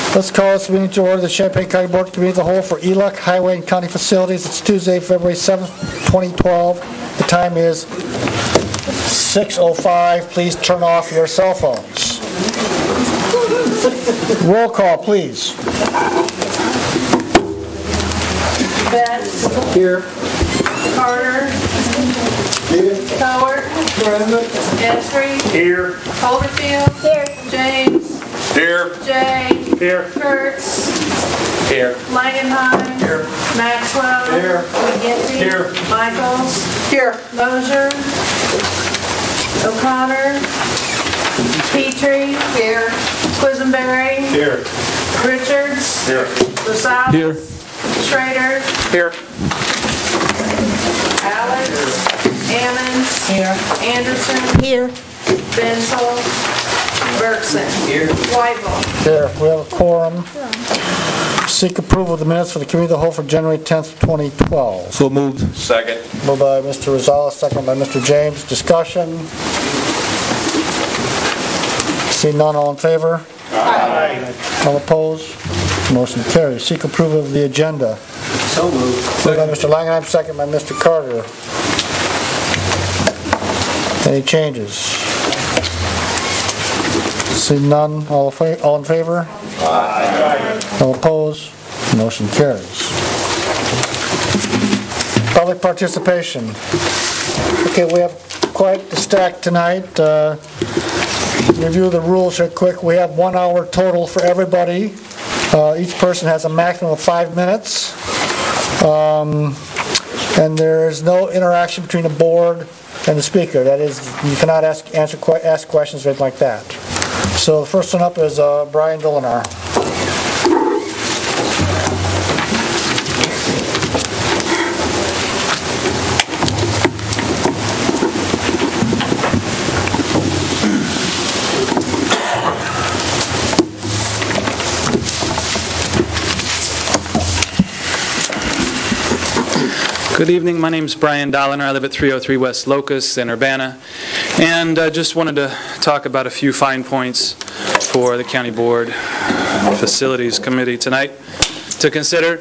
Let's call this meeting to order. The Champaign County Board Committee of the Whole for ELUC Highway and County Facilities. It's Tuesday, February 7th, 2012. The time is 6:05. Please turn off your cell phones. Roll call, please. Betts. Here. Carter. Here. Cowart. Estrie. Here. Holderfield. Here. James. Here. Jay. Here. Kurtz. Here. Langenheim. Here. Maxwell. Here. McGinty. Here. Michaels. Here. Mosier. O'Connor. Petrie. Here. Quisenberry. Here. Richards. Here. Rosales. Here. Schrader. Here. Alex. Ammons. Here. Anderson. Here. Bensel. Bergson. Here. Whiteville. Here. We have a quorum. Seek approval of the minutes for the Committee of the Whole for January 10th, 2012. So moved. Second. Moved by Mr. Rosales, second by Mr. James. Discussion. See none, all in favor? Aye. All opposed? Motion carries. Seek approval of the agenda. So moved. Moved by Mr. Langenheim, second by Mr. Carter. Any changes? See none, all in favor? Aye. All opposed? Motion carries. Public participation. Okay, we have quite the stack tonight. Review the rules here quick. We have 1 hour total for everybody. Each person has a maximum of 5 minutes. And there is no interaction between the board and the speaker. That is, you cannot ask questions or anything like that. So the first one up is Brian Dolinar. Good evening. My name is Brian Dolinar. I live at 303 West Locust in Urbana, and I just wanted to talk about a few fine points for the County Board Facilities Committee tonight to consider.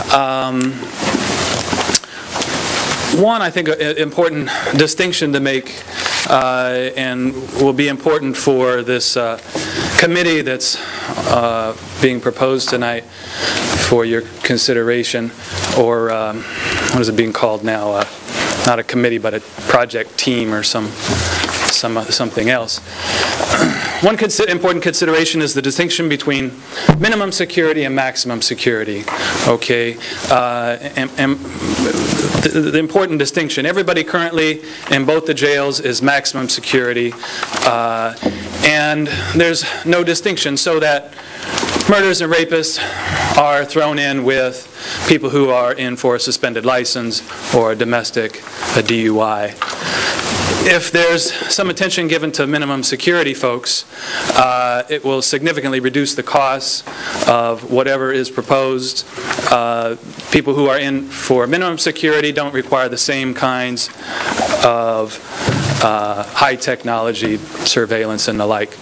One, I think, an important distinction to make, and will be important for this committee that's being proposed tonight for your consideration, or what is it being called now? Not a committee, but a project team or something else. One important consideration is the distinction between minimum security and maximum security. Okay, and the important distinction. Everybody currently in both the jails is maximum security, and there's no distinction, so that murders and rapists are thrown in with people who are in for a suspended license or a DUI. If there's some attention given to minimum security folks, it will significantly reduce the costs of whatever is proposed. People who are in for minimum security don't require the same kinds of high technology surveillance and the like.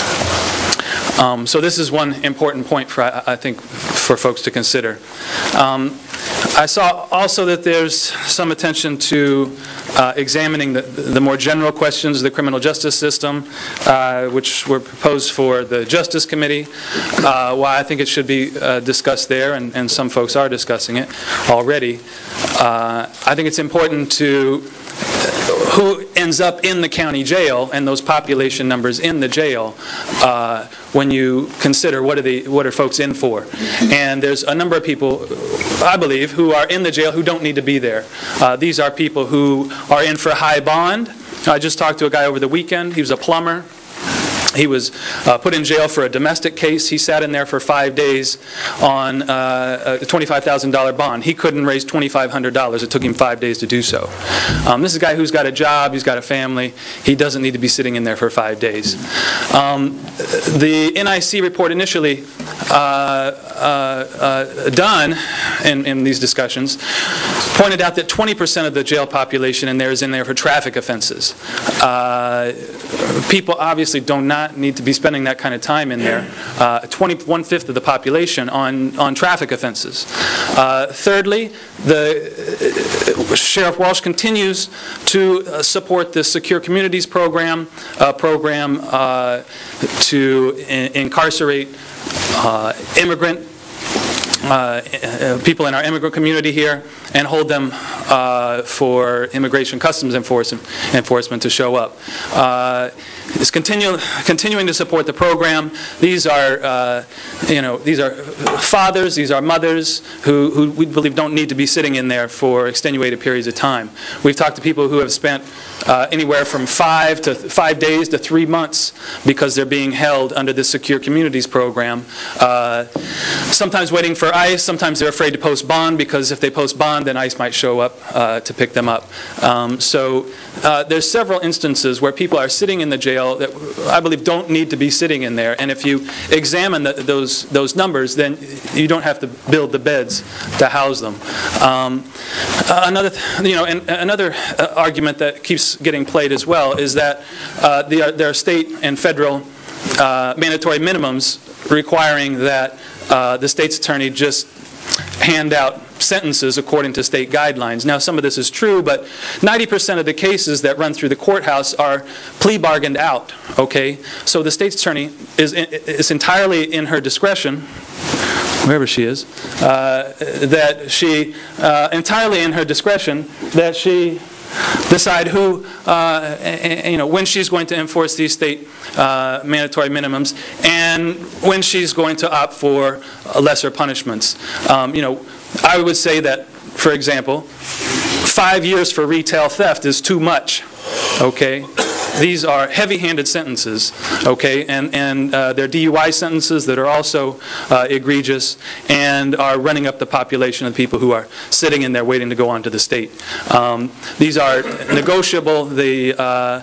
So this is one important point I think for folks to consider. I saw also that there's some attention to examining the more general questions of the criminal justice system, which were proposed for the Justice Committee. Why I think it should be discussed there, and some folks are discussing it already. I think it's important to who ends up in the county jail and those population numbers in the jail when you consider what are folks in for. And there's a number of people, I believe, who are in the jail who don't need to be there. These are people who are in for high bond. I just talked to a guy over the weekend. He was a plumber. He was put in jail for a domestic case. He sat in there for 5 days on a $25,000 bond. He couldn't raise $2,500. It took him 5 days to do so. This is a guy who's got a job. He's got a family. He doesn't need to be sitting in there for 5 days. The NIC report initially done in these discussions pointed out that 20% of the jail population in there is in there for traffic offenses. People obviously do not not need to be spending that kind of time in there, 1/5 of the population, on traffic offenses. Thirdly, Sheriff Walsh continues to support the Secure Communities program, to incarcerate people in our immigrant community here and hold them for Immigration Customs enforcement to show up. Is continuing to support the program. These are fathers, these are mothers who we believe don't need to be sitting in there for extenuated periods of time. We've talked to people who have spent anywhere from 5 days to 3 months because they're being held under the Secure Communities program. Sometimes waiting for ICE, sometimes they're afraid to post bond because if they post bond, then ICE might show up to pick them up. So there's several instances where people are sitting in the jail that I believe don't need to be sitting in there. And if you examine those numbers, then you don't have to build the beds to house them. Another argument that keeps getting played as well is that there are state and federal mandatory minimums requiring that the state's attorney just hand out sentences according to state guidelines. Now, some of this is true, but 90% of the cases that run through the courthouse are plea bargained out, okay? So the state's attorney is entirely in her discretion, wherever she is, entirely in her discretion that she decide when she's going to enforce these state mandatory minimums and when she's going to opt for lesser punishments. I would say that, for example, 5 years for retail theft is too much, okay? These are heavy-handed sentences, okay, and they're DUI sentences that are also egregious and are running up the population of people who are sitting in there waiting to go on to the state. These are negotiable in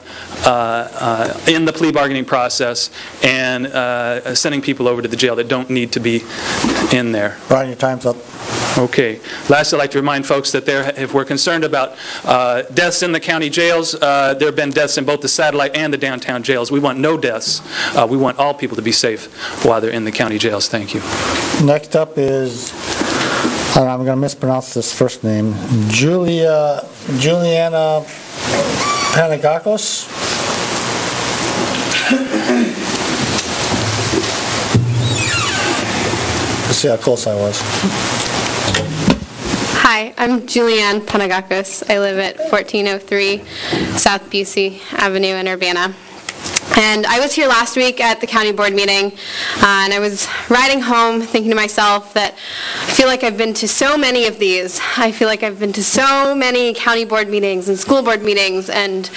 the plea bargaining process and sending people over to the jail that don't need to be in there. Brian, your time's up. Okay. Last, I'd like to remind folks that if we're concerned about deaths in the county jails, there have been deaths in both the satellite and the downtown jails. We want no deaths. We want all people to be safe while they're in the county jails. Thank you. Next up is, I'm going to mispronounce this first name, Juliana Panagakos. Let's see how close I was. Hi, I'm Julianne Panagakos. I live at 1403 South Busey Avenue in Urbana. And I was here last week at the county board meeting, and I was riding home thinking to myself that I feel like I've been to so many of these. I feel like I've been to so many county board meetings and school board meetings and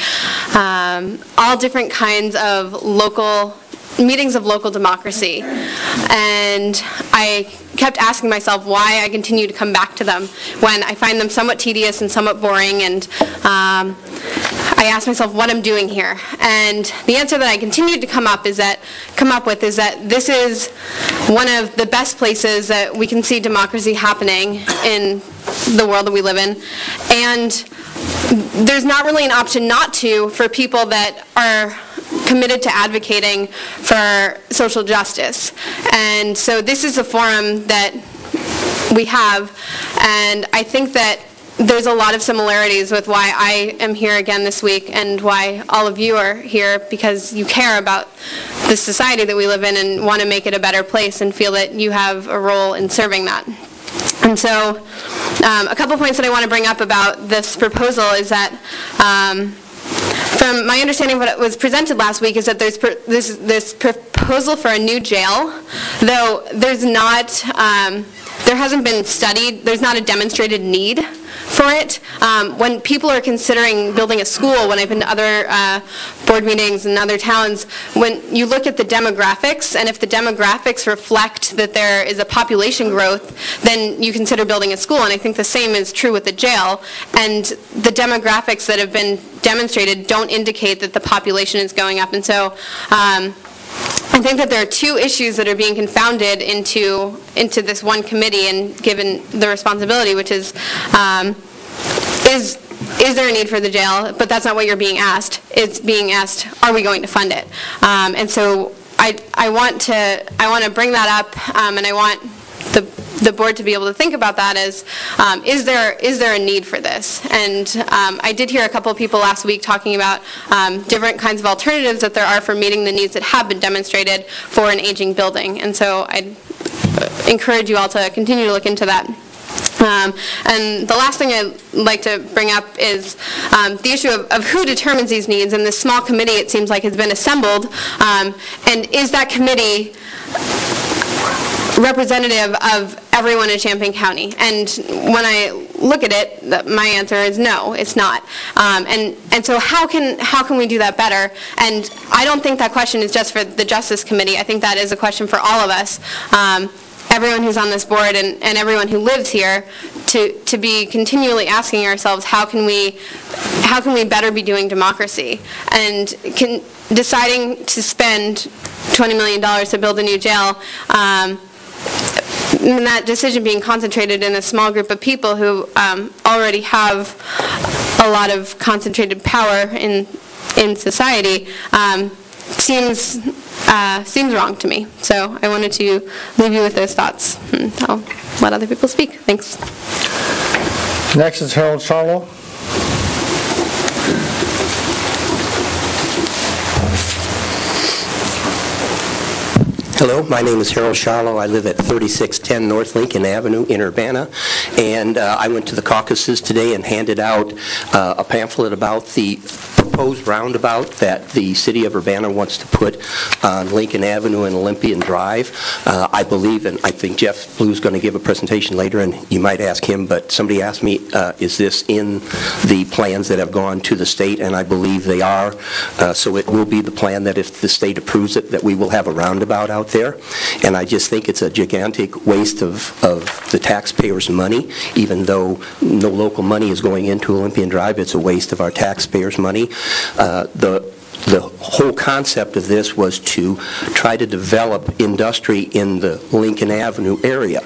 all different kinds of meetings of local democracy. And I kept asking myself why I continue to come back to them when I find them somewhat tedious and somewhat boring, and I asked myself what I'm doing here. And the answer that I continued to come up with is that this is one of the best places that we can see democracy happening in the world that we live in. And there's not really an option not to for people that are committed to advocating for social justice. And so this is a forum that we have, and I think that there's a lot of similarities with why I am here again this week and why all of you are here, because you care about the society that we live in and want to make it a better place and feel that you have a role in serving that. And so a couple points that I want to bring up about this proposal is that from my understanding of what was presented last week is that there's this proposal for a new jail, though there hasn't been studied, there's not a demonstrated need for it. When people are considering building a school, when I've been to other board meetings in other towns, when you look at the demographics, and if the demographics reflect that there is a population growth, then you consider building a school. And I think the same is true with the jail. And the demographics that have been demonstrated don't indicate that the population is going up. And so I think that there are two issues that are being confounded into this one committee and given the responsibility, which is is there a need for the jail? But that's not what you're being asked. It's being asked, are we going to fund it? And so I want to bring that up, and I want the board to be able to think about that as, is there a need for this? And I did hear a couple of people last week talking about different kinds of alternatives that there are for meeting the needs that have been demonstrated for an aging building. And so I'd encourage you all to continue to look into that. And the last thing I'd like to bring up is the issue of who determines these needs. And this small committee, it seems like, has been assembled. And is that committee representative of everyone in Champaign County? And when I look at it, my answer is no, it's not. And so how can we do that better? And I don't think that question is just for the Justice Committee. I think that is a question for all of us, everyone who's on this board and everyone who lives here, to be continually asking ourselves, how can we better be doing democracy? And deciding to spend $20 million to build a new jail, and that decision being concentrated in a small group of people who already have a lot of concentrated power in society, seems wrong to me. So I wanted to leave you with those thoughts. I'll let other people speak. Thanks. Next is Harold Charlo. Hello, my name is Harold Charlo. I live at 3610 North Lincoln Avenue in Urbana, and I went to the caucuses today and handed out a pamphlet about the proposed roundabout that the city of Urbana wants to put on Lincoln Avenue and Olympian Drive. I believe, and I think Jeff Blue's going to give a presentation later, and you might ask him, but somebody asked me, is this in the plans that have gone to the state? And I believe they are. So it will be the plan that if the state approves it, that we will have a roundabout out there. And I just think it's a gigantic waste of the taxpayers' money. Even though no local money is going into Olympian Drive, it's a waste of our taxpayers' money. The whole concept of this was to try to develop industry in the Lincoln Avenue area.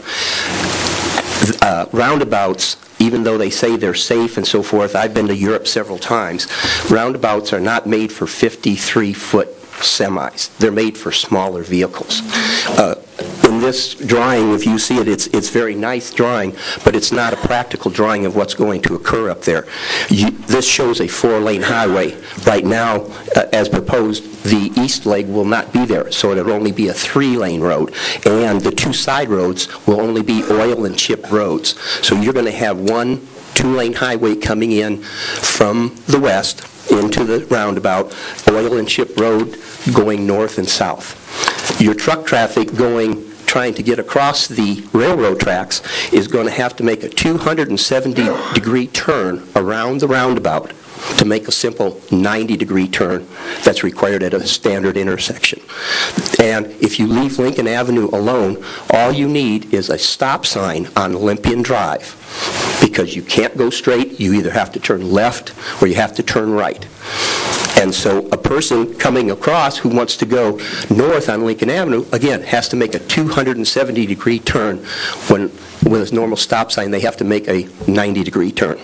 Roundabouts, even though they say they're safe and so forth, I've been to Europe several times, roundabouts are not made for 53-foot semis. They're made for smaller vehicles. In this drawing, if you see it, it's very nice drawing, but it's not a practical drawing of what's going to occur up there. This shows a 4-lane highway. Right now, as proposed, the east leg will not be there, so it'll only be a 3-lane road, and the 2 side roads will only be oil and chip roads. So you're going to have one 2-lane highway coming in from the west into the roundabout, oil and chip road going north and south. Your truck traffic trying to get across the railroad tracks is going to have to make a 270-degree turn around the roundabout to make a simple 90-degree turn that's required at a standard intersection. And if you leave Lincoln Avenue alone, all you need is a stop sign on Olympian Drive, because you can't go straight. You either have to turn left or you have to turn right. And so a person coming across who wants to go north on Lincoln Avenue, again, has to make a 270-degree turn. When with a normal stop sign, they have to make a 90-degree turn.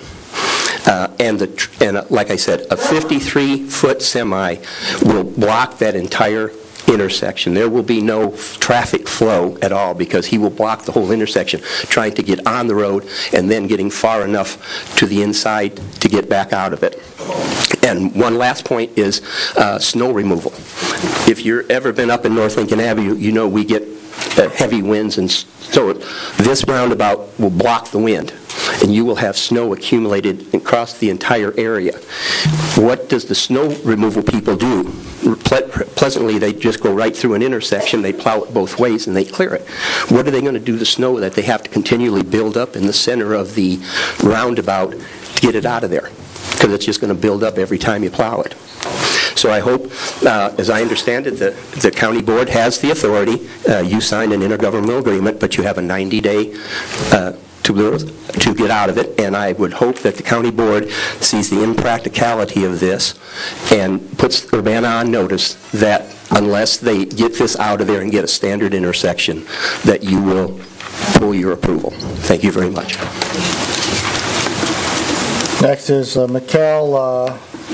And like I said, a 53-foot semi will block that entire intersection. There will be no traffic flow at all, because he will block the whole intersection trying to get on the road and then getting far enough to the inside to get back out of it. And one last point is snow removal. If you've ever been up in North Lincoln Avenue, you know we get heavy winds, and so this roundabout will block the wind, and you will have snow accumulated across the entire area. What does the snow removal people do? Pleasantly, they just go right through an intersection, they plow it both ways, and they clear it. What are they going to do to snow that they have to continually build up in the center of the roundabout to get it out of there? Because it's just going to build up every time you plow it. So I hope, as I understand it, the county board has the authority. You signed an intergovernmental agreement, but you have a 90-day to get out of it, and I would hope that the county board sees the impracticality of this and puts Urbana on notice that unless they get this out of there and get a standard intersection, that you will pull your approval. Thank you very much. Next is Mikhail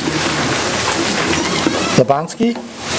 Labansky.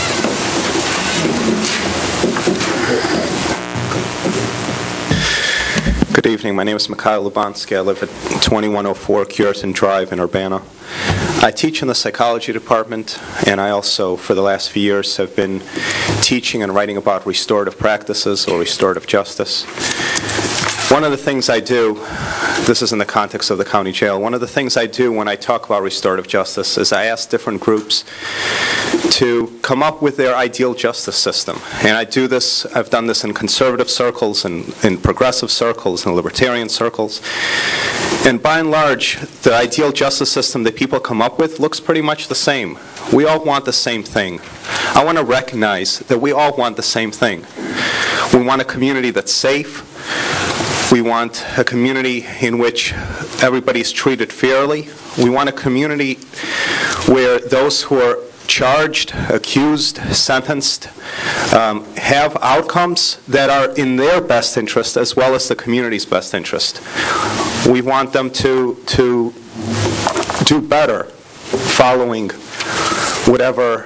Good evening. My name is Mikhail Lubansky. I live at 2104 Curitin Drive in Urbana. I teach in the psychology department, and I also, for the last few years, have been teaching and writing about restorative practices or restorative justice. One of the things I do, this is in the context of the county jail, one of the things I do when I talk about restorative justice is I ask different groups to come up with their ideal justice system. And I've done this in conservative circles and in progressive circles and libertarian circles. And by and large, the ideal justice system that people come up with looks pretty much the same. We all want the same thing. I want to recognize that we all want the same thing. We want a community that's safe. We want a community in which everybody's treated fairly. We want a community where those who are charged, accused, sentenced, have outcomes that are in their best interest as well as the community's best interest. We want them to do better following whatever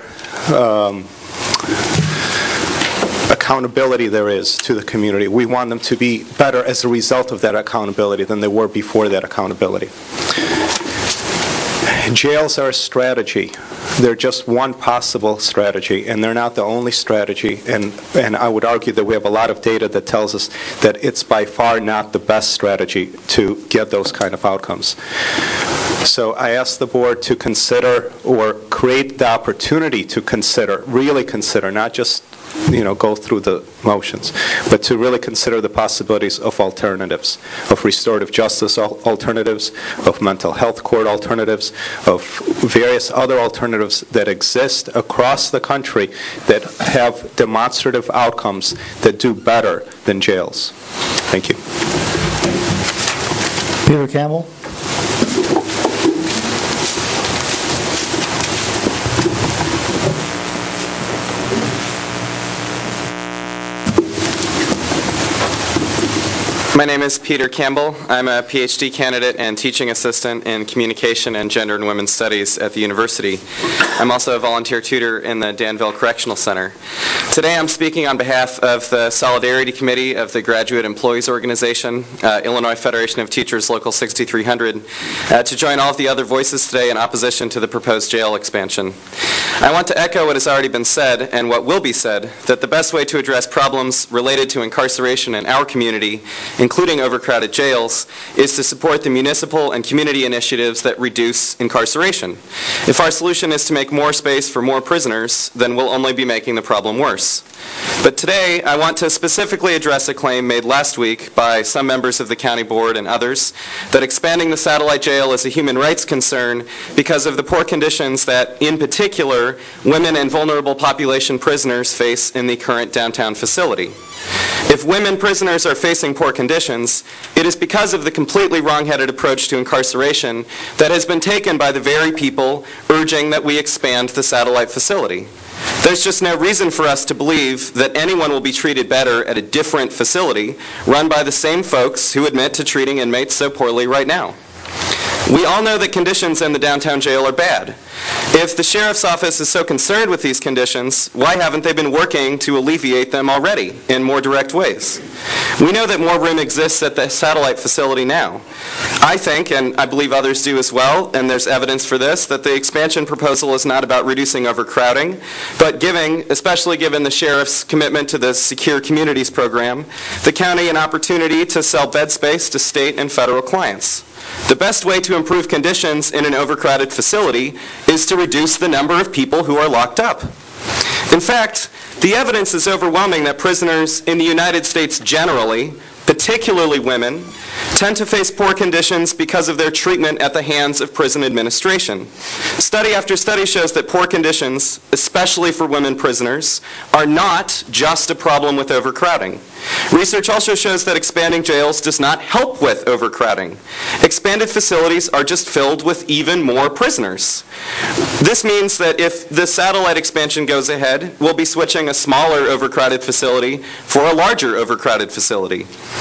accountability there is to the community. We want them to be better as a result of that accountability than they were before that accountability. Jails are a strategy. They're just one possible strategy, and they're not the only strategy. And I would argue that we have a lot of data that tells us that it's by far not the best strategy to get those kind of outcomes. So I ask the board to consider or create the opportunity to consider, really consider, not just go through the motions, but to really consider the possibilities of alternatives, of restorative justice alternatives, of mental health court alternatives, of various other alternatives that exist across the country that have demonstrative outcomes that do better than jails. Thank you. Peter Campbell. My name is Peter Campbell. I'm a PhD candidate and teaching assistant in communication and gender and women's studies at the university. I'm also a volunteer tutor in the Danville Correctional Center. Today I'm speaking on behalf of the Solidarity Committee of the Graduate Employees Organization, Illinois Federation of Teachers Local 6300, to join all of the other voices today in opposition to the proposed jail expansion. I want to echo what has already been said and what will be said, that the best way to address problems related to incarceration in our community, including overcrowded jails, is to support the municipal and community initiatives that reduce incarceration. If our solution is to make more space for more prisoners, then we'll only be making the problem worse. But today, I want to specifically address a claim made last week by some members of the county board and others that expanding the satellite jail is a human rights concern because of the poor conditions that, in particular, women and vulnerable population prisoners face in the current downtown facility. If women prisoners are facing poor conditions, it is because of the completely wrong-headed approach to incarceration that has been taken by the very people urging that we expand the satellite facility. There's just no reason for us to believe that anyone will be treated better at a different facility run by the same folks who admit to treating inmates so poorly right now. We all know that conditions in the downtown jail are bad. If the sheriff's office is so concerned with these conditions, why haven't they been working to alleviate them already in more direct ways? We know that more room exists at the satellite facility now. I think, and I believe others do as well, and there's evidence for this, that the expansion proposal is not about reducing overcrowding, but giving, especially given the sheriff's commitment to the Secure Communities program, the county an opportunity to sell bed space to state and federal clients. The best way to improve conditions in an overcrowded facility is to reduce the number of people who are locked up. In fact, the evidence is overwhelming that prisoners in the United States generally, particularly women, tend to face poor conditions because of their treatment at the hands of prison administration. Study after study shows that poor conditions, especially for women prisoners, are not just a problem with overcrowding. Research also shows that expanding jails does not help with overcrowding. Expanded facilities are just filled with even more prisoners. This means that if the satellite expansion goes ahead, we'll be switching a smaller overcrowded facility for a larger overcrowded facility.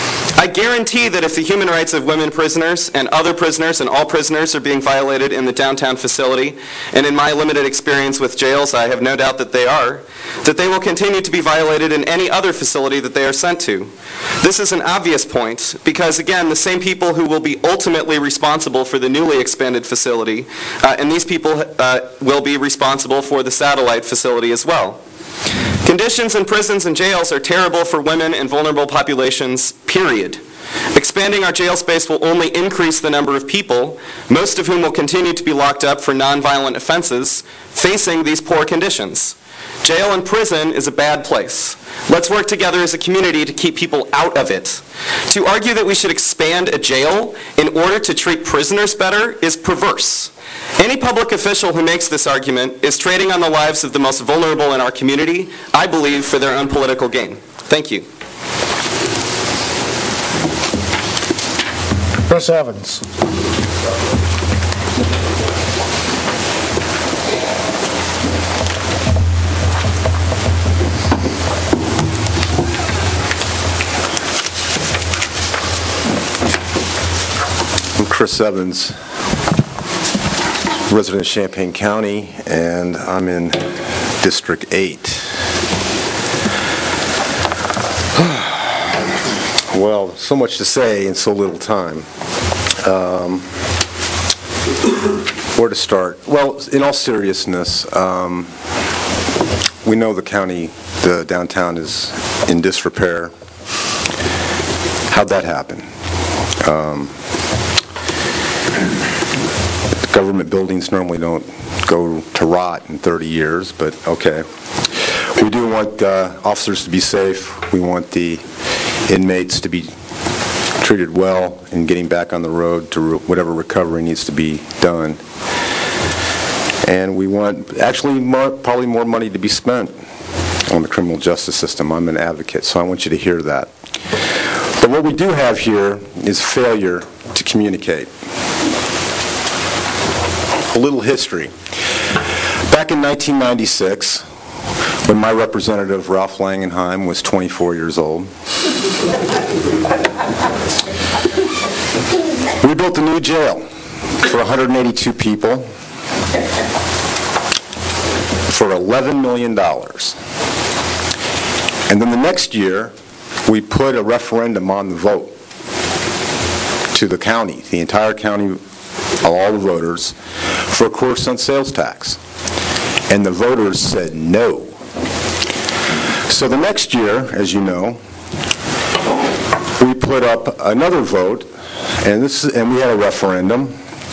I guarantee that if the human rights of women prisoners and other prisoners and all prisoners are being violated in the downtown facility, and in my limited experience with jails, I have no doubt that they will continue to be violated in any other facility that they are sent to. This is an obvious point because, again, the same people who will be ultimately responsible for the newly expanded facility, and these people will be responsible for the satellite facility as well. Conditions in prisons and jails are terrible for women and vulnerable populations, period. Expanding our jail space will only increase the number of people, most of whom will continue to be locked up for nonviolent offenses, facing these poor conditions. Jail and prison is a bad place. Let's work together as a community to keep people out of it. To argue that we should expand a jail in order to treat prisoners better is perverse. Any public official who makes this argument is trading on the lives of the most vulnerable in our community, I believe, for their own political gain. Thank you. Chris Evans. I'm Chris Evans, resident of Champaign County, and I'm in District 8. Well, so much to say in so little time. Where to start? Well, in all seriousness, we know the downtown is in disrepair. How'd that happen? Government buildings normally don't go to rot in 30 years, but okay. We do want officers to be safe. We want the inmates to be treated well and getting back on the road to whatever recovery needs to be done. And we want actually probably more money to be spent on the criminal justice system. I'm an advocate, so I want you to hear that. But what we do have here is failure to communicate. A little history. Back in 1996, when my representative, Ralph Langenheim, was 24 years old, we built a new jail for 182 people for $11 million. And then the next year, we put a referendum on the vote to the county, the entire county, all the voters, for a quarter-cent sales tax. And the voters said no. So the next year, as you know, we put up another vote, and we had a referendum,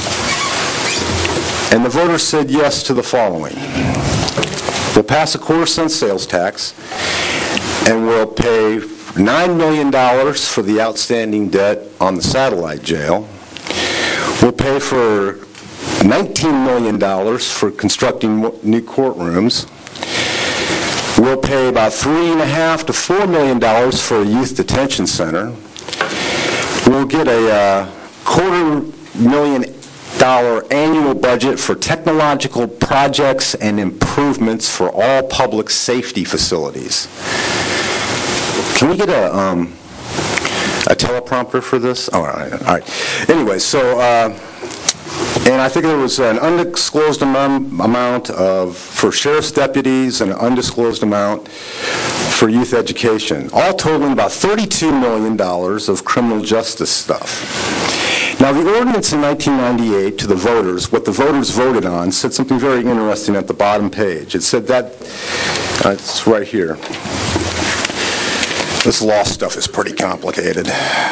and the voters said yes to the following. We'll pass a quarter-cent sales tax, and we'll pay $9 million for the outstanding debt on the satellite jail. We'll pay for $19 million for constructing new courtrooms. We'll pay about $3.5 to $4 million for a youth detention center. We'll get a $250,000 annual budget for technological projects and improvements for all public safety facilities. Can we get a teleprompter for this? Oh, all right. Anyway, so, and I think there was an undisclosed amount for sheriff's deputies and an undisclosed amount for youth education, all totaling about $32 million of criminal justice stuff. Now, the ordinance in 1998 to the voters, what the voters voted on, said something very interesting at the bottom page. It said that, it's right here. This law stuff is pretty complicated.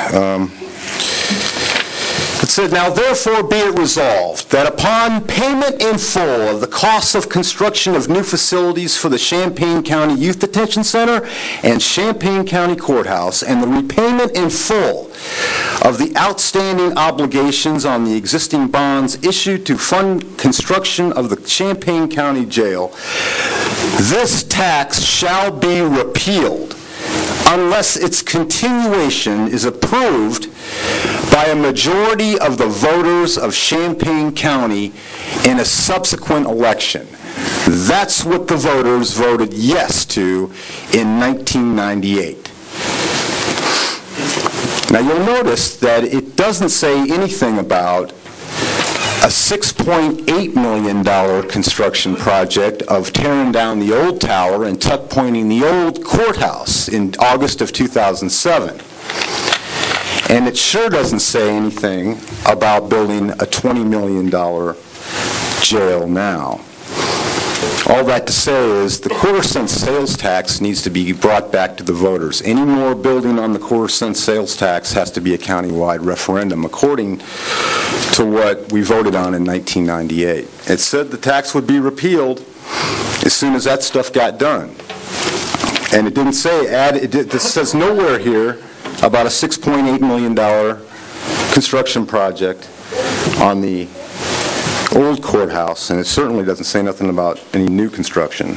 It said, now therefore be it resolved that upon payment in full of the costs of construction of new facilities for the Champaign County Youth Detention Center and Champaign County Courthouse and the repayment in full of the outstanding obligations on the existing bonds issued to fund construction of the Champaign County Jail, this tax shall be repealed unless its continuation is approved by a majority of the voters of Champaign County in a subsequent election. That's what the voters voted yes to in 1998. Now, you'll notice that it doesn't say anything about a $6.8 million construction project of tearing down the old tower and tuck pointing the old courthouse in August of 2007. And it sure doesn't say anything about building a $20 million jail now. All that to say is the quarter-cent sales tax needs to be brought back to the voters. Any more building on the quarter-cent sales tax has to be a countywide referendum, according to what we voted on in 1998. It said the tax would be repealed as soon as that stuff got done. And it didn't say, it says nowhere here about a $6.8 million construction project on the old courthouse, and it certainly doesn't say nothing about any new construction.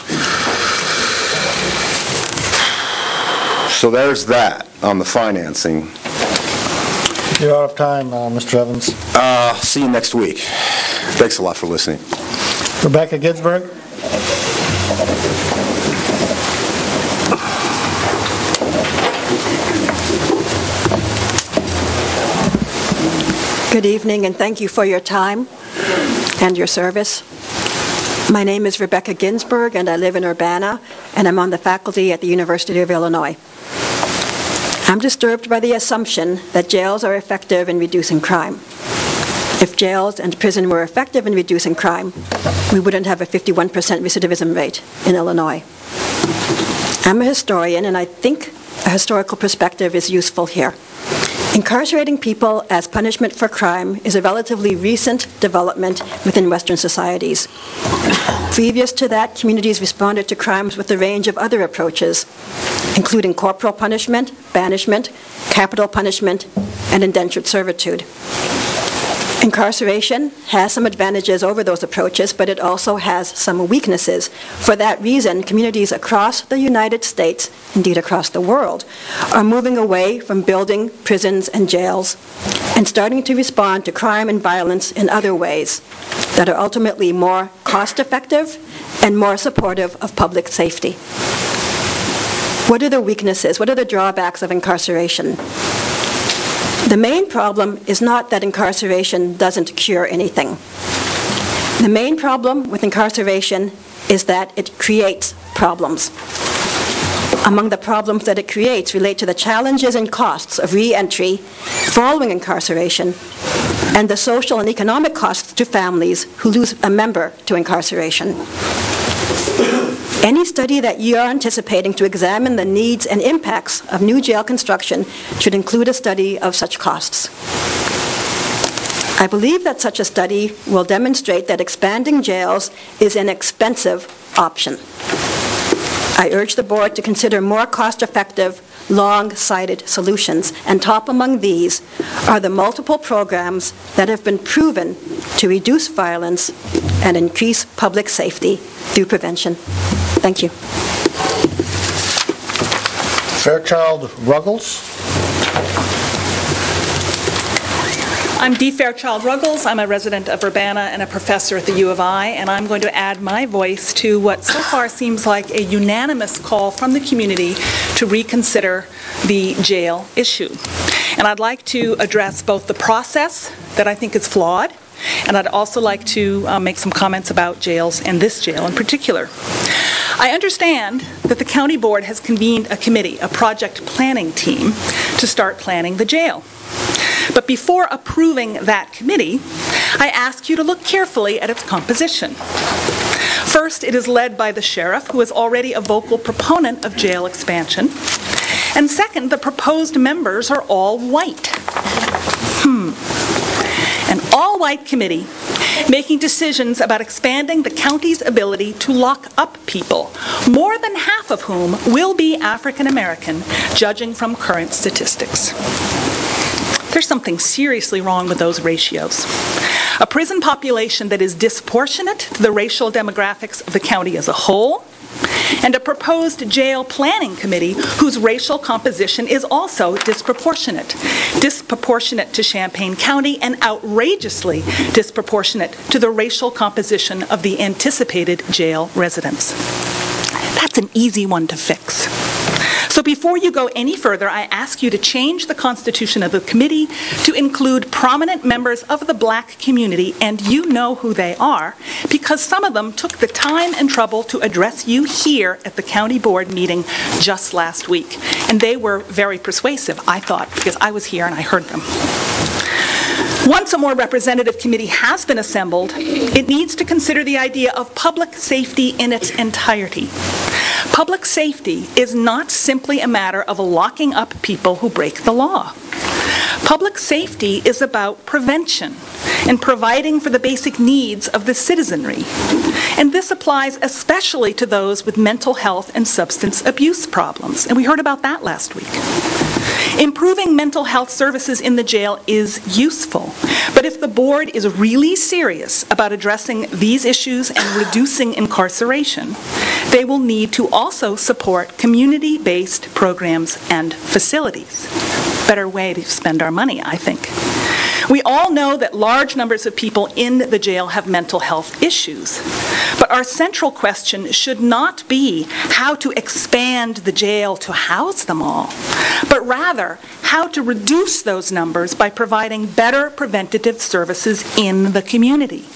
So there's that on the financing. You're out of time, Mr. Evans. See you next week. Thanks a lot for listening. Rebecca Ginsburg. Good evening, and thank you for your time and your service. My name is Rebecca Ginsburg, and I live in Urbana, and I'm on the faculty at the University of Illinois. I'm disturbed by the assumption that jails are effective in reducing crime. If jails and prison were effective in reducing crime, we wouldn't have a 51% recidivism rate in Illinois. I'm a historian, and I think a historical perspective is useful here. Incarcerating people as punishment for crime is a relatively recent development within Western societies. Previous to that, communities responded to crimes with a range of other approaches, including corporal punishment, banishment, capital punishment, and indentured servitude. Incarceration has some advantages over those approaches, but it also has some weaknesses. For that reason, communities across the United States, indeed across the world, are moving away from building prisons and jails and starting to respond to crime and violence in other ways that are ultimately more cost-effective and more supportive of public safety. What are the weaknesses? What are the drawbacks of incarceration? The main problem is not that incarceration doesn't cure anything. The main problem with incarceration is that it creates problems. Among the problems that it creates relate to the challenges and costs of re-entry following incarceration and the social and economic costs to families who lose a member to incarceration. Any study that you are anticipating to examine the needs and impacts of new jail construction should include a study of such costs. I believe that such a study will demonstrate that expanding jails is an expensive option. I urge the board to consider more cost-effective, long-sighted solutions, and top among these are the multiple programs that have been proven to reduce violence and increase public safety through prevention. Thank you. Fairchild Ruggles. I'm Dee Fairchild Ruggles. I'm a resident of Urbana and a professor at the U of I, and I'm going to add my voice to what so far seems like a unanimous call from the community to reconsider the jail issue. And I'd like to address both the process that I think is flawed, and I'd also like to make some comments about jails and this jail in particular. I understand that the county board has convened a committee, a project planning team, to start planning the jail. But before approving that committee, I ask you to look carefully at its composition. First, it is led by the sheriff, who is already a vocal proponent of jail expansion. And second, the proposed members are all white. An all-white committee making decisions about expanding the county's ability to lock up people, more than half of whom will be African American, judging from current statistics. There's something seriously wrong with those ratios. A prison population that is disproportionate to the racial demographics of the county as a whole, and a proposed jail planning committee whose racial composition is also disproportionate to Champaign County and outrageously disproportionate to the racial composition of the anticipated jail residents. That's an easy one to fix. So before you go any further, I ask you to change the constitution of the committee to include prominent members of the black community, and you know who they are, because some of them took the time and trouble to address you here at the county board meeting just last week. And they were very persuasive, I thought, because I was here and I heard them. Once a more representative committee has been assembled, it needs to consider the idea of public safety in its entirety. Public safety is not simply a matter of locking up people who break the law. Public safety is about prevention and providing for the basic needs of the citizenry. And this applies especially to those with mental health and substance abuse problems. And we heard about that last week. Improving mental health services in the jail is useful, but if the board is really serious about addressing these issues and reducing incarceration, they will need to also support community-based programs and facilities. Better way to spend our money, I think. We all know that large numbers of people in the jail have mental health issues, but our central question should not be how to expand the jail to house them all, but rather how to reduce those numbers by providing better preventative services in the community.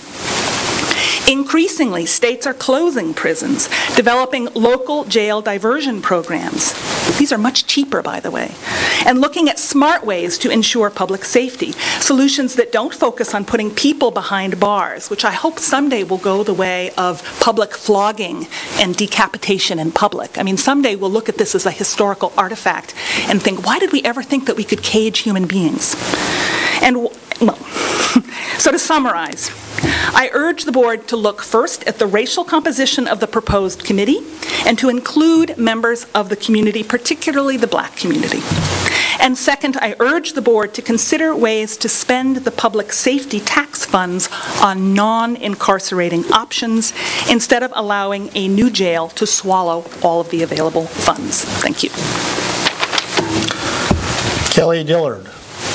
Increasingly, states are closing prisons, developing local jail diversion programs. These are much cheaper, by the way, and looking at smart ways to ensure public safety, solutions that don't focus on putting people behind bars, which I hope someday will go the way of public flogging and decapitation in public. I mean, someday we'll look at this as a historical artifact and think, why did we ever think that we could cage human beings? And, well, so to summarize, I urge the board to look first at the racial composition of the proposed committee and to include members of the community, particularly the black community. And second, I urge the board to consider ways to spend the public safety tax funds on non-incarcerating options instead of allowing a new jail to swallow all of the available funds. Thank you. Kelly Dillard.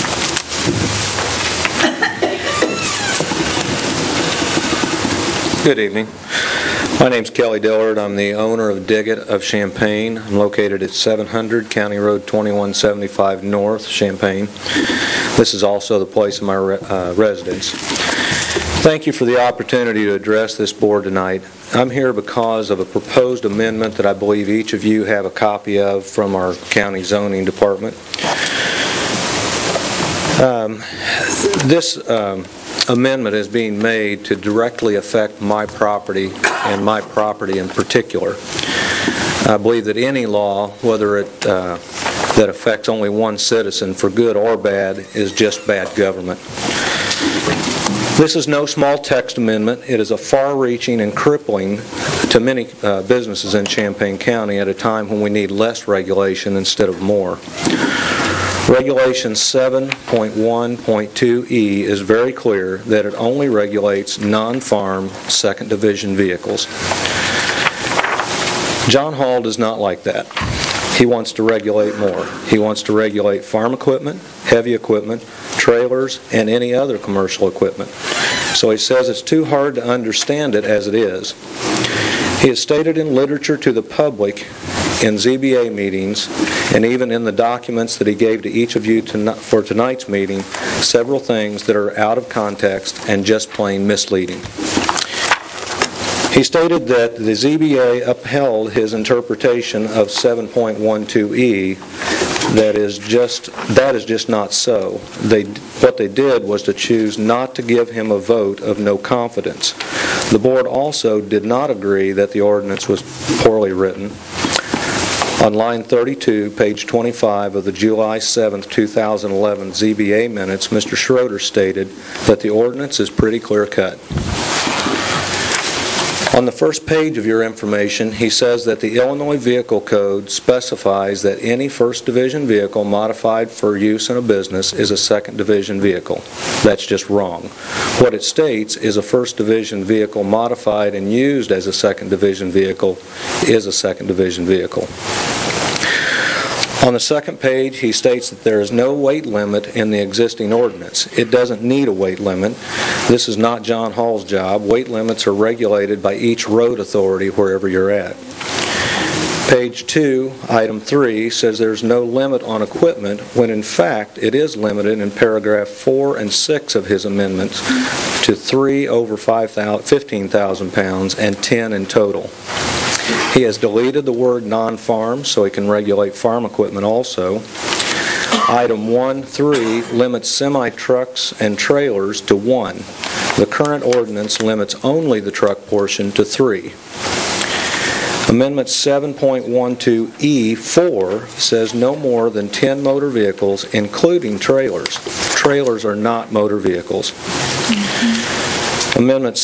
Good evening. My name's Kelly Dillard. I'm the owner of Diggit of Champaign. I'm located at 700 County Road 2175 North, Champaign. This is also the place of my residence. Thank you for the opportunity to address this board tonight. I'm here because of a proposed amendment that I believe each of you have a copy of from our county zoning department. This amendment is being made to directly affect my property and my property in particular. I believe that any law, whether it that affects only one citizen for good or bad, is just bad government. This is no small text amendment. It is a far-reaching and crippling to many businesses in Champaign County at a time when we need less regulation instead of more. Regulation 7.1.2E is very clear that it only regulates non-farm second division vehicles. John Hall does not like that. He wants to regulate more. He wants to regulate farm equipment, heavy equipment, trailers, and any other commercial equipment. So he says it's too hard to understand it as it is. He has stated in literature to the public, in ZBA meetings, and even in the documents that he gave to each of you for tonight's meeting, several things that are out of context and just plain misleading. He stated that the ZBA upheld his interpretation of 7.12E. That is just not so. What they did was to choose not to give him a vote of no confidence. The board also did not agree that the ordinance was poorly written. On line 32, page 25 of the July 7, 2011 ZBA minutes, Mr. Schroeder stated that the ordinance is pretty clear-cut. On the first page of your information, he says that the Illinois Vehicle Code specifies that any first division vehicle modified for use in a business is a second division vehicle. That's just wrong. What it states is a first division vehicle modified and used as a second division vehicle is a second division vehicle. On the second page, he states that there is no weight limit in the existing ordinance. It doesn't need a weight limit. This is not John Hall's job. Weight limits are regulated by each road authority wherever you're at. Page 2, item 3, says there's no limit on equipment, when in fact it is limited in paragraph 4 and 6 of his amendments to 3 over 15,000 pounds and 10 in total. He has deleted the word non-farm so he can regulate farm equipment also. Item 1.3 limits semi-trucks and trailers to 1. The current ordinance limits only the truck portion to 3. Amendment 7.12E4 says no more than 10 motor vehicles, including trailers. Trailers are not motor vehicles. Amendment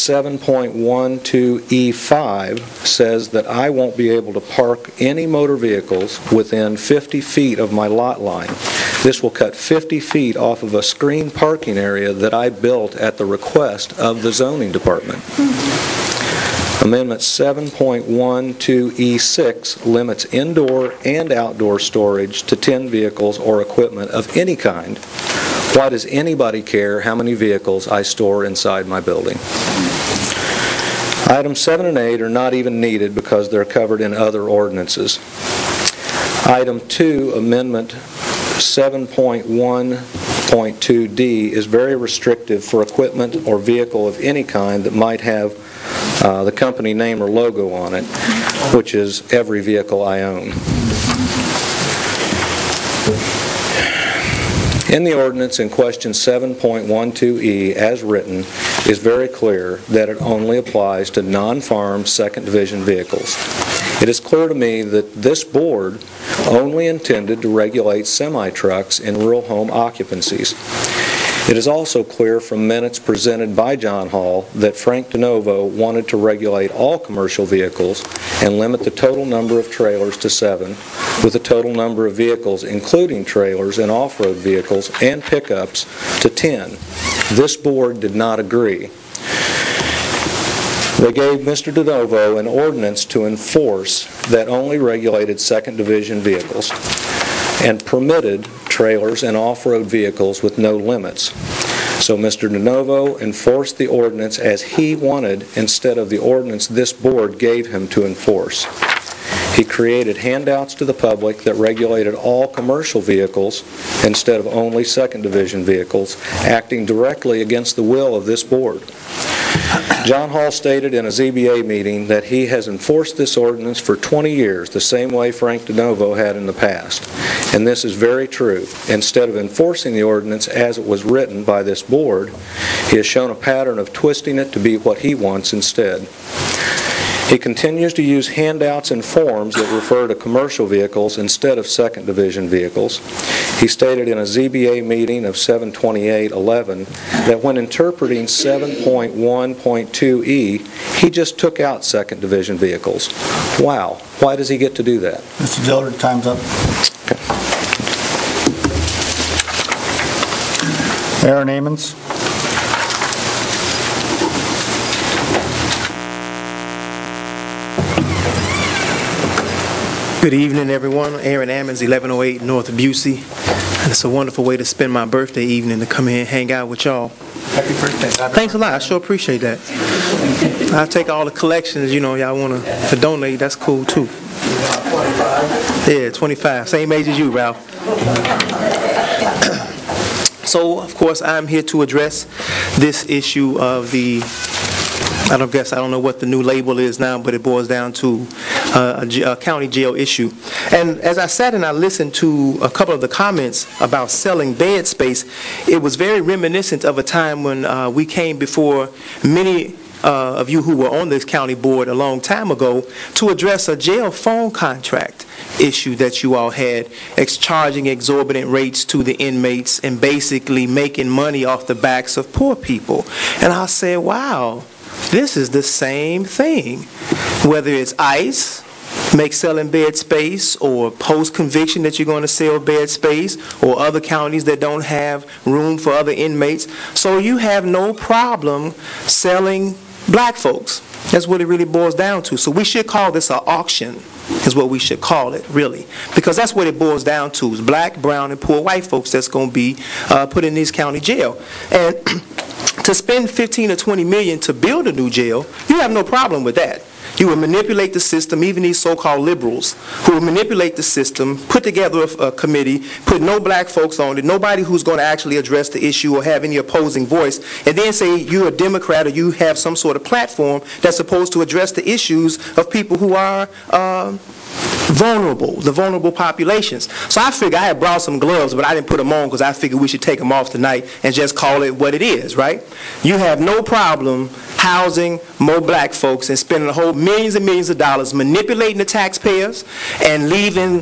7.12E5 says that I won't be able to park any motor vehicles within 50 feet of my lot line. This will cut 50 feet off of a screened parking area that I built at the request of the zoning department. Amendment 7.12E6 limits indoor and outdoor storage to 10 vehicles or equipment of any kind. Why does anybody care how many vehicles I store inside my building? Items 7 and 8 are not even needed because they're covered in other ordinances. Item 2, Amendment 7.1.2D is very restrictive for equipment or vehicle of any kind that might have the company name or logo on it, which is every vehicle I own. In the ordinance in question 7.12E, as written, is very clear that it only applies to non-farm second division vehicles. It is clear to me that this board only intended to regulate semi-trucks in rural home occupancies. It is also clear from minutes presented by John Hall that Frank DeNovo wanted to regulate all commercial vehicles and limit the total number of trailers to 7, with the total number of vehicles, including trailers and off-road vehicles and pickups, to 10. This board did not agree. They gave Mr. DeNovo an ordinance to enforce that only regulated second division vehicles and permitted trailers and off-road vehicles with no limits. So Mr. DeNovo enforced the ordinance as he wanted instead of the ordinance this board gave him to enforce. He created handouts to the public that regulated all commercial vehicles instead of only second division vehicles, acting directly against the will of this board. John Hall stated in a ZBA meeting that he has enforced this ordinance for 20 years, the same way Frank DeNovo had in the past. And this is very true. Instead of enforcing the ordinance as it was written by this board, he has shown a pattern of twisting it to be what he wants instead. He continues to use handouts and forms that refer to commercial vehicles instead of second division vehicles. He stated in a ZBA meeting of 7/28/11 that when interpreting 7.1.2E, he just took out second division vehicles. Wow. Why does he get to do that? Mr. Dillard, time's up. Okay. Aaron Amons. Good evening, everyone. Aaron Ammons, 1108 North Busey. And it's a wonderful way to spend my birthday evening, to come here and hang out with y'all. Happy birthday. Thanks a lot. I sure appreciate that. I'll take all the collections, y'all want to donate. That's cool, too. 25. Yeah, 25. Same age as you, Ralph. So, of course, I'm here to address this issue of the, I don't know what the new label is now, but it boils down to a county jail issue. And as I sat and I listened to a couple of the comments about selling bed space, it was very reminiscent of a time when we came before many of you who were on this county board a long time ago to address a jail phone contract issue that you all had, charging exorbitant rates to the inmates and basically making money off the backs of poor people. And I said, wow, this is the same thing. Whether it's ICE, make selling bed space, or post-conviction that you're going to sell bed space, or other counties that don't have room for other inmates. So you have no problem selling black folks. That's what it really boils down to. So we should call this an auction, is what we should call it, really. Because that's what it boils down to, is black, brown, and poor white folks that's going to be put in this county jail. And to spend $15 or $20 million to build a new jail, you have no problem with that. You would manipulate the system, even these so-called liberals, who would manipulate the system, put together a committee, put no black folks on it, nobody who's going to actually address the issue or have any opposing voice, and then say you're a Democrat or you have some sort of platform that's supposed to address the issues of people who are vulnerable, the vulnerable populations. So I figured I had brought some gloves, but I didn't put them on because I figured we should take them off tonight and just call it what it is, right? You have no problem housing more black folks and spending a whole millions and millions of dollars manipulating the taxpayers and leaving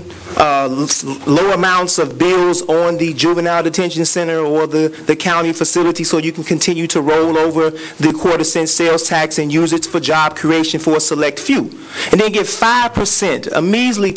low amounts of bills on the juvenile detention center or the county facility so you can continue to roll over the quarter-cent sales tax and use it for job creation for a select few. And then give 5%, a measly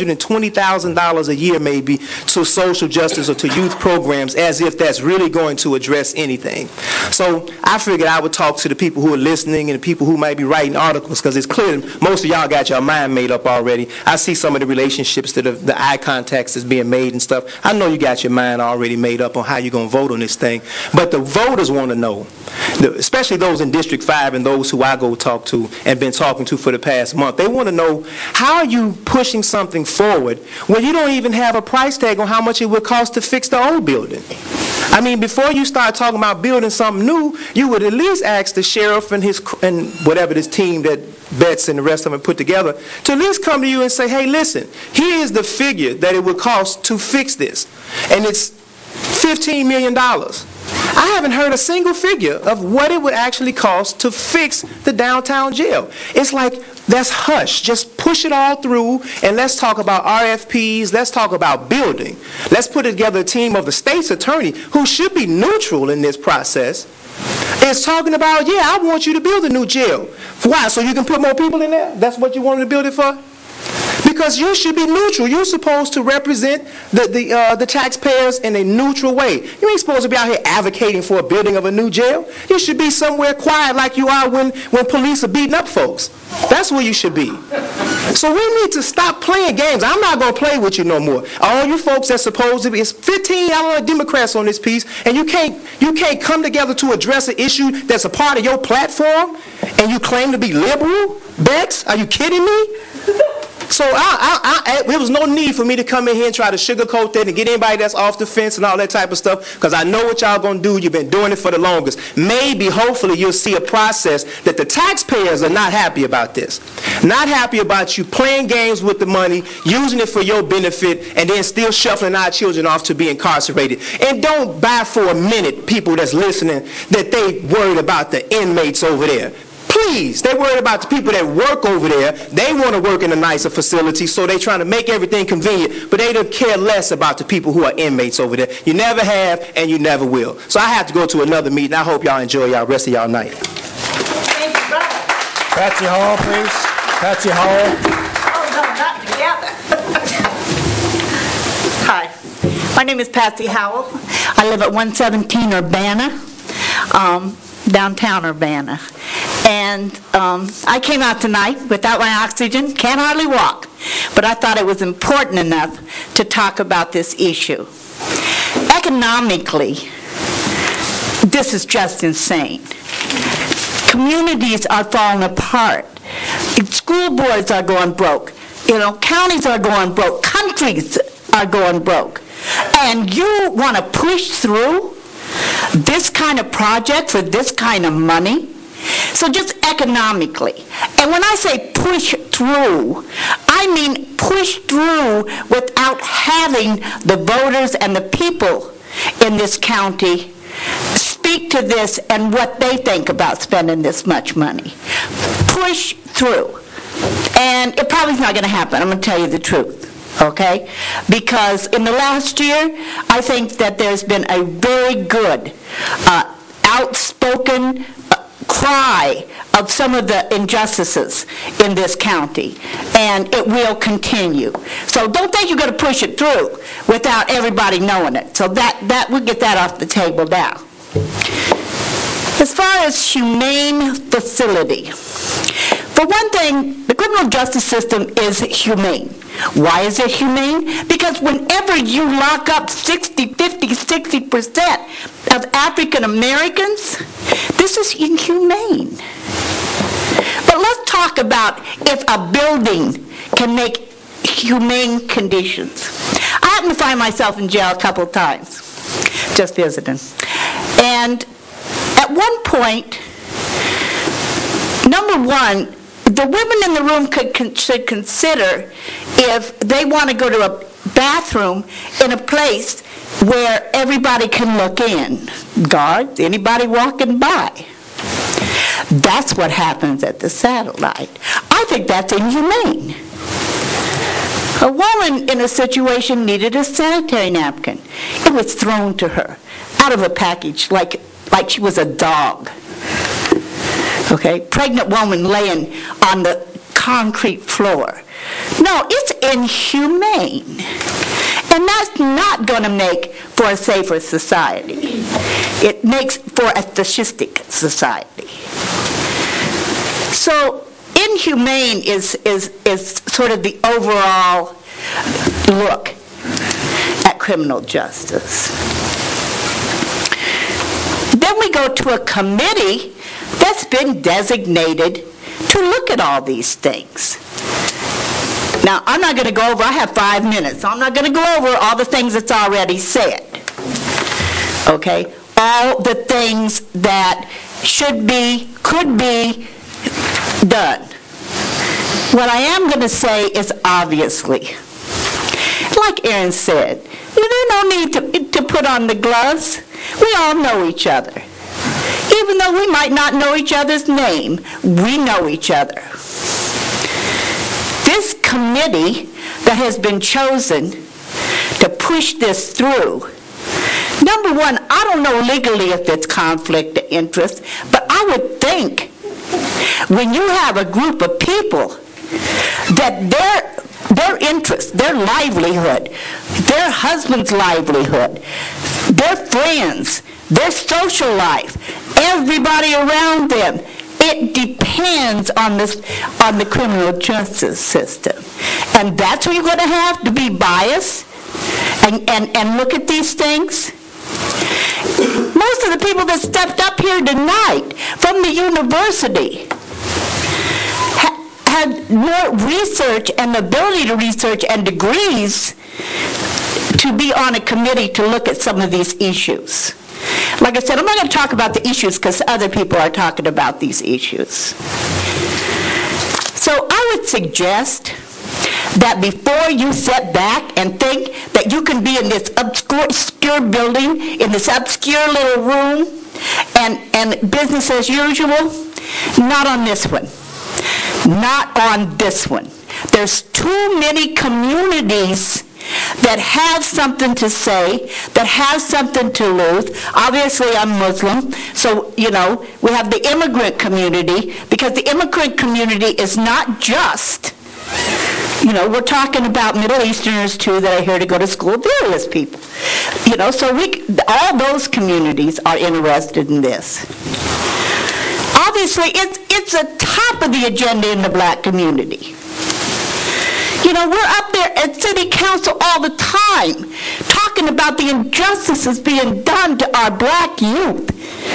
$220,000 a year maybe, to social justice or to youth programs as if that's really going to address anything. So I figured I would talk to the people who are listening and the people who might be writing articles, because it's clear most of y'all got your mind made up already. I see some of the relationships that the eye contacts is being made and stuff. I know you got your mind already made up on how you're going to vote on this thing. But the voters want to know, especially those in District 5 and those who I go talk to and been talking to for the past month. They want to know, how are you pushing something forward when you don't even have a price tag on how much it would cost to fix the old building? I mean, before you start talking about building something new, you would at least ask the sheriff and whatever this team that Betts and the rest of them put together to at least come to you and say, hey, listen, here is the figure that it would cost to fix this. And it's $15 million. I haven't heard a single figure of what it would actually cost to fix the downtown jail. It's like, that's hush. Just push it all through, and let's talk about RFPs. Let's talk about building. Let's put together a team of the state's attorney, who should be neutral in this process, is talking about, yeah, I want you to build a new jail. Why? So you can put more people in there? That's what you wanted to build it for? Because you should be neutral. You're supposed to represent the taxpayers in a neutral way. You ain't supposed to be out here advocating for a building of a new jail. You should be somewhere quiet like you are when police are beating up folks. That's where you should be. So we need to stop playing games. I'm not going to play with you no more. All you folks that's supposed to be, it's 15 Democrats on this piece, and you can't come together to address an issue that's a part of your platform, and you claim to be liberal? Betts, are you kidding me? So there was no need for me to come in here and try to sugarcoat that and get anybody that's off the fence and all that type of stuff, because I know what y'all going to do. You've been doing it for the longest. Maybe, hopefully, you'll see a process that the taxpayers are not happy about this. Not happy about you playing games with the money, using it for your benefit, and then still shuffling our children off to be incarcerated. And don't buy for a minute, people that's listening, that they worried about the inmates over there. Please, they're worried about the people that work over there. They want to work in a nicer facility, so they're trying to make everything convenient, but they don't care less about the people who are inmates over there. You never have, and you never will. So I have to go to another meeting. I hope y'all enjoy y'all rest of y'all night. Thank you, brother. Patsy Hall, please. Patsy Hall. Oh, no, not together. Hi, my name is Patsy Howell. I live at 117 Urbana, downtown Urbana. And I came out tonight without my oxygen, can't hardly walk. But I thought it was important enough to talk about this issue. Economically, this is just insane. Communities are falling apart. School boards are going broke. Counties are going broke. Countries are going broke. And you want to push through this kind of project for this kind of money? So just economically. And when I say push through, I mean push through without having the voters and the people in this county speak to this and what they think about spending this much money. Push through. And it probably is not going to happen. I'm going to tell you the truth. Okay? Because in the last year, I think that there's been a very good, outspoken cry of some of the injustices in this county, and it will continue. So don't think you're going to push it through without everybody knowing it. So that we'll get that off the table now. As far as humane facility, for one thing, the criminal justice system is humane. Why is it humane? Because whenever you lock up 60, 50, 60% of African Americans, this is inhumane. But let's talk about if a building can make humane conditions. I happen to find myself in jail a couple of times, just visiting. And at one point, number one, the women in the room should consider if they want to go to a bathroom in a place where everybody can look in. Guards, anybody walking by. That's what happens at the Satellite. I think that's inhumane. A woman in a situation needed a sanitary napkin. It was thrown to her out of a package like she was a dog. Okay, pregnant woman laying on the concrete floor. No, it's inhumane. And that's not going to make for a safer society. It makes for a fascistic society. So inhumane is sort of the overall look at criminal justice. Then we go to a committee that's been designated to look at all these things. Now, I'm not going to go over, I have 5 minutes, so I'm not going to go over all the things that's already said. Okay? All the things that should be, could be done. What I am going to say is obviously, like Aaron said, there's no need to put on the gloves. We all know each other. Even though we might not know each other's name, we know each other. This committee that has been chosen to push this through, number one, I don't know legally if it's conflict of interest, but I would think when you have a group of people that their interest, their livelihood, their husband's livelihood, their friends, their social life, everybody around them, it depends on the criminal justice system. And that's where you're going to have to be biased and look at these things. Most of the people that stepped up here tonight from the university had more research and the ability to research and degrees to be on a committee to look at some of these issues. Like I said, I'm not going to talk about the issues because other people are talking about these issues. So I would suggest that before you sit back and think that you can be in this obscure building, in this obscure little room, and business as usual, not on this one. Not on this one. There's too many communities that have something to say, that have something to lose. Obviously, I'm Muslim, so, we have the immigrant community, because the immigrant community is not just, we're talking about Middle Easterners, too, that are here to go to school, various people. So all those communities are interested in this. Obviously, it's the top of the agenda in the black community. We're up there at city council all the time talking about the injustices being done to our black youth.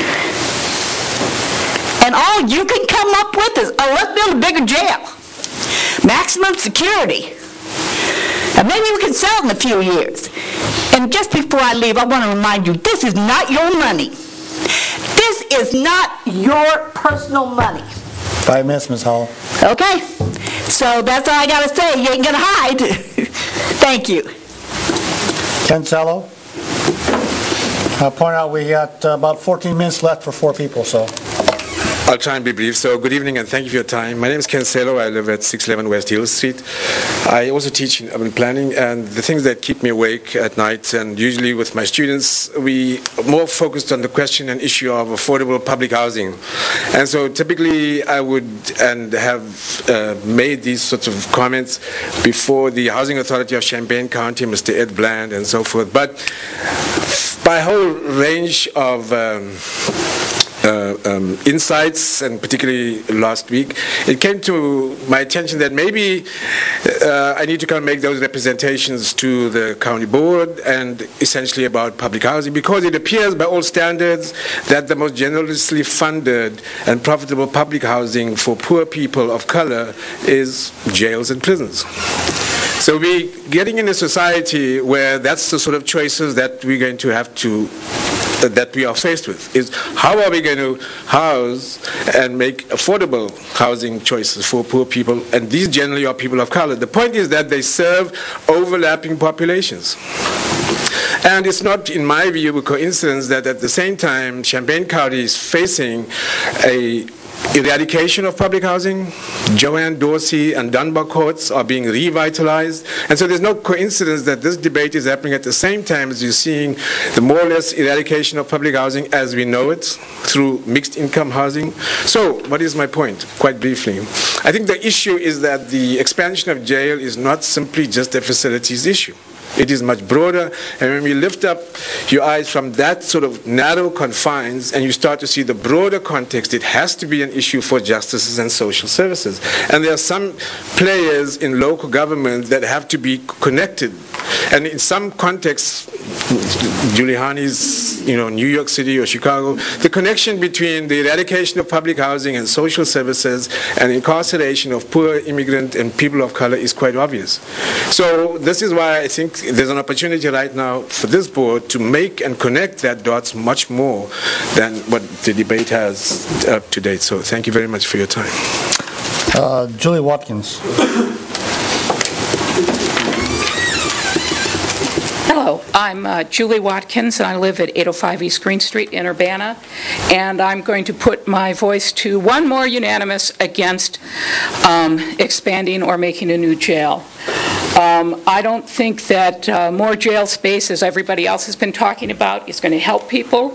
And all you can come up with is, let's build a bigger jail. Maximum security. And maybe we can sell it in a few years. And just before I leave, I want to remind you, this is not your money. This is not your personal money. 5 minutes, Ms. Howell. Okay. So that's all I got to say. You ain't going to hide. Thank you. Ken Cello. I'll point out we got about 14 minutes left for 4 people, so. I'll try and be brief. So good evening and thank you for your time. My name is Ken Cello. I live at 611 West Hill Street. I also teach in urban planning, and the things that keep me awake at night, and usually with my students, we are more focused on the question and issue of affordable public housing. And so typically I would and have made these sorts of comments before the Housing Authority of Champaign County, Mr. Ed Bland, and so forth. But by a whole range of insights, and particularly last week, it came to my attention that maybe I need to come and make those representations to the county board and essentially about public housing, because it appears by all standards that the most generously funded and profitable public housing for poor people of color is jails and prisons. So we're getting in a society where that's the sort of choices that we're going to have to that we are faced with, is how are we going to house and make affordable housing choices for poor people, and these generally are people of color. The point is that they serve overlapping populations. And it's not, in my view, a coincidence that at the same time Champaign County is facing a eradication of public housing. Joanne Dorsey and Dunbar courts are being revitalized. And so there's no coincidence that this debate is happening at the same time as you're seeing the more or less eradication of public housing as we know it through mixed income housing. So what is my point? Quite briefly, I think the issue is that the expansion of jail is not simply just a facilities issue. It is much broader, and when we lift up your eyes from that sort of narrow confines and you start to see the broader context, it has to be an issue for justices and social services. And there are some players in local government that have to be connected. And in some contexts, Giuliani's, New York City or Chicago, the connection between the eradication of public housing and social services and incarceration of poor immigrant and people of color is quite obvious. So this is why I think there's an opportunity right now for this board to make and connect that dots much more than what the debate has up to date. So thank you very much for your time. Julie Watkins. Hello, I'm Julie Watkins, and I live at 805 East Green Street in Urbana, and I'm going to put my voice to one more unanimous against expanding or making a new jail. I don't think that more jail space, as everybody else has been talking about, is going to help people.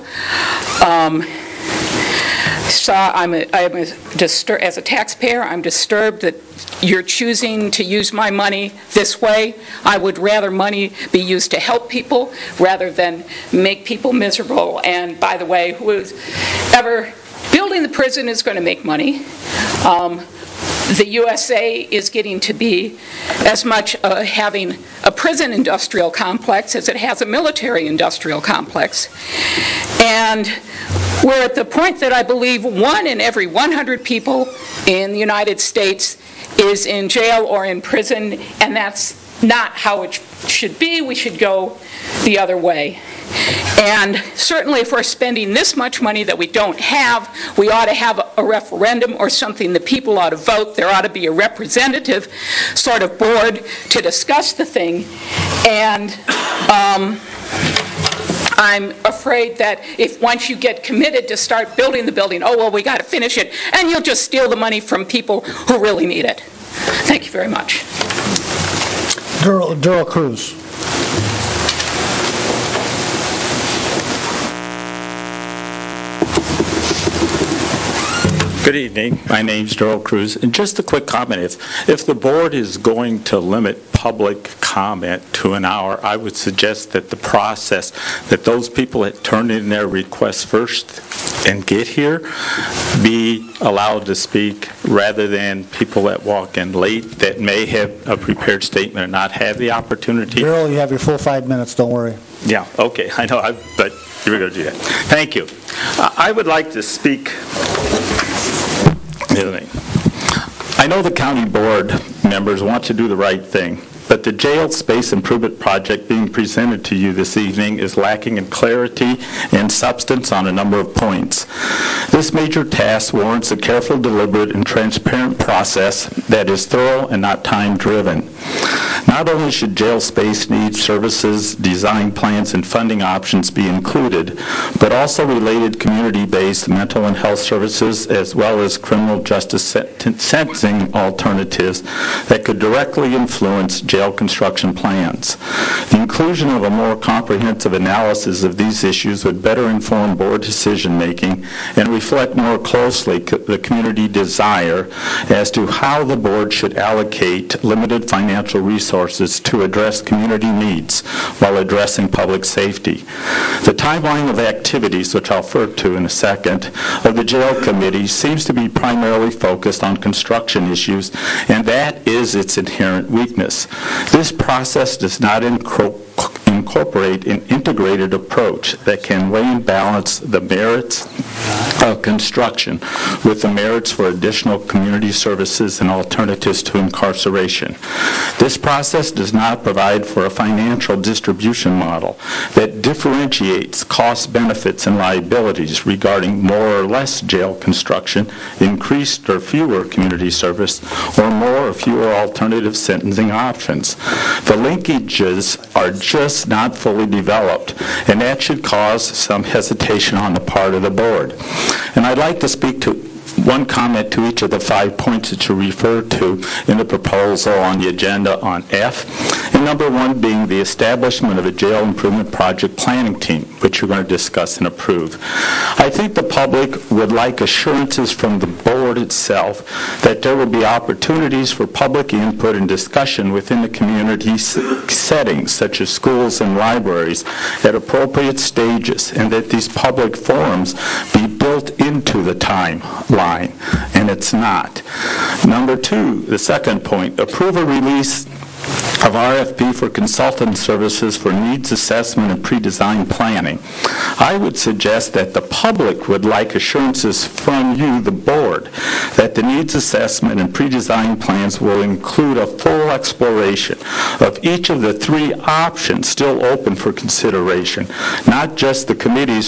So as a taxpayer, I'm disturbed that you're choosing to use my money this way. I would rather money be used to help people rather than make people miserable. And by the way, whoever building the prison is going to make money. The USA is getting to be as much having a prison industrial complex as it has a military industrial complex. And we're at the point that I believe 1 in every 100 people in the United States is in jail or in prison, and that's not how it should be. We should go the other way. And certainly if we're spending this much money that we don't have, we ought to have a referendum or something. The people ought to vote. There ought to be a representative sort of board to discuss the thing. And I'm afraid that if once you get committed to start building the building, oh, well, we got to finish it, and you'll just steal the money from people who really need it. Thank you very much. Darrell Cruz. Good evening. My name's Darrell Cruz. And just a quick comment. If the board is going to limit public comment to an hour, I would suggest that the process, that those people that turn in their requests first and get here be allowed to speak rather than people that walk in late that may have a prepared statement and not have the opportunity. Darrell, you have your full 5 minutes. Don't worry. Yeah, okay. I know, but we're going to do that. Thank you. I would like to speak. I know the county board members want to do the right thing, but the jail space improvement project being presented to you this evening is lacking in clarity and substance on a number of points. This major task warrants a careful, deliberate, and transparent process that is thorough and not time-driven. Not only should jail space needs, services, design plans, and funding options be included, but also related community-based mental and health services as well as criminal justice sentencing alternatives that that could directly influence jail construction plans. The inclusion of a more comprehensive analysis of these issues would better inform board decision-making and reflect more closely the community desire as to how the board should allocate limited financial resources to address community needs while addressing public safety. The timeline of activities, which I'll refer to in a second, of the jail committee seems to be primarily focused on construction issues, and that is its inherent weakness. This process does not incorporate an integrated approach that can weigh and balance the merits of construction with the merits for additional community services and alternatives to incarceration. This process does not provide for a financial distribution model that differentiates costs, benefits, and liabilities regarding more or less jail construction, increased or fewer community service, or more or fewer alternative sentencing options. The linkages are just not fully developed, and that should cause some hesitation on the part of the board. And I'd like to speak to one comment to each of the 5 points that you referred to in the proposal on the agenda on F. And number 1 being the establishment of a jail improvement project planning team, which you're going to discuss and approve. I think the public would like assurances from the board itself that there will be opportunities for public input and discussion within the community settings, such as schools and libraries, at appropriate stages, and that these public forums be built into the timeline, and it's not. Number 2, the second point, approve a release of RFP for consultant services for needs assessment and pre-design planning. I would suggest that the public would like assurances from you, the board, that the needs assessment and pre-design plans will include a full exploration of each of the 3 options still open for consideration, not just the committee's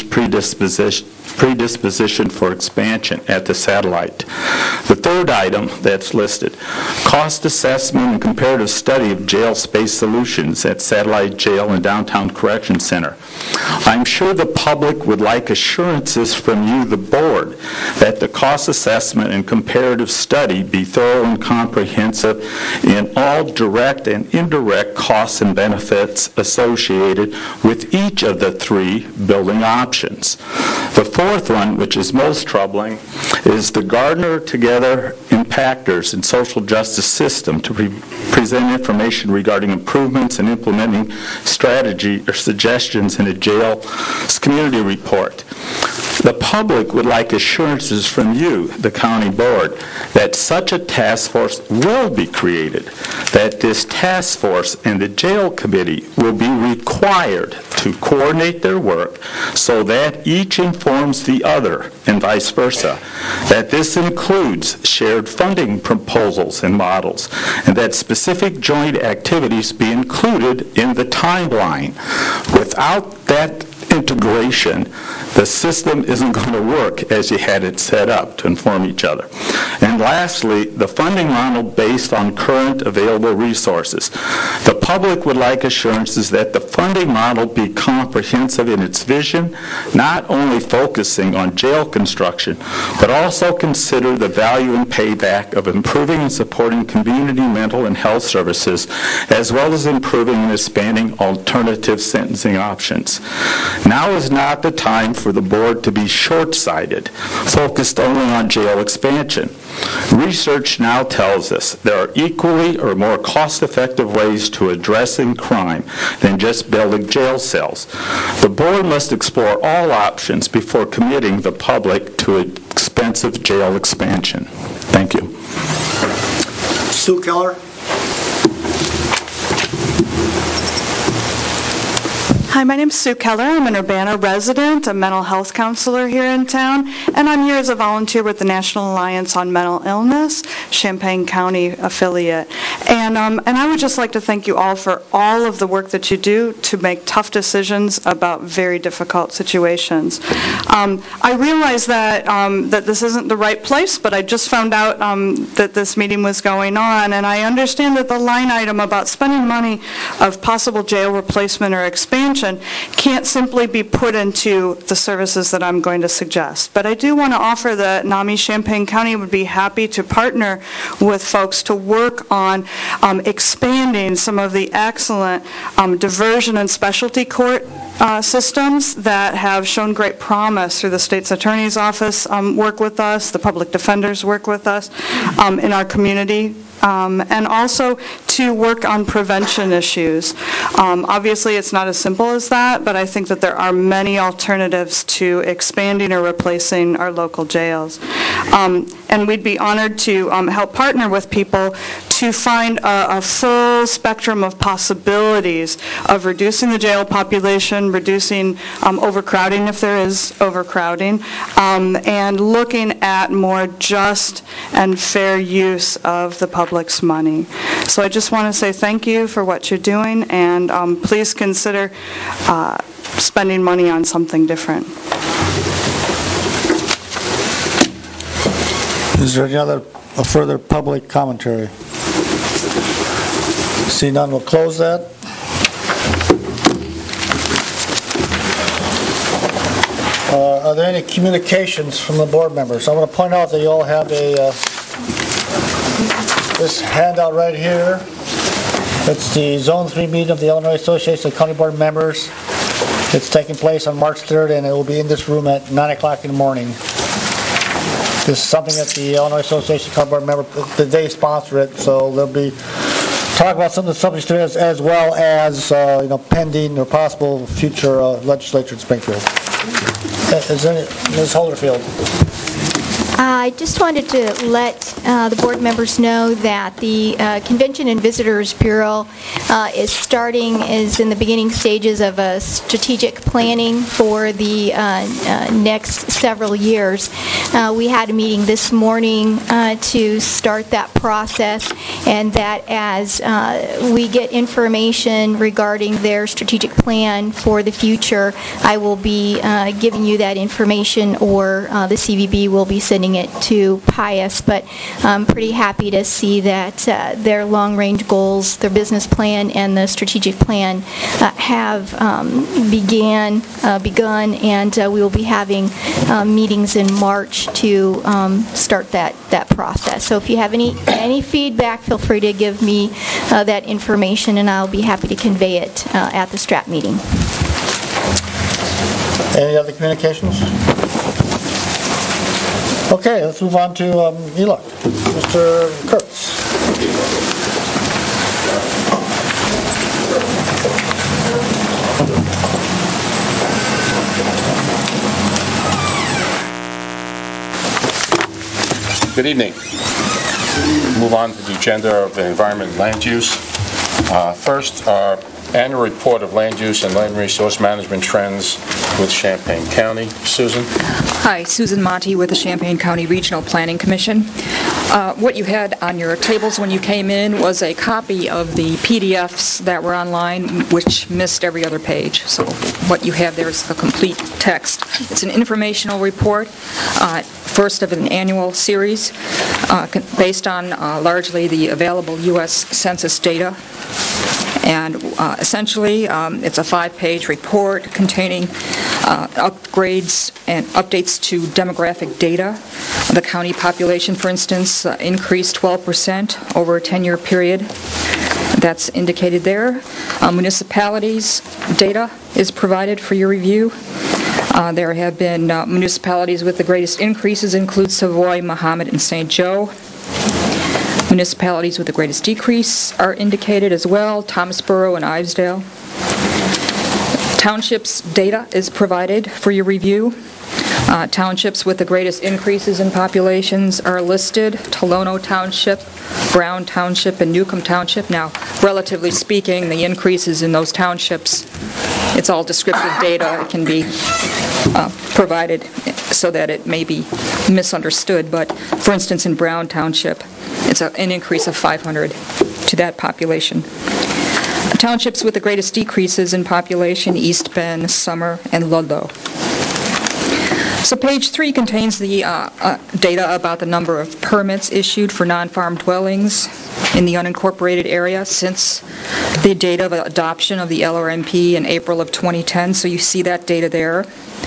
predisposition for expansion at the satellite. The third item that's listed, cost assessment and comparative study of jail space solutions at Satellite Jail and Downtown Correction Center. I'm sure the public would like assurances from you, the board, that the cost assessment and comparative study be thorough and comprehensive in all direct and indirect costs and benefits associated with each of the 3 building options. The fourth one, which is most troubling, is the Gardner Together Impactors and Social Justice System to present information regarding improvements and implementing strategy or suggestions in a jail's community report. The public would like assurances from you, the county board, that such a task force will be created, that this task force and the jail committee will be required to coordinate their work so that each informs the other and vice versa, that this includes shared funding proposals and models, and that specific joint activities be included in the timeline. Without that integration, the system isn't going to work as you had it set up to inform each other. And lastly, the funding model based on current available resources. The public would like assurances that the funding model be comprehensive in its vision, not only focusing on jail construction, but also consider the value and payback of improving and supporting community mental and health services, as well as improving and expanding alternative sentencing options. Now is not the time for the board to be short-sighted, focused only on jail expansion. Research now tells us there are equally or more cost-effective ways to addressing crime than just building jail cells. The board must explore all options before committing the public to expensive jail expansion. Thank you. Sue Keller. Hi, my name's Sue Keller. I'm an Urbana resident, a mental health counselor here in town, and I'm here as a volunteer with the National Alliance on Mental Illness, Champaign County affiliate. And I would just like to thank you all for all of the work that you do to make tough decisions about very difficult situations. I realize that that this isn't the right place, but I just found out that this meeting was going on, and I understand that the line item about spending money of possible jail replacement or expansion population can't simply be put into the services that I'm going to suggest. But I do want to offer that NAMI Champaign County would be happy to partner with folks to work on expanding some of the excellent diversion and specialty court systems that have shown great promise through the state's attorney's office work with us, the public defenders work with us in our community. And also to work on prevention issues. Obviously, it's not as simple as that, but I think that there are many alternatives to expanding or replacing our local jails. And we'd be honored to help partner with people to find a full spectrum of possibilities of reducing the jail population, reducing overcrowding if there is overcrowding, and looking at more just and fair use of the public's money. So I just want to say thank you for what you're doing, and please consider spending money on something different. Is there any other further public commentary? See none, we'll close that. Are there any communications from the board members? I want to point out that you all have this handout right here. It's the Zone 3 meeting of the Illinois Association of County Board Members. It's taking place on March 3rd, and it will be in this room at 9 o'clock in the morning. This is something that the Illinois Association of County Board Members, they sponsor it, so they'll be talking about some of the subjects to it, as well as pending or possible future legislature in Springfield. Is there any, Ms. Holderfield? I just wanted to let the board members know that the Convention and Visitors Bureau is in the beginning stages of a strategic planning for the next several years. We had a meeting this morning to start that process, and that as we get information regarding their strategic plan for the future, I will be giving you that information, or the CVB will be sending it to Pius. But I'm pretty happy to see that their long-range goals, their business plan, and the strategic plan have begun, and we will be having meetings in March to start that process. So if you have any feedback, feel free to give me that information, and I'll be happy to convey it at the STRAT meeting. Any other communications? Okay, let's move on to ELUC. Mr. Kurtz. Good evening. Move on to the agenda of the environment and land use. First, our annual report of land use and land resource management trends with Champaign County. Susan? Hi, Susan Monty with the Champaign County Regional Planning Commission. What you had on your tables when you came in was a copy of the PDFs that were online, which missed every other page. So what you have there is the complete text. It's an informational report, first of an annual series, based on largely the available U.S. Census data. And essentially, it's a 5-page report containing upgrades and updates to demographic data. The county population, for instance, increased 12% over a 10-year period. That's indicated there. Municipalities' data is provided for your review. There have been municipalities with the greatest increases include Savoy, Mahomet, and St. Joe. Municipalities with the greatest decrease are indicated as well, Thomasboro and Ivesdale. Townships data is provided for your review. Townships with the greatest increases in populations are listed: Tolono Township, Brown Township, and Newcomb Township. Now, relatively speaking, the increases in those townships, it's all descriptive data. It can be provided so that it may be misunderstood. But, for instance, in Brown Township, it's an increase of 500 to that population. Townships with the greatest decreases in population: East Bend, Summer, and Ludlow. So page 3 contains the data about the number of permits issued for non-farm dwellings in the unincorporated area since the date of adoption of the LRMP in April of 2010. So you see that data there.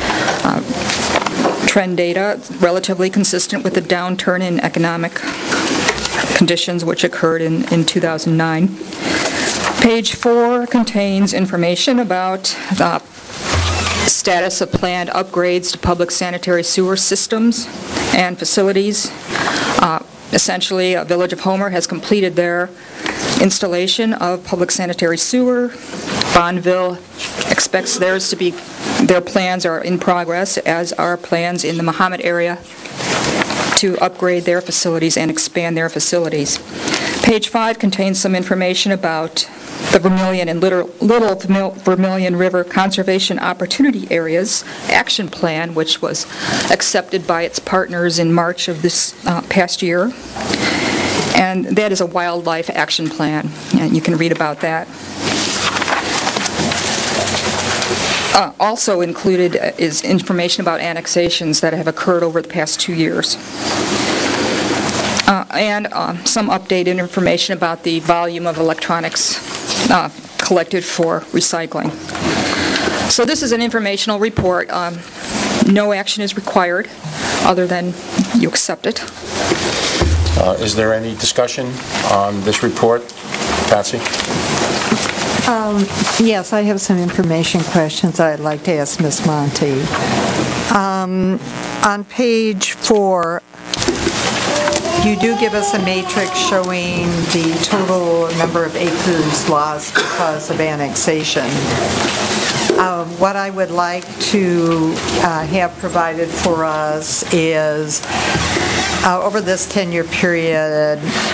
Trend data, relatively consistent with the downturn in economic conditions which occurred in 2009. Page 4 contains information about the status of planned upgrades to public sanitary sewer systems and facilities. Essentially, Village of Homer has completed their installation of public sanitary sewer. Bonneville expects their plans are in progress, as are plans in the Mahomet area to upgrade their facilities and expand their facilities. Page 5 contains some information about the Vermilion and Little Vermilion River Conservation Opportunity Areas Action Plan, which was accepted by its partners in March of this past year. And that is a wildlife action plan, and you can read about that. Also included is information about annexations that have occurred over the past 2 years. And some updated information about the volume of electronics collected for recycling. So this is an informational report. No action is required other than you accept it. Is there any discussion on this report? Patsy? Yes, I have some information questions I'd like to ask Ms. Monty. On page 4, you do give us a matrix showing the total number of acres lost because of annexation. What I would like to have provided for us is, over this 10-year period,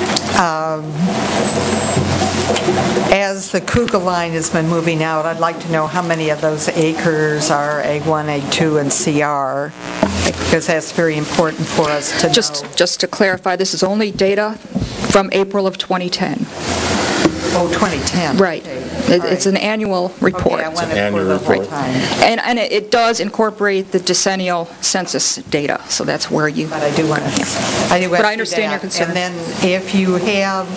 as the Kuga line has been moving out, I'd like to know how many of those acres are A1, A2, and CR, because that's very important for us to know. Just to clarify, this is only data from April of 2010. Oh, 2010. Right. Okay. It's an annual report. Okay, I want it for the whole time. And it does incorporate the decennial census data, so that's where you... But I do want to... But I understand your concern. And then if you have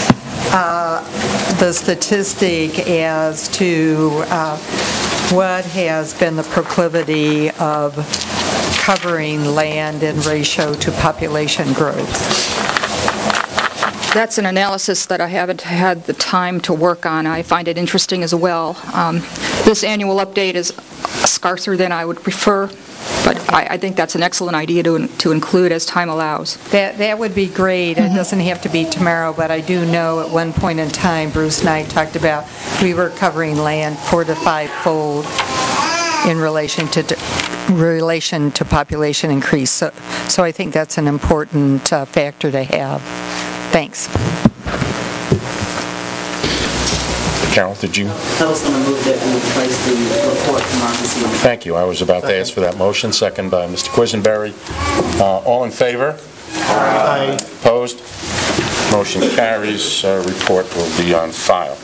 the statistic as to what has been the proclivity of covering land in ratio to population growth. That's an analysis that I haven't had the time to work on. I find it interesting as well. This annual update is scarcer than I would prefer, but I think that's an excellent idea to include as time allows. That would be great. It doesn't have to be tomorrow, but I do know at one point in time, Bruce and I talked about we were covering land 4- to 5-fold in relation to population increase. So I think that's an important factor to have. Thanks. Carol, did you? I was going to move that we place the report from RPC. Thank you. I was about to ask for that motion. Second by Mr. Quisenberry. All in favor? Aye. Opposed? Motion carries. Report will be on file.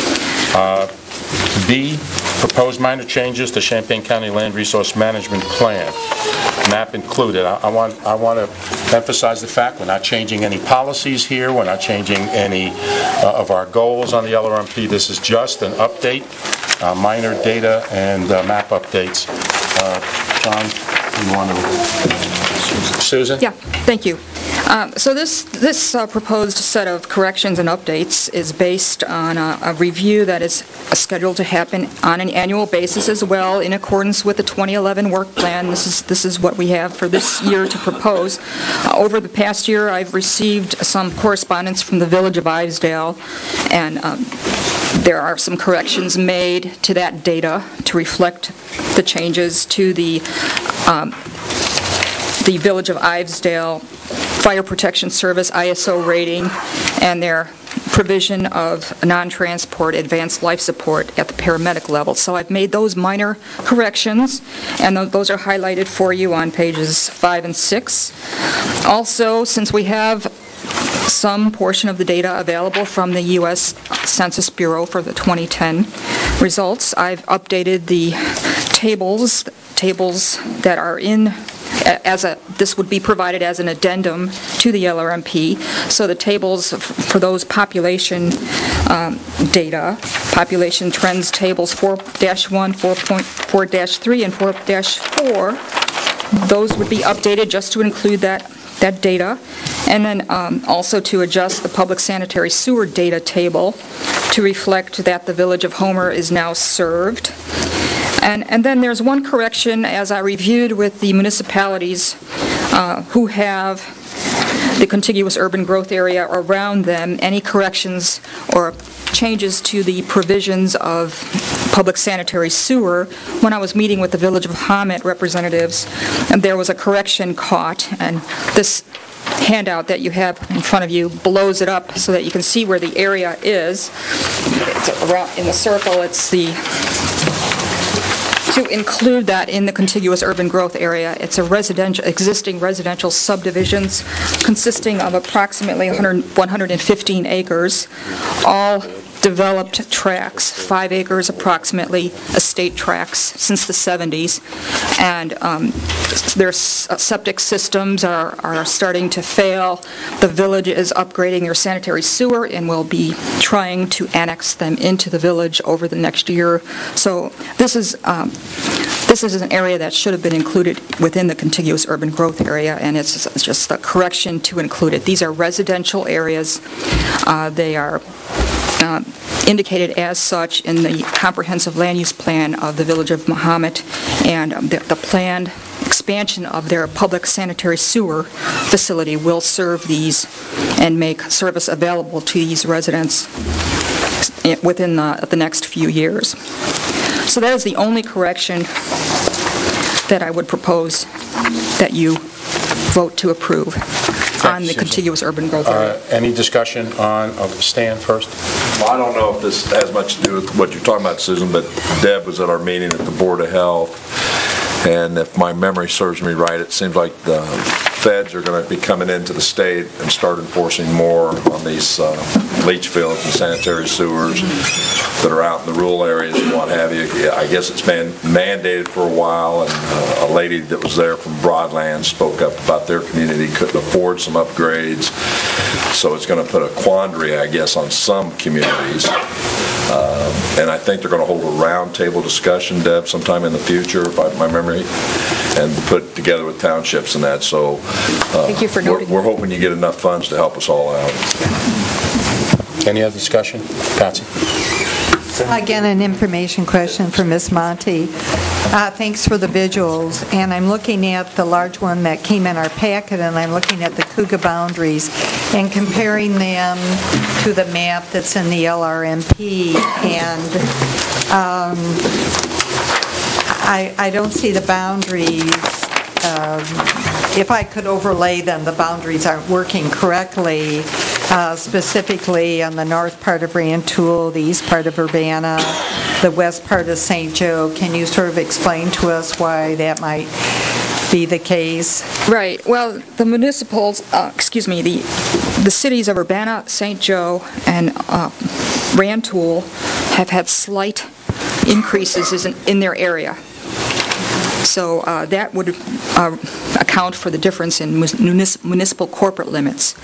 B, proposed minor changes to Champaign County Land Resource Management Plan. Map included. I want to emphasize the fact we're not changing any policies here. We're not changing any of our goals on the LRMP. This is just an update, minor data and map updates. John, you want to? Susan? Yeah, thank you. So this proposed set of corrections and updates is based on a review that is scheduled to happen on an annual basis as well, in accordance with the 2011 work plan. This is what we have for this year to propose. Over the past year, I've received some correspondence from the Village of Ivesdale, and there are some corrections made to that data to reflect the changes to the Village of Ivesdale Fire Protection Service ISO rating and their provision of non-transport advanced life support at the paramedic level. So I've made those minor corrections, and those are highlighted for you on pages 5 and 6. Also, since we have some portion of the data available from the U.S. Census Bureau for the 2010 results, I've updated the tables that are in this would be provided as an addendum to the LRMP. So the tables for those population data, population trends tables 4-1, 4.4-3, and 4-4, those would be updated just to include that data, and then also to adjust the public sanitary sewer data table to reflect that the Village of Homer is now served. And then there's one correction, as I reviewed with the municipalities who have the contiguous urban growth area around them, any corrections or changes to the provisions of public sanitary sewer. When I was meeting with the Village of Homet representatives, and there was a correction caught, and this handout that you have in front of you blows it up so that you can see where the area is. It's around in the circle. It's to include that in the contiguous urban growth area. It's a existing residential subdivisions consisting of approximately 115 acres, all developed tracts, 5 acres approximately, estate tracts since the 70s, and their septic systems are starting to fail. The village is upgrading their sanitary sewer and will be trying to annex them into the village over the next year. So this is an area that should have been included within the contiguous urban growth area, and it's just a correction to include it. These are residential areas. They are indicated as such in the comprehensive land use plan of the Village of Mahomet, and the planned expansion of their public sanitary sewer facility will serve these and make service available to these residents within the next few years. So that is the only correction that I would propose that you vote to approve on the contiguous urban growth area. Any discussion on, Stan first? Well, I don't know if this has much to do with what you're talking about, Susan, but Deb was at our meeting at the Board of Health, and if my memory serves me right, it seems like the feds are going to be coming into the state and start enforcing more on these leach fields and sanitary sewers that are out in the rural areas and what have you. I guess it's been mandated for a while, and a lady that was there from Broadlands spoke up about their community couldn't afford some upgrades, so it's going to put a quandary, I guess, on some communities. And I think they're going to hold a roundtable discussion, Deb, sometime in the future, by my memory, and put together with townships and that. So thank you for noting. We're hoping you get enough funds to help us all out. Any other discussion? Patsy? Again, an information question for Ms. Monty. Thanks for the visuals, and I'm looking at the large one that came in our packet, and I'm looking at the Cougar boundaries and comparing them to the map that's in the LRMP, and I don't see the boundaries. If I could overlay them, the boundaries aren't working correctly, specifically on the north part of Rantoul, the east part of Urbana, the west part of St. Joe. Can you sort of explain to us why that might be the case? Right. Well, the municipals, the cities of Urbana, St. Joe, and Rantoul have had slight increases in their area. So that would account for the difference in municipal corporate limits.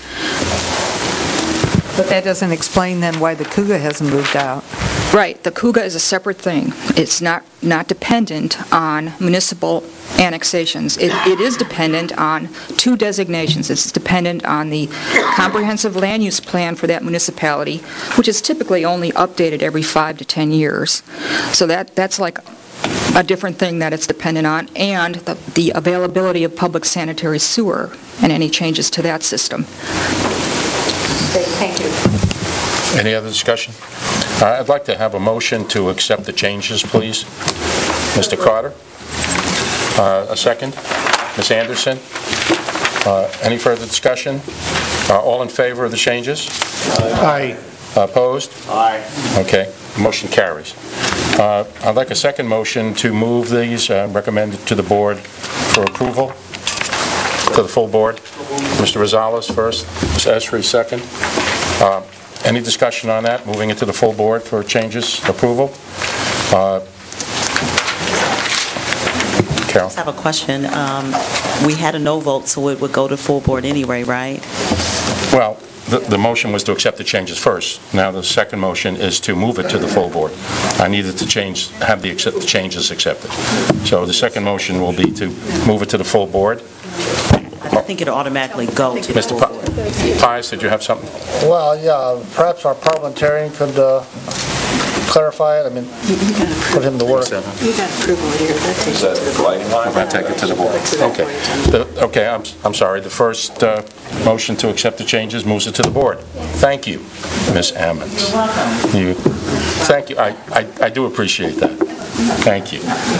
But that doesn't explain then why the Cougar hasn't moved out. Right. The Cougar is a separate thing. It's not dependent on municipal annexations. It is dependent on two designations. It's dependent on the comprehensive land use plan for that municipality, which is typically only updated every 5 to 10 years. So that's like a different thing that it's dependent on, and the availability of public sanitary sewer and any changes to that system. Thank you. Any other discussion? I'd like to have a motion to accept the changes, please. Mr. Carter? A second? Ms. Anderson? Any further discussion? All in favor of the changes? Aye. Opposed? Aye. Okay. Motion carries. I'd like a second motion to move these, recommended to the board for approval, to the full board. Mr. Rosales first, Ms. Esri second. Any discussion on that, moving it to the full board for changes, approval? Carol? I have a question. We had a no vote, so it would go to full board anyway, right? Well, the motion was to accept the changes first. Now the second motion is to move it to the full board. I needed to have the changes accepted. So the second motion will be to move it to the full board. I think it'll automatically go to the full board. Pius, did you have something? Well, yeah, perhaps our parliamentarian could clarify it. I mean, put him to work. You got approval here. That takes it to the board. I'm going to take it to the board. Okay. Okay, I'm sorry. The first motion to accept the changes moves it to the board. Thank you, Ms. Ammons. You're welcome. Thank you. I do appreciate that. Thank you.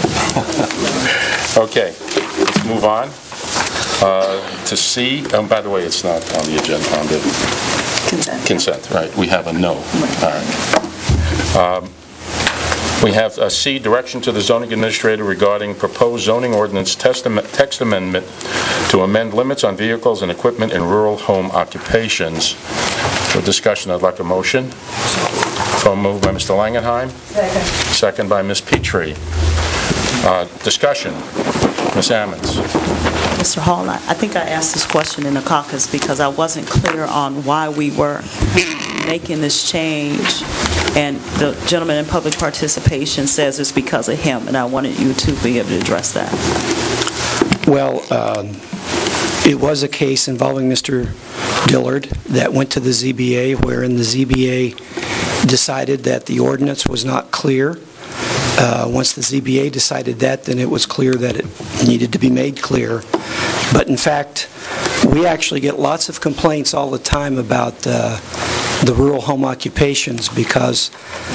Okay, let's move on to C. By the way, it's not on the agenda, on the consent, right? We have a no. All right. We have C, direction to the zoning administrator regarding proposed zoning ordinance text amendment to amend limits on vehicles and equipment in rural home occupations. For discussion, I'd like a motion. So moved by Mr. Langenheim. Second by Ms. Petrie. Discussion. Ms. Ammons. Mr. Hall, I think I asked this question in the caucus because I wasn't clear on why we were making this change, and the gentleman in public participation says it's because of him, and I wanted you to be able to address that. Well, it was a case involving Mr. Dillard that went to the ZBA, wherein the ZBA decided that the ordinance was not clear. Once the ZBA decided that, then it was clear that it needed to be made clear. But in fact, we actually get lots of complaints all the time about the rural home occupations because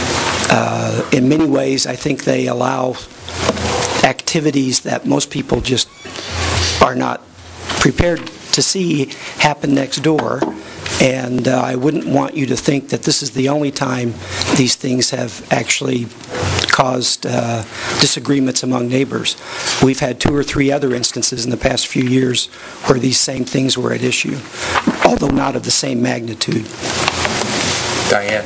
in many ways I think they allow activities that most people just are not prepared to see happen next door. And I wouldn't want you to think that this is the only time these things have actually caused disagreements among neighbors. We've had 2 or 3 other instances in the past few years where these same things were at issue, although not of the same magnitude. Diane.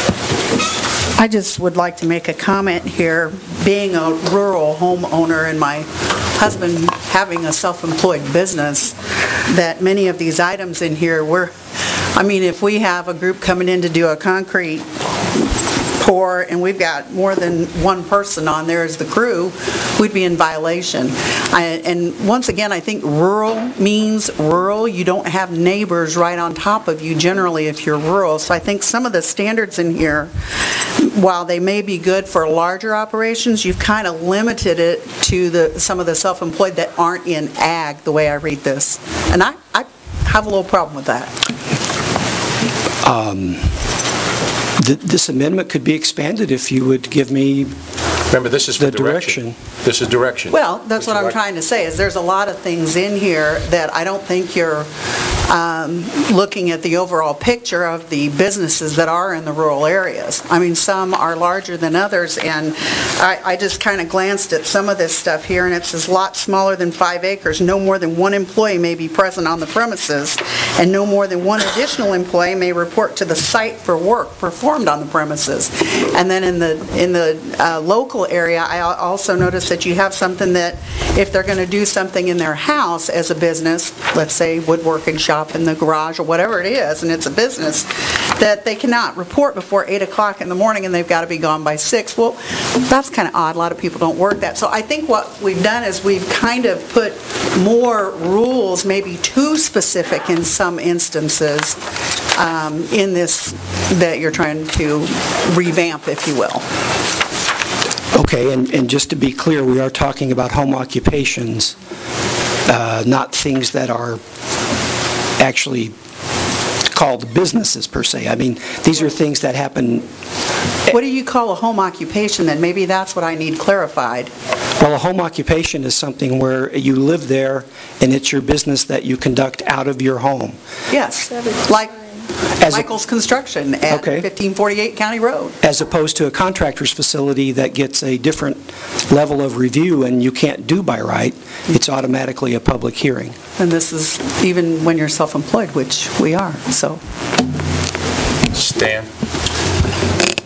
I just would like to make a comment here. Being a rural homeowner and my husband having a self-employed business, that many of these items in here if we have a group coming in to do a concrete pour and we've got more than one person on there as the crew, we'd be in violation. And once again, I think rural means rural. You don't have neighbors right on top of you generally if you're rural. So I think some of the standards in here, while they may be good for larger operations, you've kind of limited it to some of the self-employed that aren't in ag, the way I read this. And I have a little problem with that. This amendment could be expanded if you would give me Remember, this is for direction. This is direction. Well, that's what I'm trying to say, is there's a lot of things in here that I don't think you're looking at the overall picture of the businesses that are in the rural areas. I mean, some are larger than others, and I just kind of glanced at some of this stuff here, and it says lot smaller than 5 acres, no more than 1 employee may be present on the premises, and no more than 1 additional employee may report to the site for work performed on the premises. And then in the local area, I also noticed that you have something that if they're going to do something in their house as a business, let's say woodworking shop in the garage or whatever it is, and it's a business, that they cannot report before 8 o'clock in the morning and they've got to be gone by 6. Well, that's kind of odd. A lot of people don't work that. So I think what we've done is we've kind of put more rules, maybe too specific in some instances, in this that you're trying to revamp, if you will. Okay, and just to be clear, we are talking about home occupations, not things that are actually called businesses per se. I mean, these are things that happen. What do you call a home occupation then? Maybe that's what I need clarified. Well, a home occupation is something where you live there and it's your business that you conduct out of your home. Yes, like Michael's Construction at 1548 County Road. As opposed to a contractor's facility that gets a different level of review and you can't do by right, it's automatically a public hearing. And this is even when you're self-employed, which we are, so. Stan?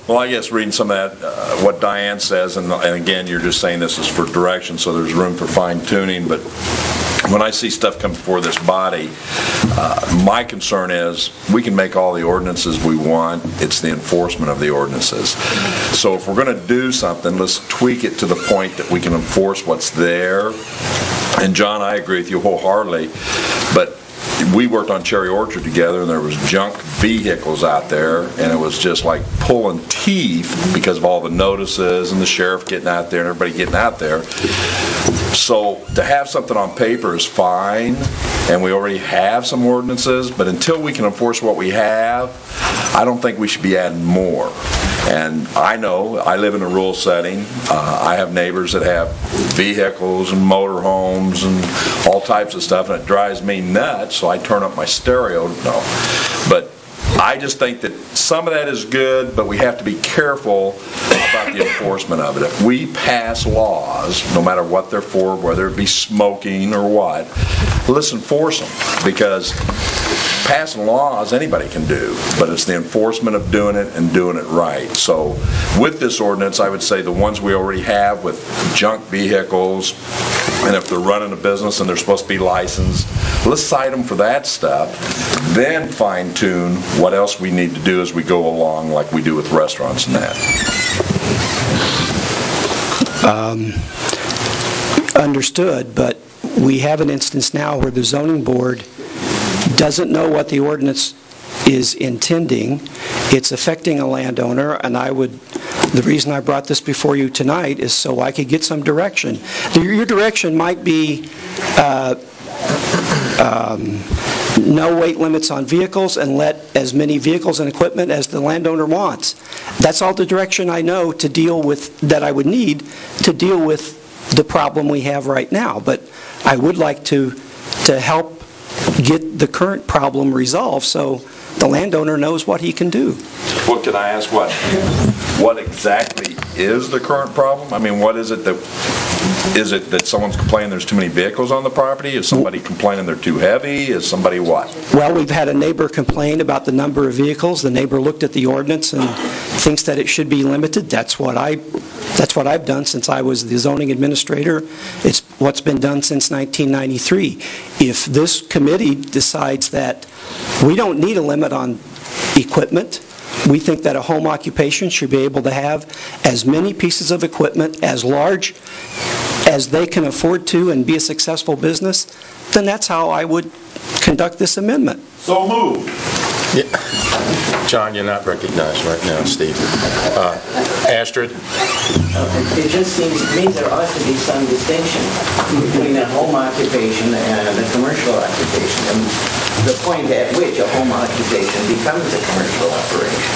Well, I guess reading some of that, what Diane says, and again, you're just saying this is for direction, so there's room for fine tuning, but when I see stuff come before this body, my concern is we can make all the ordinances we want. It's the enforcement of the ordinances. So if we're going to do something, let's tweak it to the point that we can enforce what's there. And John, I agree with you wholeheartedly, but we worked on Cherry Orchard together, and there was junk vehicles out there, and it was just like pulling teeth because of all the notices and the sheriff getting out there and everybody getting out there. So to have something on paper is fine, and we already have some ordinances, but until we can enforce what we have, I don't think we should be adding more. And I know, I live in a rural setting. I have neighbors that have vehicles and motorhomes and all types of stuff, and it drives me nuts, so I turn up my stereo. No. But I just think that some of that is good, but we have to be careful about the enforcement of it. If we pass laws, no matter what they're for, whether it be smoking or what, let's enforce them, because passing laws anybody can do, but it's the enforcement of doing it and doing it right. So with this ordinance, I would say the ones we already have with junk vehicles, and if they're running a business and they're supposed to be licensed, let's cite them for that stuff, then fine tune what else we need to do as we go along, like we do with restaurants and that. Understood, but we have an instance now where the zoning board doesn't know what the ordinance is intending. It's affecting a landowner, and the reason I brought this before you tonight is so I could get some direction. Your direction might be no weight limits on vehicles and let as many vehicles and equipment as the landowner wants. That's all the direction I know to deal with, that I would need to deal with the problem we have right now. But I would like to help get the current problem resolved so the landowner knows what he can do. Well, can I ask what exactly is the current problem? I mean, what is it that someone's complaining there's too many vehicles on the property? Is somebody complaining they're too heavy? Is somebody what? Well, we've had a neighbor complain about the number of vehicles. The neighbor looked at the ordinance and thinks that it should be limited. That's what I've done since I was the zoning administrator. It's what's been done since 1993. If this committee decides that we don't need a limit on equipment, we think that a home occupation should be able to have as many pieces of equipment, as large as they can afford to, and be a successful business, then that's how I would conduct this amendment. So moved. Yeah. John, you're not recognized right now, Steve. Astrid? It just seems to me there ought to be some distinction between a home occupation and a commercial occupation, and the point at which a home occupation becomes a commercial operation.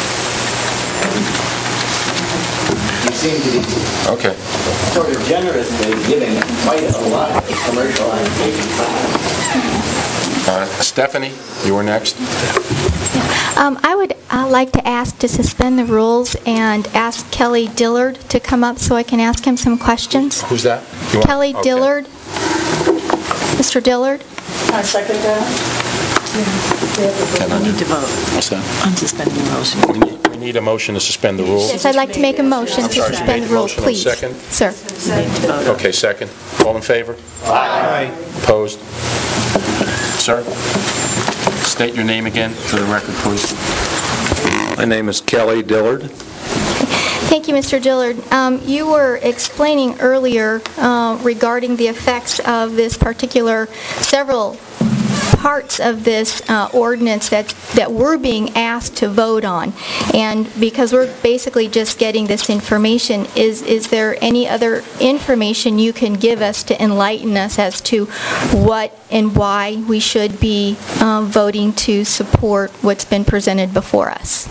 You seem to be sort of generously giving quite a lot of commercial occupation. Stephanie, you were next. I would like to ask to suspend the rules and ask Kelly Dillard to come up so I can ask him some questions. Who's that? Kelly Dillard. Mr. Dillard? I second that. We need to vote. What's that? On suspending the rules. We need a motion to suspend the rules. Yes, I'd like to make a motion to suspend the rules, please. Second? Sir. Okay, second. All in favor? Aye. Opposed? Sir? State your name again for the record, please. My name is Kelly Dillard. Thank you, Mr. Dillard. You were explaining earlier regarding the effects of this particular several parts of this ordinance that we're being asked to vote on. And because we're basically just getting this information, is there any other information you can give us to enlighten us as to what and why we should be voting to support what's been presented before us?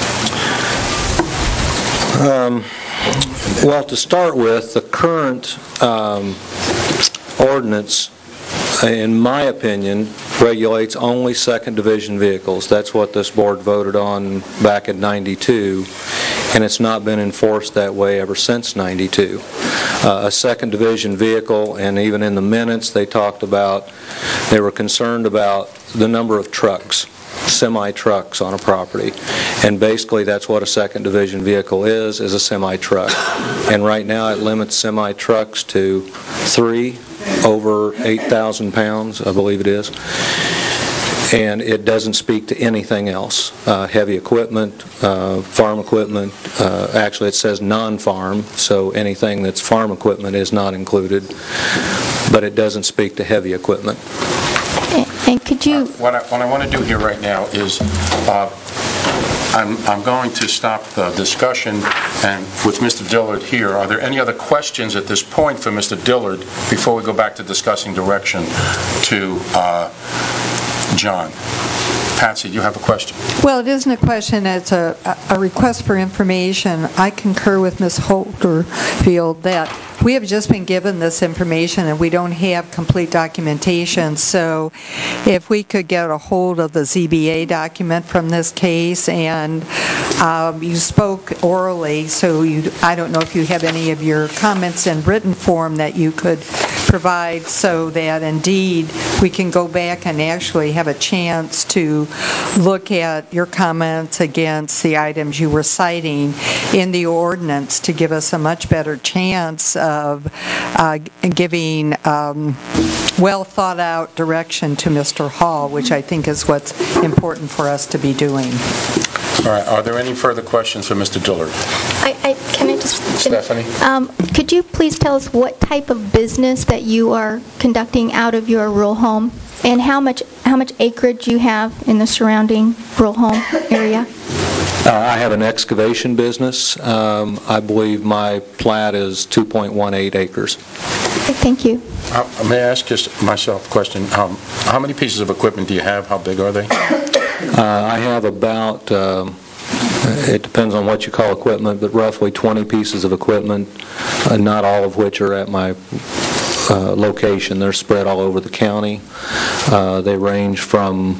Well, to start with, the current ordinance, in my opinion, regulates only second division vehicles. That's what this board voted on back in '92, and it's not been enforced that way ever since '92. A second division vehicle, and even in the minutes they were concerned about the number of trucks semi-trucks on a property. And basically, that's what a second division vehicle is a semi-truck. And right now, it limits semi-trucks to 3 over 8,000 pounds, I believe it is. And it doesn't speak to anything else. Heavy equipment, farm equipment, actually it says non-farm, so anything that's farm equipment is not included, but it doesn't speak to heavy equipment. And could you... What I want to do here right now is I'm going to stop the discussion and with Mr. Dillard here. Are there any other questions at this point for Mr. Dillard before we go back to discussing direction to John? Patsy, you have a question? Well, it isn't a question, it's a request for information. I concur with Ms. Holderfield that we have just been given this information and we don't have complete documentation, so if we could get a hold of the ZBA document from this case, and you spoke orally, so I don't know if you have any of your comments in written form that you could provide so that indeed we can go back and actually have a chance to look at your comments against the items you were citing in the ordinance to give us a much better chance of giving well thought out direction to Mr. Hall, which I think is what's important for us to be doing. All right. Are there any further questions for Mr. Dillard? Can I just finish? Stephanie? Could you please tell us what type of business that you are conducting out of your rural home, and how much acreage you have in the surrounding rural home area? I have an excavation business. I believe my plat is 2.18 acres. Okay, thank you. May I ask just myself a question? How many pieces of equipment do you have? How big are they? I have about, it depends on what you call equipment, but roughly 20 pieces of equipment, not all of which are at my location. They're spread all over the county. They range from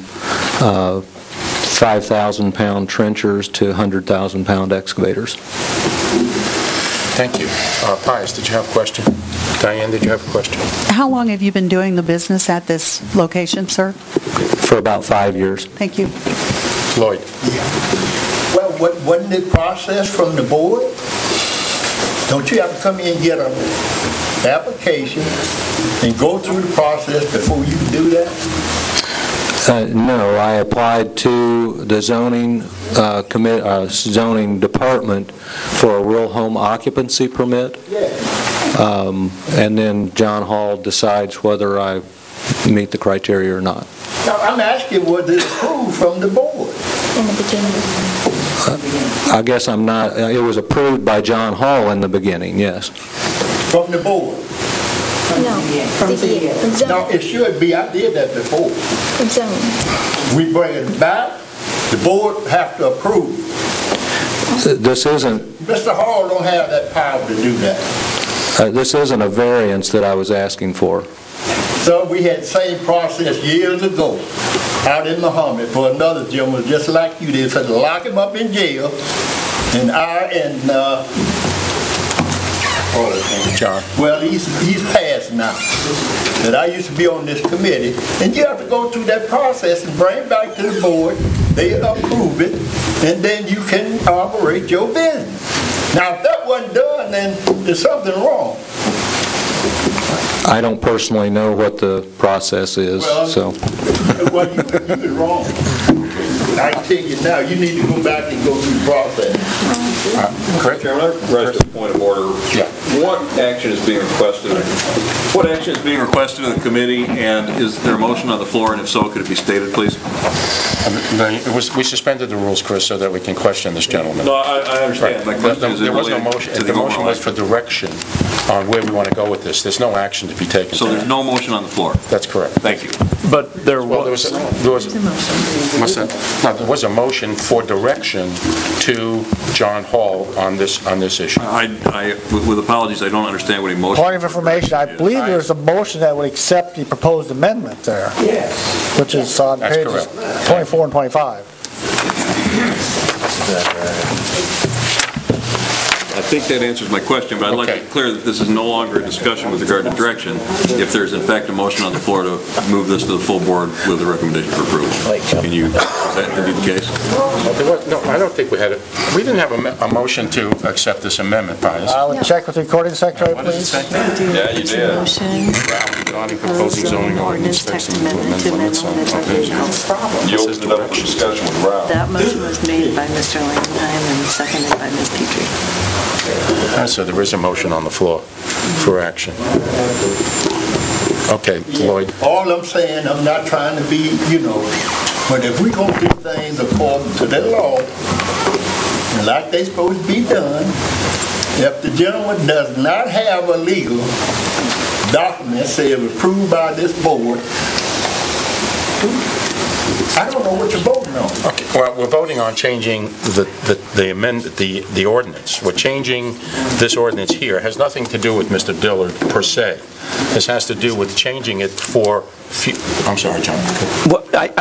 5,000-pound trenchers to 100,000-pound excavators. Thank you. Pius, did you have a question? Diane, did you have a question? How long have you been doing the business at this location, sir? For about 5 years. Thank you. Lloyd. Well, wasn't it processed from the board? Don't you have to come in and get an application and go through the process before you can do that? No, I applied to the zoning department for a rural home occupancy permit. Yeah. And then John Hall decides whether I meet the criteria or not. Now, I'm asking, was it approved from the board? In the beginning. I guess I'm not, it was approved by John Hall in the beginning, yes. From the board? No, from zoning. No, it should be. I did that before. From zoning. We bring it back, the board have to approve. This isn't... Mr. Hall don't have that power to do that. This isn't a variance that I was asking for. So we had the same process years ago out in Muhammad for another gentleman just like you. They said lock him up in jail, and John. Well, he's passed now. But I used to be on this committee, and you have to go through that process and bring it back to the board. They approve it, and then you can operate your business. Now, if that wasn't done, then there's something wrong. I don't personally know what the process is, so... Well, you were wrong. I can tell you now, you need to go back and go through the process. Correct? Chairman, I raised a point of order. Yeah. What action is being requested? What action is being requested in the committee, and is there a motion on the floor, and if so, could it be stated, please? We suspended the rules, Chris, so that we can question this gentleman. No, I understand. Right. My question is there was no motion. The motion was for direction on where we want to go with this. There's no action to be taken. So there's no motion on the floor? That's correct. Thank you. But there was a motion for direction to John Hall on this issue. With apologies, I don't understand what a motion. Point of information, I believe there's a motion that would accept the proposed amendment there. Yes. Which is on pages 24 and 25. I think that answers my question, but I'd like to be clear that this is no longer a discussion with regard to direction, if there's in fact a motion on the floor to move this to the full board with a recommendation for approval. Can you that to be the case? No, I don't think we had it. We didn't have a motion to accept this amendment, Pius. I would check with the recording secretary, What does it please. say? Yeah, you did. Ralph regarding proposing zoning ordinance text amendment limits on You opened it up for discussion with Ralph. That motion was made by Mr. Langenheim and seconded by Ms. Petrie. So there is a motion on the floor for action. Okay, Lloyd. All I'm saying, I'm not trying to be, but if we gonna do things according to the law, and like they supposed to be done, if the gentleman does not have a legal document say it was approved by this board, I don't know what you're voting on. Okay, well, we're voting on changing the ordinance. We're changing this ordinance here. It has nothing to do with Mr. Dillard per se. This has to do with changing it for, I'm sorry, John. Well,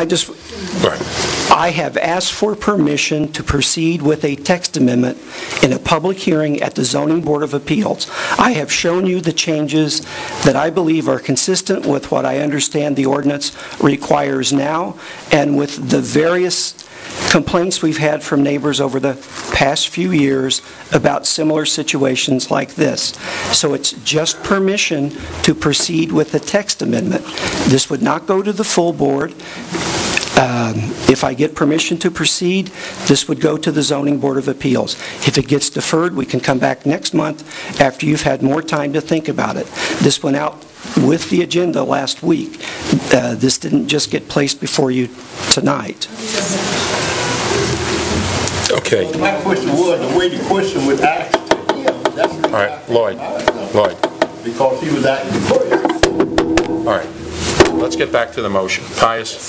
I have asked for permission to proceed with a text amendment in a public hearing at the Zoning Board of Appeals. I have shown you the changes that I believe are consistent with what I understand the ordinance requires now, and with the various complaints we've had from neighbors over the past few years about similar situations like this. So it's just permission to proceed with the text amendment. This would not go to the full board. If I get permission to proceed, this would go to the Zoning Board of Appeals. If it gets deferred, we can come back next month after you've had more time to think about it. This went out with the agenda last week. This didn't just get placed before you tonight. Okay. My question was, the way the question was asked to him, that's the reason. All right, Lloyd. Because he was acting first. All right. Let's get back to the motion. Pius?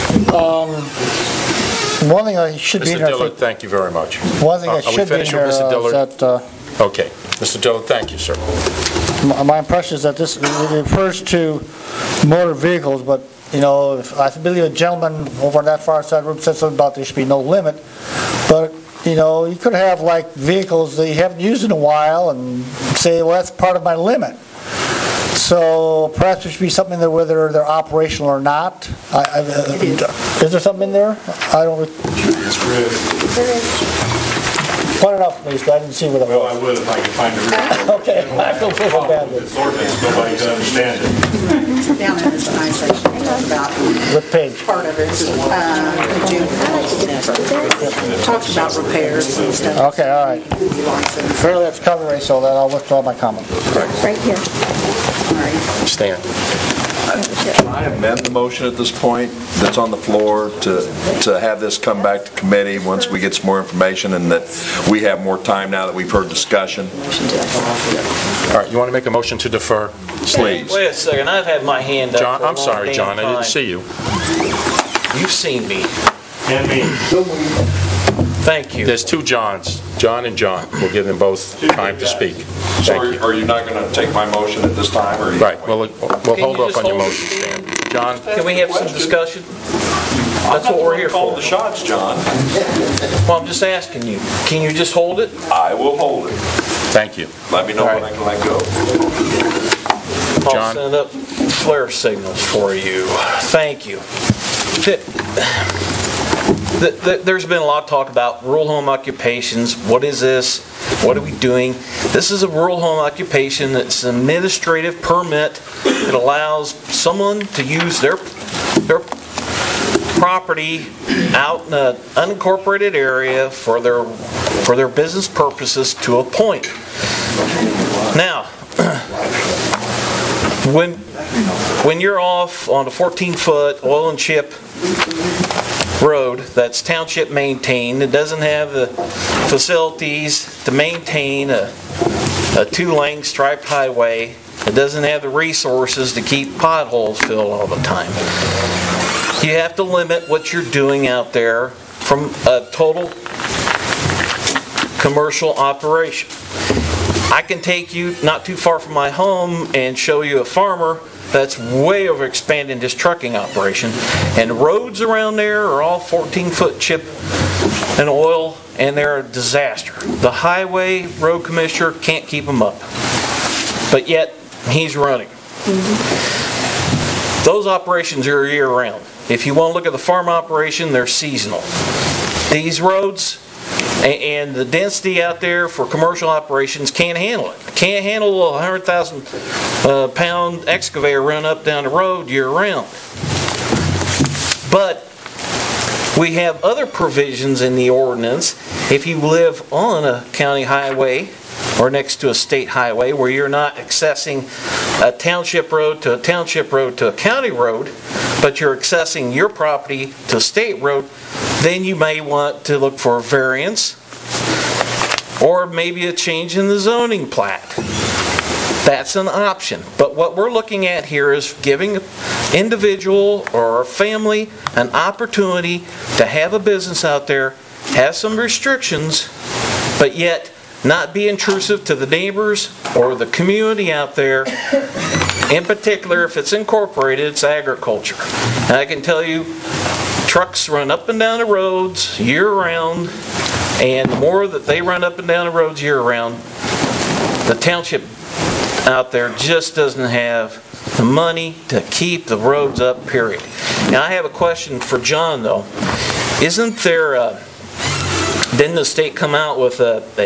One thing I should be in Mr. here, Dillard, thank you very much. one thing I should be in here is that, Okay. Mr. Dillard, thank you, sir. my impression is that this refers to motor vehicles, but, I believe a gentleman over on that far side of the room said something about there should be no limit, but, you could have like vehicles that you haven't used in a while and say, well, that's part of my limit. So perhaps there should be something there whether they're operational or not. Is there something in there? I don't. There is. Point it out, please, but I didn't see what it was. Well, I would if I could find it. Okay, I feel so bad. This ordinance, nobody can understand it. Down in this I section, it talks about what page? Part of it, talks about repairs and stuff. Okay, all right. Fairly that's covered, so then I'll withdraw my comment. Right here. Stan. Can I amend the motion at this point that's on the floor to have this come back to committee once we get some more information and that we have more time now that we've heard discussion? All right, you want to make a motion to defer? Please. Wait a second, I've had my hand up John, for a I'm long sorry, damn John, I didn't time. see you. You've seen me. And me. Thank you. There's two Johns, John and John. We'll give them both time to speak. So are you not going to take my motion at this time? Or Right, we'll hold off on your motion, Stan. John? Can we have some discussion? That's what we're here Call for. the shots, John. Well, I'm just asking you. Can you just hold it? I will hold it. Thank you. Let me know when I can let go. I'll send up flare signals for you. Thank you. There's been a lot of talk about rural home occupations. What is this? What are we doing? This is a rural home occupation. It's an administrative permit. It allows someone to use their property out in an unincorporated area for their business purposes to a point. Now, when you're off on a 14-foot oil and chip road that's township maintained, it doesn't have the facilities to maintain a two-lane striped highway, it doesn't have the resources to keep potholes filled all the time. You have to limit what you're doing out there from a total commercial operation. I can take you not too far from my home and show you a farmer that's way overexpanding his trucking operation, and the roads around there are all 14-foot chip and oil, and they're a disaster. The highway road commissioner can't keep them up, but yet he's running. Those operations are year-round. if you want to look at the farm operation, they're seasonal. These roads and the density out there for commercial operations can't handle it. Can't handle a 100,000 pound excavator run up down the road year round. But we have other provisions in the ordinance. If you live on a county highway or next to a state highway where you're not accessing a township road to a township road to a county road, but you're accessing your property to a state road, then you may want to look for a variance or maybe a change in the zoning plat. That's an option. But what we're looking at here is giving an individual or a family an opportunity to have a business out there, have some restrictions, but yet not be intrusive to the neighbors or the community out there. In particular, if it's incorporated, it's agriculture. And I can tell you, trucks run up and down the roads year-round, and the more that they run up and down the roads year-round, the township out there just doesn't have the money to keep the roads up, period. Now, I have a question for John, though. Isn't there didn't the state come out with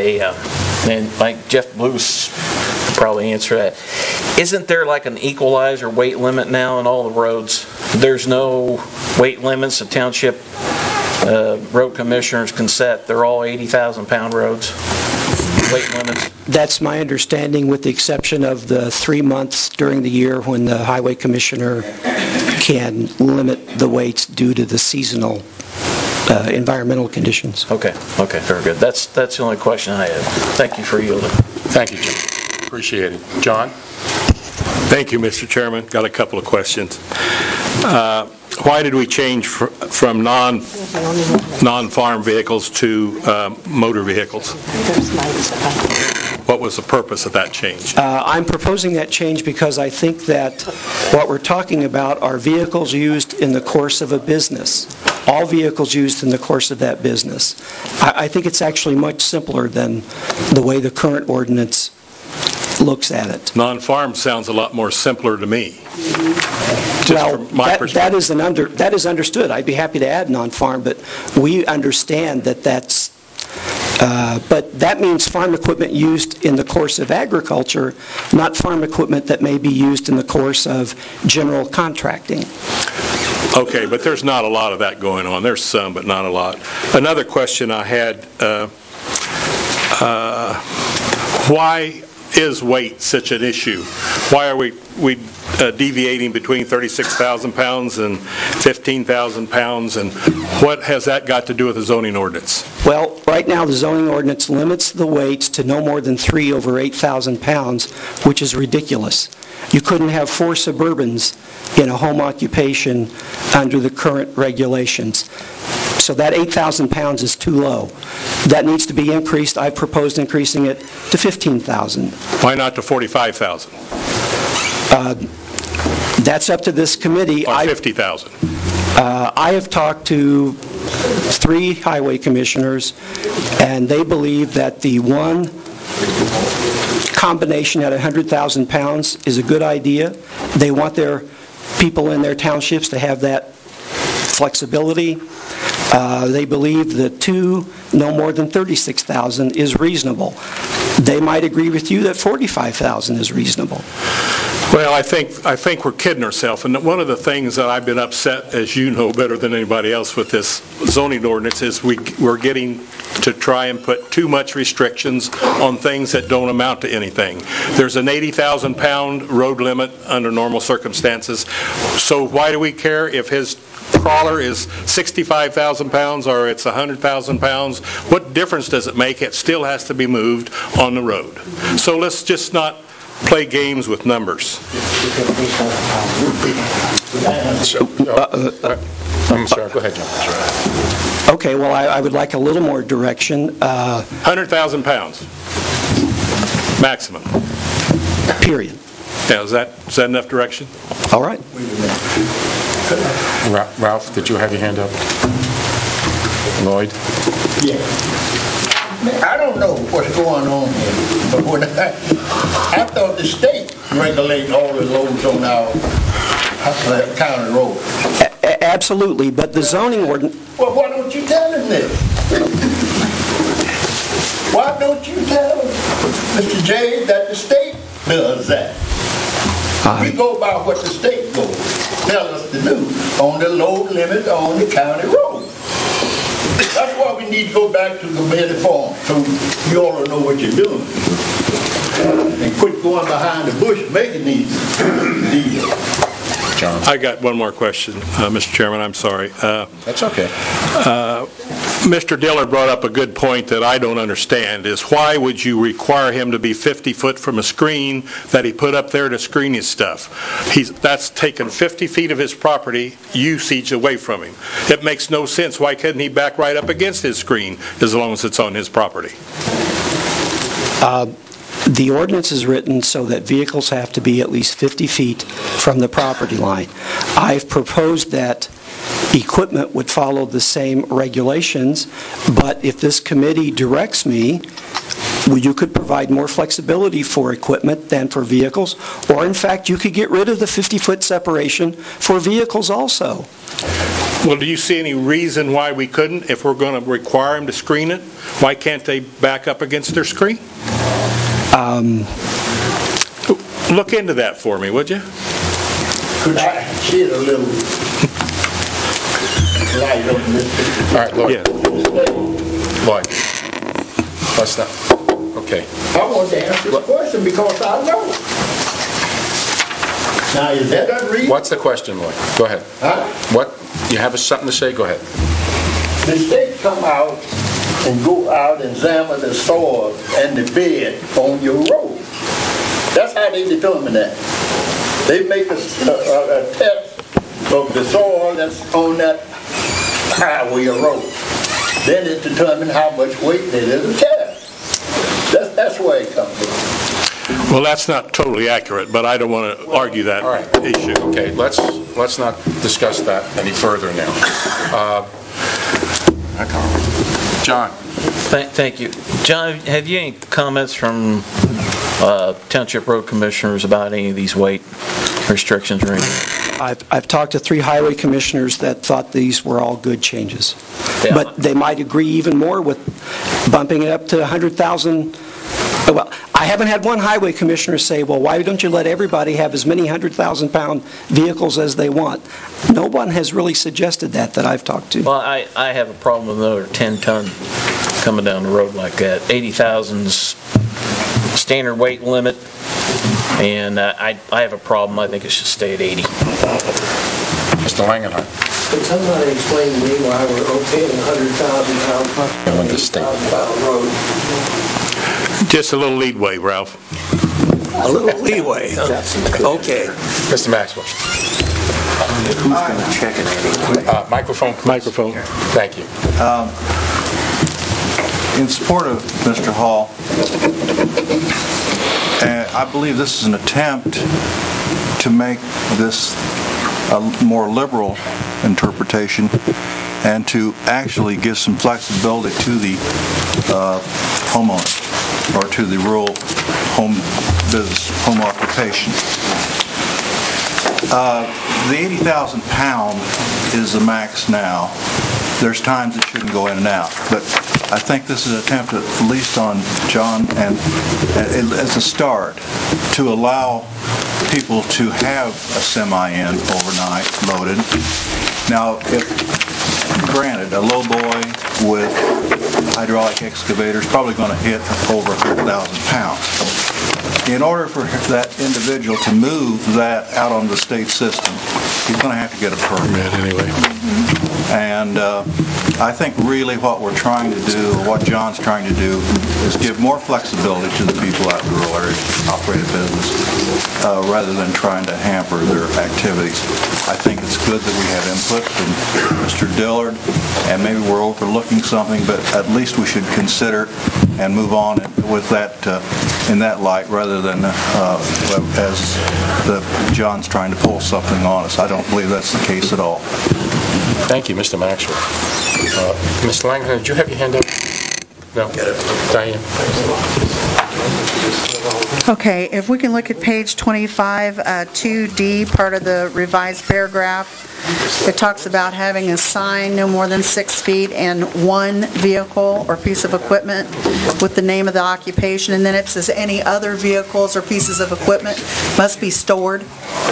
and like Jeff Blues could probably answer that, isn't there like an equalizer weight limit now on all the roads? There's no weight limits the township road commissioners can set. They're all 80,000 pound roads. Weight limits. That's my understanding, with the exception of the 3 months during the year when the highway commissioner can limit the weights due to the seasonal environmental conditions. Okay, very good. That's the only question I had. Thank you for yielding. Thank you, Jim. Appreciate it. John? Thank you, Mr. Chairman. Got a couple of questions. Why did we change from non-farm vehicles to motor vehicles? What was the purpose of that change? I'm proposing that change because I think that what we're talking about are vehicles used in the course of a business. All vehicles used in the course of that business. I think it's actually much simpler than the way the current ordinance looks at it. Non-farm sounds a lot more simpler to me. Well, that is understood. I'd be happy to add non-farm, but we understand that that's but that means farm equipment used in the course of agriculture, not farm equipment that may be used in the course of general contracting. Okay, but there's not a lot of that going on. There's some, but not a lot. Another question I had, why is weight such an issue? Why are we deviating between 36,000 pounds and 15,000 pounds, and what has that got to do with the zoning ordinance? Well, right now the zoning ordinance limits the weights to no more than 3 over 8,000 pounds, which is ridiculous. You couldn't have 4 Suburbans in a home occupation under the current regulations. So that 8,000 pounds is too low. That needs to be increased. I proposed increasing it to 15,000. Why not to 45,000? That's up to this committee. Or 50,000? I have talked to 3 highway commissioners, and they believe that the one combination at 100,000 pounds is a good idea. They want their people in their townships to have that flexibility. They believe that 2, no more than 36,000 is reasonable. They might agree with you that 45,000 is reasonable. Well, I think we're kidding ourselves. And one of the things that I've been upset, as you know better than anybody else with this zoning ordinance, is we're getting to try and put too much restrictions on things that don't amount to anything. There's an 80,000 pound road limit under normal circumstances. So why do we care if his crawler is 65,000 pounds or it's 100,000 pounds? What difference does it make? It still has to be moved on the road. So let's just not play games with numbers. I'm sorry, go ahead, John. Okay, well, I would like a little more direction. 100,000 pounds, maximum. Period. Yeah, is that enough direction? All right. Ralph, did you have your hand up? Lloyd? Yeah. I don't know what's going on here, but when I thought the state regulated all the loads on our county roads. Absolutely, but the zoning ordinance... Well, why don't you tell him this? Why don't you tell Mr. J that the state does that? We go by what the state tell us to do on the load limit on the county road. That's why we need to go back to the committee form, so you all know what you're doing. And quit going behind the bush making these deals. John. I got one more question, Mr. Chairman. I'm sorry. That's okay. Mr. Dillard brought up a good point that I don't understand, is why would you require him to be 50 foot from a screen that he put up there to screen his stuff? That's taken 50 feet of his property usage away from him. It makes no sense. Why couldn't he back right up against his screen as long as it's on his property? The ordinance is written so that vehicles have to be at least 50 feet from the property line. I've proposed that equipment would follow the same regulations, but if this committee directs me, you could provide more flexibility for equipment than for vehicles, or in fact, you could get rid of the 50-foot separation for vehicles also. Well, do you see any reason why we couldn't, if we're going to require them to screen it? Why can't they back up against their screen? Look into that for me, would you? Could I shed a little light on this? All right, Lloyd. Yeah. Lloyd. Let's not. Okay. I want to ask this question because I know. Now, is that unreasonable? What's the question, Lloyd? Go ahead. Huh? What? You have something to say? Go ahead. The state come out and go out and examine the soil and the bed on your road. That's how they determine that. They make a test of the soil that's on that highway or road. Then it determines how much weight there is to carry. That's where it comes from. Well, that's not totally accurate, but I don't want to argue that issue. Okay, let's not discuss that any further now. John. Thank you. John, have you any comments from Township Road Commissioners about any of these weight restrictions or anything? I've talked to 3 highway commissioners that thought these were all good changes. Yeah. But they might agree even more with bumping it up to 100,000. Well, I haven't had one highway commissioner say, well, why don't you let everybody have as many 100,000-pound vehicles as they want? No one has really suggested that I've talked to. Well, I have a problem with another 10-ton coming down the road like that. 80,000's standard weight limit, and I have a problem. I think it should stay at 80. Mr. Langenheim. Could somebody explain to me why we're okay with 100,000-pound road? Just a little leadway, Ralph. A little leeway. Okay. Mr. Maxwell. Who's going to check it anyway? Microphone, please. Microphone. Thank you. In support of Mr. Hall, I believe this is an attempt to make this a more liberal interpretation and to actually give some flexibility to the homeowner or to the rural home business, home occupation. The 80,000 pound is the max now. There's times it shouldn't go in and out, but I think this is an attempt, at least on John, and as a start, to allow people to have a semi in overnight loaded. Now, if granted, a low boy with hydraulic excavator is probably going to hit over 100,000 pounds. In order for that individual to move that out on the state system, he's going to have to get a permit anyway. And I think really what we're trying to do, or what John's trying to do, is give more flexibility to the people out in rural areas to operate a business, rather than trying to hamper their activities. I think it's good that we have input from Mr. Dillard, and maybe we're overlooking something, but at least we should consider and move on with that in that light, rather than as John's trying to pull something on us. I don't believe that's the case at all. Thank you, Mr. Maxwell. Mr. Langford, did you have your hand up? No. Diane. Okay, if we can look at page 25, 2D, part of the revised paragraph, it talks about having a sign no more than 6 feet and one vehicle or piece of equipment with the name of the occupation, and then it says any other vehicles or pieces of equipment must be stored.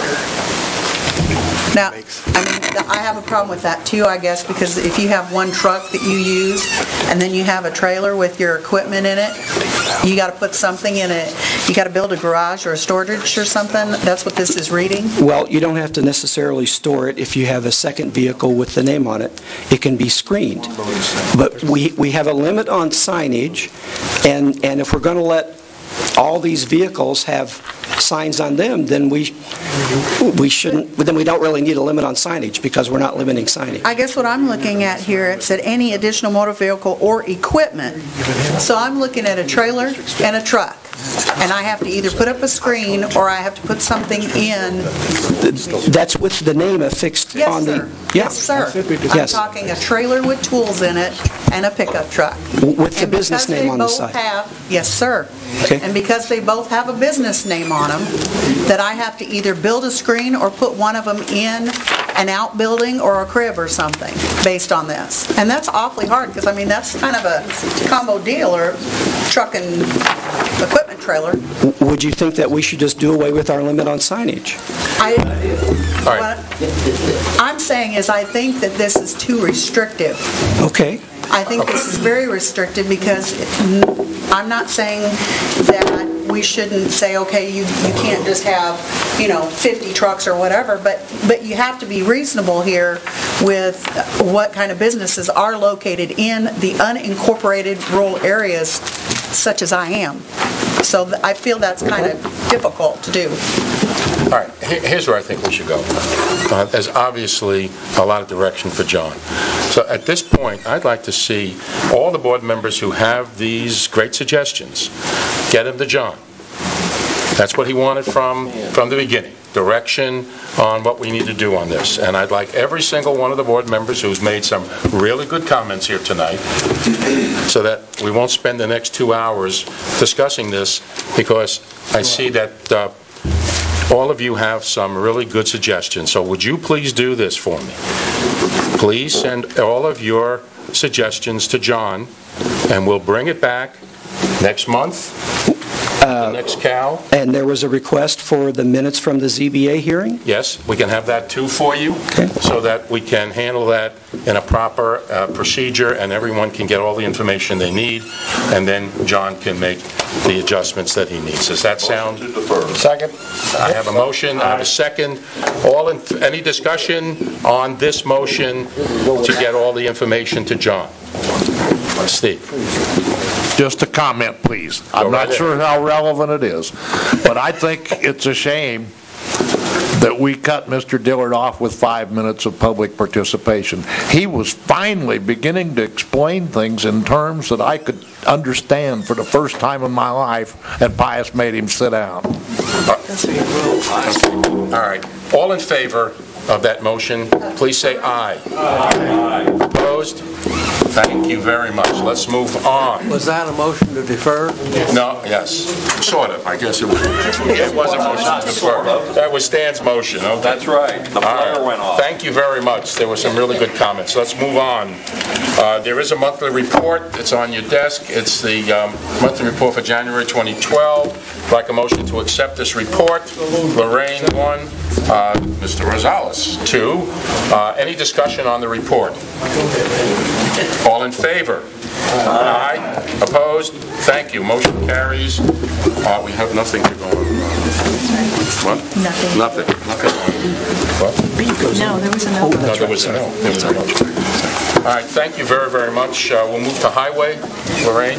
Now, I have a problem with that too, I guess, because if you have one truck that you use and then you have a trailer with your equipment in it, you got to put something in it. You got to build a garage or a storage or something. That's what this is reading. Well, you don't have to necessarily store it if you have a second vehicle with the name on it. It can be screened. But we have a limit on signage, and if we're going to let all these vehicles have signs on them, then we shouldn't, then we don't really need a limit on signage because we're not limiting signage. I guess what I'm looking at here, it said any additional motor vehicle or equipment. So I'm looking at a trailer and a truck. And I have to either put up a screen or I have to put something in. That's with the name affixed on the... Yes, sir. I'm talking a trailer with tools in it and a pickup truck. With the business name on the side. Yes, sir. Okay. And because they both have a business name on them, that I have to either build a screen or put one of them in an outbuilding or a crib or something based on this. And that's awfully hard because, I mean, that's kind of a combo deal, or truck and equipment trailer. Would you think that we should just do away with our limit on signage? What I'm saying is I think that this is too restrictive. Okay. I think this is very restrictive because I'm not saying that we shouldn't say, okay, you can't just have, 50 trucks or whatever, but you have to be reasonable here with what kind of businesses are located in the unincorporated rural areas such as I am. So I feel that's kind of difficult to do. All right, here's where I think we should go. There's obviously a lot of direction for John. So at this point, I'd like to see all the board members who have these great suggestions, get them to John. That's what he wanted from the beginning, direction on what we need to do on this. And I'd like every single one of the board members who's made some really good comments here tonight, so that we won't spend the next 2 hours discussing this, because I see that all of you have some really good suggestions. So would you please do this for me? Please send all of your suggestions to John, and we'll bring it back next month, the next CAL. And there was a request for the minutes from the ZBA hearing? Yes, we can have that too for you, so that we can handle that in a proper procedure, and everyone can get all the information they need, and then John can make the adjustments that he needs. Does that sound? Second. I have a motion, I have a second. Any discussion on this motion to get all the information to John? Steve. Just a comment, please. I'm not sure how relevant it is, but I think it's a shame that we cut Mr. Dillard off with 5 minutes of public participation. He was finally beginning to explain things in terms that I could understand for the first time in my life, and Pius made him sit down. All right. All in favor of that motion, please say aye. Aye. Opposed? Thank you very much. Let's move on. Was that a motion to defer? No, yes. Sort of. I guess it was. It was a motion to defer. That was Stan's motion. Okay. That's right. The flare went off. Thank you very much. There were some really good comments. Let's move on. There is a monthly report. It's on your desk. It's the monthly report for January 2012. I'd like a motion to accept this report. Lorraine, 1. Mr. Rosales, 2. Any discussion on the report? All in favor? Aye. Opposed? Thank you. Motion carries. We have nothing to go on. What? Nothing. Nothing. What? No, there was a no. No, there was a no. There was a no. All right. Thank you very, very much. We'll move to Highway. Lorraine.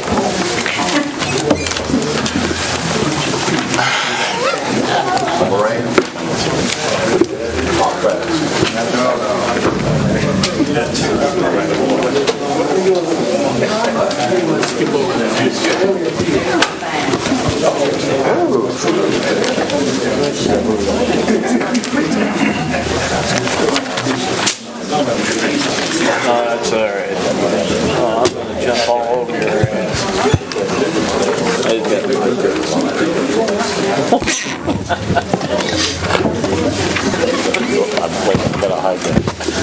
That's all right. I'm going to jump all over your ass. Gotta hide that.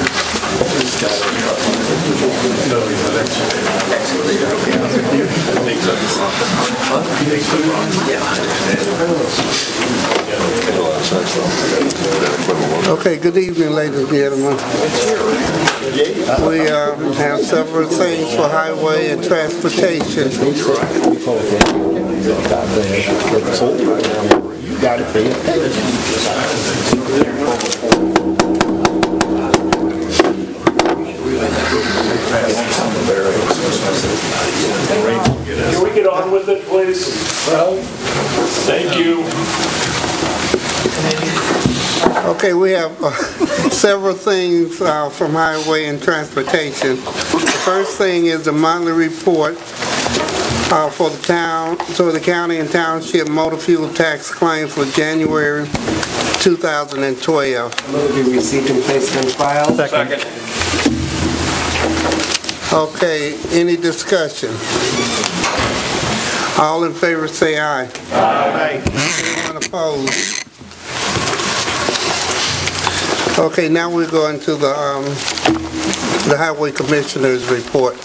Okay, good evening, ladies and gentlemen. We have several things for highway and transportation. You got it. Can we get on with it, please? Thank you. Okay, we have several things from highway and transportation. The first thing is the monthly report for the town, so the county and township motor fuel tax claim for January 2012. Move be received and placed on file. Second. Okay, any discussion? All in favor say aye. Aye. Anyone opposed? Okay, now we're going to the Highway Commissioner's report.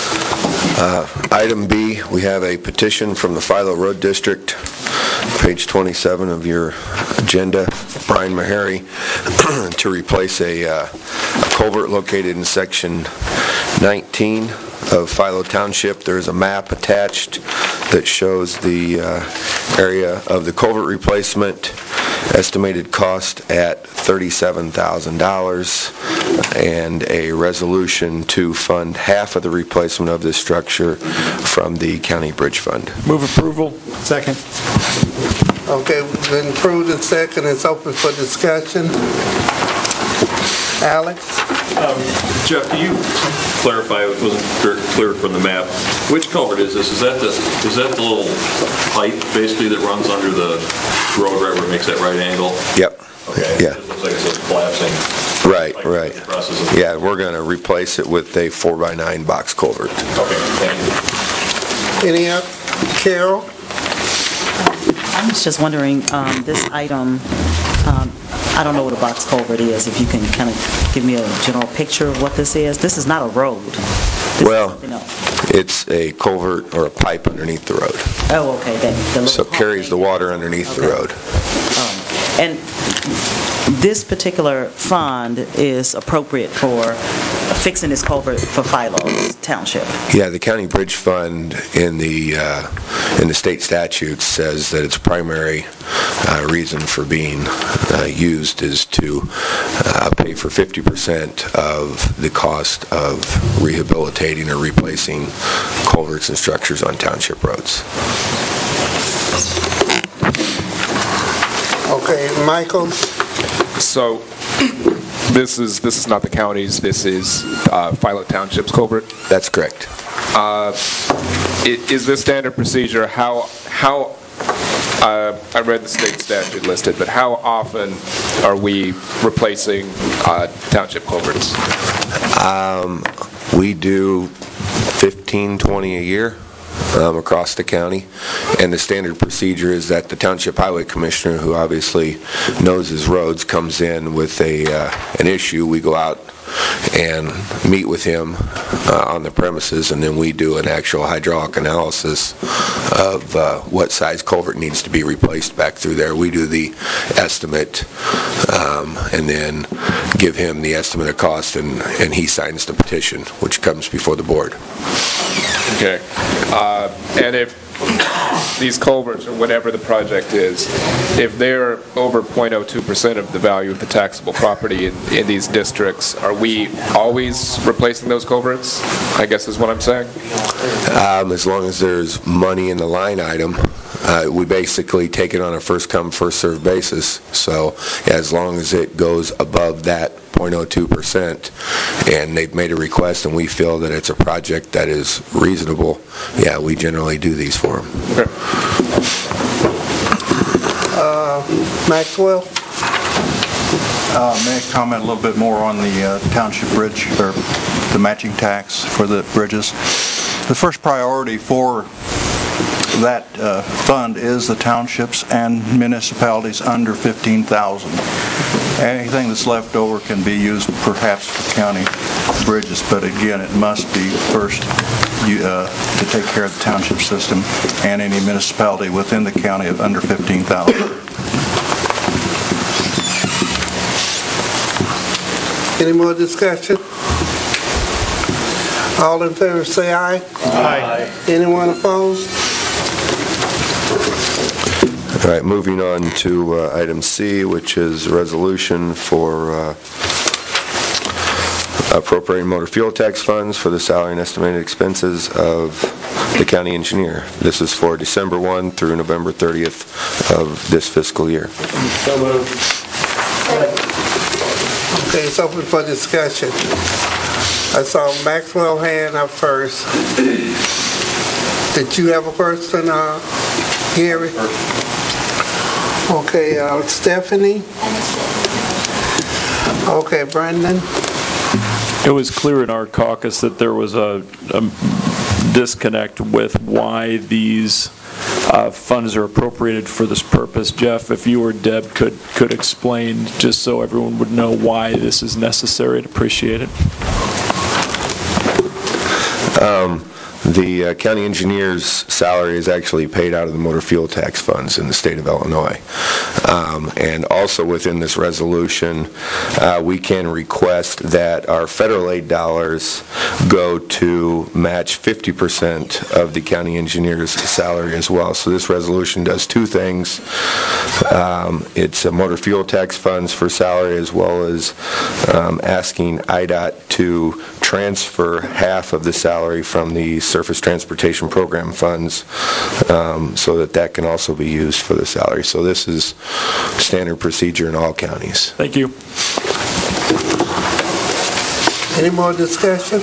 Item B, we have a petition from the Philo Road District, page 27 of your agenda, Brian Meharry, to replace a culvert located in section 19 of Philo Township. There is a map attached that shows the area of the culvert replacement, estimated cost at $37,000, and a resolution to fund half of the replacement of this structure from the county bridge fund. Move approval. Second. Okay, been approved and second. It's open for discussion. Alex? Jeff, can you clarify, it wasn't very clear from the map, which culvert is this? Is that the little pipe basically that runs under the road right where it makes that right angle? Yep. Okay. Yeah. It looks like it's collapsing. Right. Yeah, we're going to replace it with a 4x9 box culvert. Okay, thank you. Any up? Carol? I was just wondering, this item, I don't know what a box culvert is. If you can kind of give me a general picture of what this is. This is not a road. It's a culvert or a pipe underneath the road. Oh, okay. So it carries the water underneath the road. And this particular fund is appropriate for fixing this culvert for Philo Township. Yeah, the county bridge fund in the state statute says that its primary reason for being used is to pay for 50% of the cost of rehabilitating or replacing culverts and structures on township roads. Okay, Michael? So this is not the county's, this is Philo Township's culvert? That's correct. Is this standard procedure? How I read the state statute listed, but how often are we replacing township culverts? We do 15, 20 a year. Across the county, and the standard procedure is that the Township Highway Commissioner, who obviously knows his roads, comes in with an issue. We go out and meet with him on the premises, and then we do an actual hydraulic analysis of what size culvert needs to be replaced back through there. We do the estimate and then give him the estimate of cost, and he signs the petition, which comes before the board. Okay. And if these culverts, or whatever the project is, if they're over 0.02% of the value of the taxable property in these districts, are we always replacing those culverts, I guess is what I'm saying? As long as there's money in the line item, we basically take it on a first-come, first-served basis. So as long as it goes above that 0.02%, and they've made a request and we feel that it's a project that is reasonable, yeah, we generally do these for them. Okay. Maxwell? May I comment a little bit more on the township bridge, or the matching tax for the bridges? The first priority for that fund is the townships and municipalities under 15,000. Anything that's left over can be used perhaps for county bridges, but again, it must be first to take care of the township system and any municipality within the county of under 15,000. Any more discussion? All in favor say aye. Aye. Anyone opposed? All right, moving on to item C, which is a resolution for appropriating motor fuel tax funds for the salary and estimated expenses of the county engineer. This is for December 1 through November 30th of this fiscal year. So moved. Okay, it's open for discussion. I saw Maxwell hand up first. Did you have a person, Gary? Okay, Stephanie? Okay, Brendan? It was clear in our caucus that there was a disconnect with why these funds are appropriated for this purpose. Jeff, if you or Deb could explain, just so everyone would know why this is necessary, I'd appreciate it. The county engineer's salary is actually paid out of the motor fuel tax funds in the state of Illinois. And also within this resolution, we can request that our federal aid dollars go to match 50% of the county engineer's salary as well. So this resolution does two things. It's a motor fuel tax funds for salary, as well as asking IDOT to transfer half of the salary from the Surface Transportation Program funds so that can also be used for the salary. So this is standard procedure in all counties. Thank you. Any more discussion?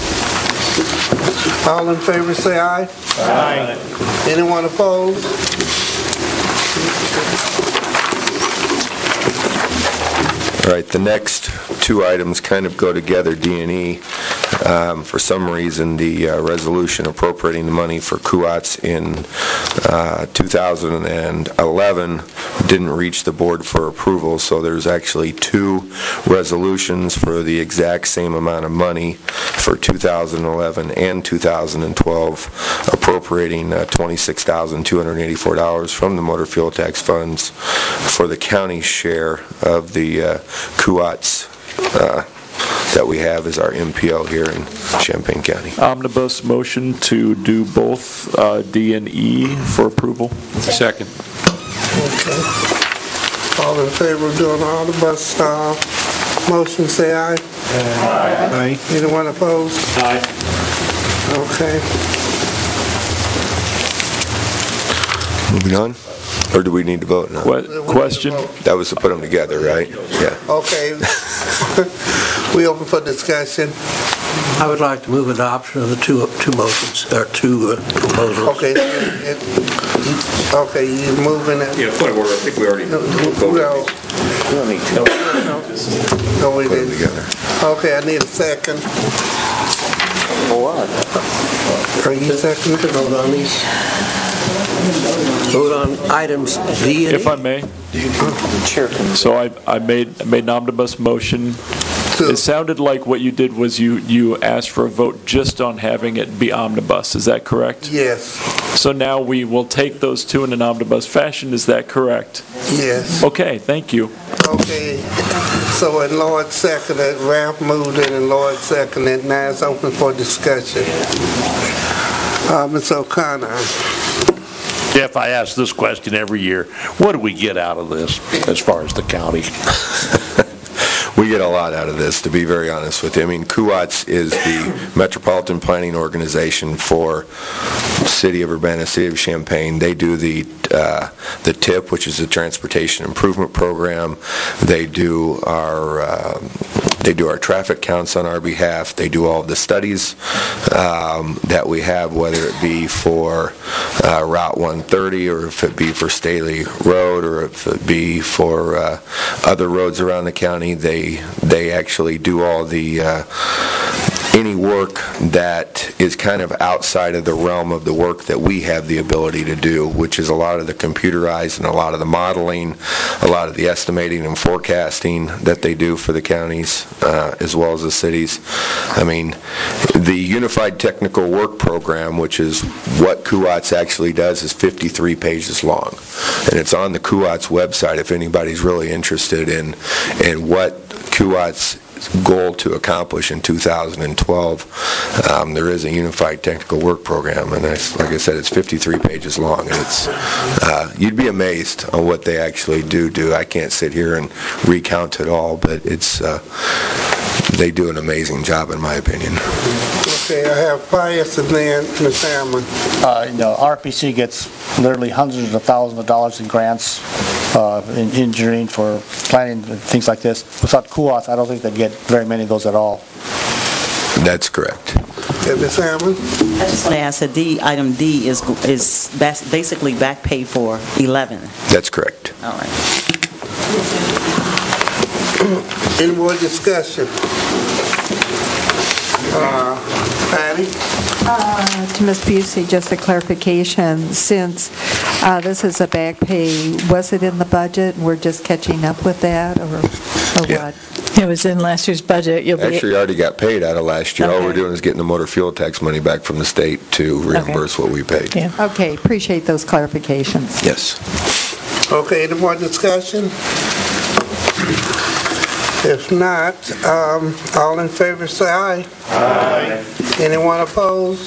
All in favor say aye. Aye. Anyone opposed? All right, the next two items kind of go together, D and E. For some reason, the resolution appropriating the money for CUATS in 2011 didn't reach the board for approval, so there's actually two resolutions for the exact same amount of money for 2011 and 2012, appropriating $26,284 from the motor fuel tax funds for the county's share of the CUATS that we have as our MPO here in Champaign County. Omnibus motion to do both D and E for approval. Second. Okay. All in favor of doing omnibus motion say aye. Aye. Anyone opposed? Aye. Okay. Moving on. Or do we need to vote now? What question? That was to put them together, right? Yeah. Okay. We open for discussion. I would like to move adoption of the two motions, or two proposals. Okay. Okay, you're moving it. Yeah, point of order, I think we already voted. No. We don't need to. No, we Put them didn't. together. Okay, I need a second. What? Are you second? Vote on these. Vote on items D and E. If I may. So I made an omnibus motion. It sounded like what you did was you asked for a vote just on having it be omnibus. Is that correct? Yes. So now we will take those two in an omnibus fashion. Is that correct? Yes. Okay, thank you. Okay. So and Lloyd seconded, Ralph moved it and Lloyd seconded. Now it's open for discussion. Ms. O'Connor. Jeff, I ask this question every year. What do we get out of this as far as the county? We get a lot out of this, to be very honest with you. I mean, CUATS is the Metropolitan Planning Organization for City of Urbana, City of Champaign. They do the TIP, which is the Transportation Improvement Program. They do our traffic counts on our behalf. They do all of the studies that we have, whether it be for Route 130 or if it be for Staley Road or if it be for other roads around the county. They actually do all the any work that is kind of outside of the realm of the work that we have the ability to do, which is a lot of the computerized and a lot of the modeling, a lot of the estimating and forecasting that they do for the counties as well as the cities. I mean, the Unified Technical Work Program, which is what CUATS actually does, is 53 pages long. And it's on the CUATS website if anybody's really interested in what CUATS goal to accomplish in 2012. There is a Unified Technical Work Program, and like I said, it's 53 pages long, and it's you'd be amazed on what they actually do. I can't sit here and recount it all, but it's they do an amazing job, in my opinion. Okay, I have Pius and then Ms. Hammond. RPC gets literally hundreds of thousands of dollars in grants in engineering for planning and things like this. Without CUATS, I don't think they'd get very many of those at all. That's correct. Ms. Hammond? I just want to ask that item D is basically back pay for 11. That's correct. All right. Any more discussion? Patty? To Ms. Busey, just a clarification. Since this is a back pay, was it in the budget and we're just catching up with that, or what? It was in last year's budget. Actually, already got paid out of last year. Okay. All we're doing is getting the motor fuel tax money back from the state to reimburse what we paid. Yeah. Okay, appreciate those clarifications. Yes. Okay, any more discussion? If not, all in favor say aye. Aye. Anyone opposed?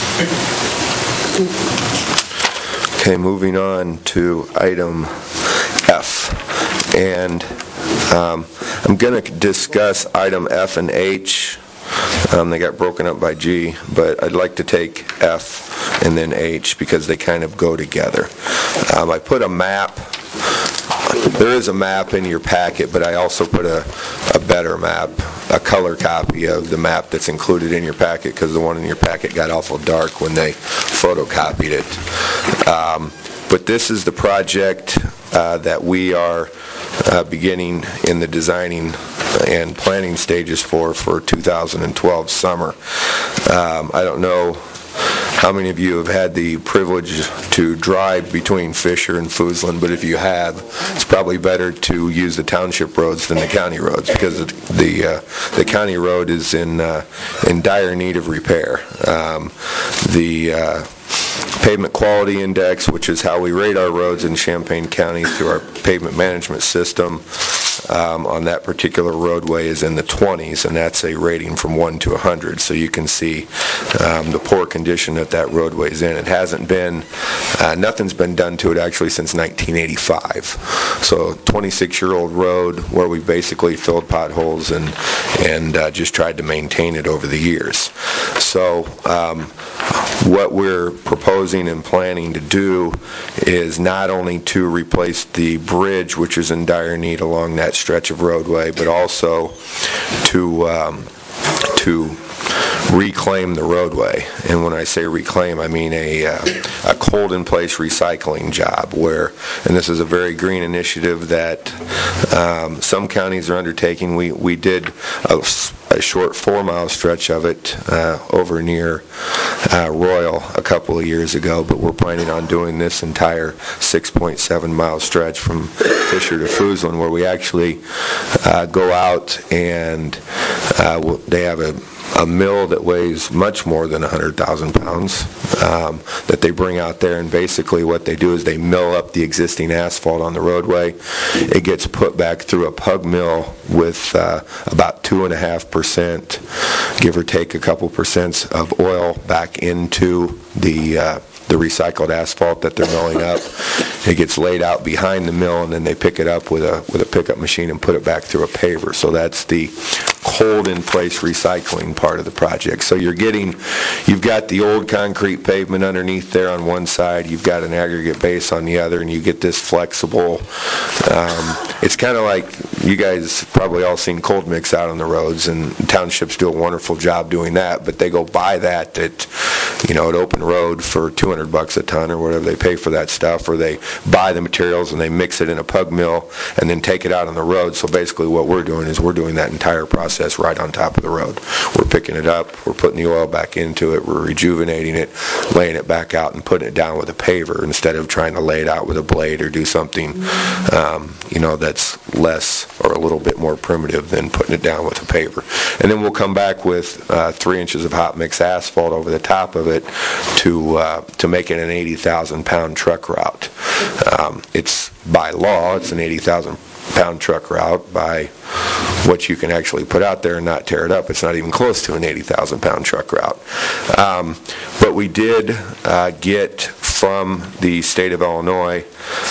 Okay, moving on to item F. And I'm going to discuss item F and H. They got broken up by G, but I'd like to take F and then H because they kind of go together. I put a map. There is a map in your packet, but I also put a better map, a color copy of the map that's included in your packet because the one in your packet got awful dark when they photocopied it. But this is the project that we are beginning in the designing and planning stages for 2012 summer. I don't know how many of you have had the privilege to drive between Fisher and Foosland, but if you have, it's probably better to use the township roads than the county roads because the county road is in dire need of repair. The Pavement Quality Index, which is how we rate our roads in Champaign County through our pavement management system, on that particular roadway is in the 20s, and that's a rating from 1 to 100. So you can see the poor condition that roadway is in. It hasn't been, nothing's been done to it actually since 1985. So 26-year-old road where we basically filled potholes and just tried to maintain it over the years. So what we're proposing and planning to do is not only to replace the bridge, which is in dire need along that stretch of roadway, but also to reclaim the roadway. And when I say reclaim, I mean a cold-in-place recycling job where, and this is a very green initiative that some counties are undertaking. We did a short 4-mile stretch of it over near Royal a couple of years ago, but we're planning on doing this entire 6.7-mile stretch from Fisher to Foosland, where we actually go out and they have a mill that weighs much more than 100,000 pounds that they bring out there, and basically what they do is they mill up the existing asphalt on the roadway. It gets put back through a pug mill with about 2.5%, give or take a couple percent of oil back into the recycled asphalt that they're milling up. It gets laid out behind the mill, and then they pick it up with a pickup machine and put it back through a paver. So that's the cold-in-place recycling part of the project. So you've got the old concrete pavement underneath there on one side, you've got an aggregate base on the other, and you get this flexible, it's kind of like, you guys probably all seen cold mix out on the roads, and townships do a wonderful job doing that, but they go buy that at open road for $200 a ton or whatever they pay for that stuff, or they buy the materials and they mix it in a pug mill and then take it out on the road. So basically what we're doing is we're doing that entire process process right on top of the road. We're picking it up, we're putting the oil back into it, we're rejuvenating it, laying it back out and putting it down with a paver instead of trying to lay it out with a blade or do something that's less or a little bit more primitive than putting it down with a paver. And then we'll come back with 3 inches of hot mix asphalt over the top of it to make it an 80,000 pound truck route. It's by law, it's an 80,000 pound truck route. By what you can actually put out there and not tear it up, it's not even close to an 80,000 pound truck route. But we did get from the state of Illinois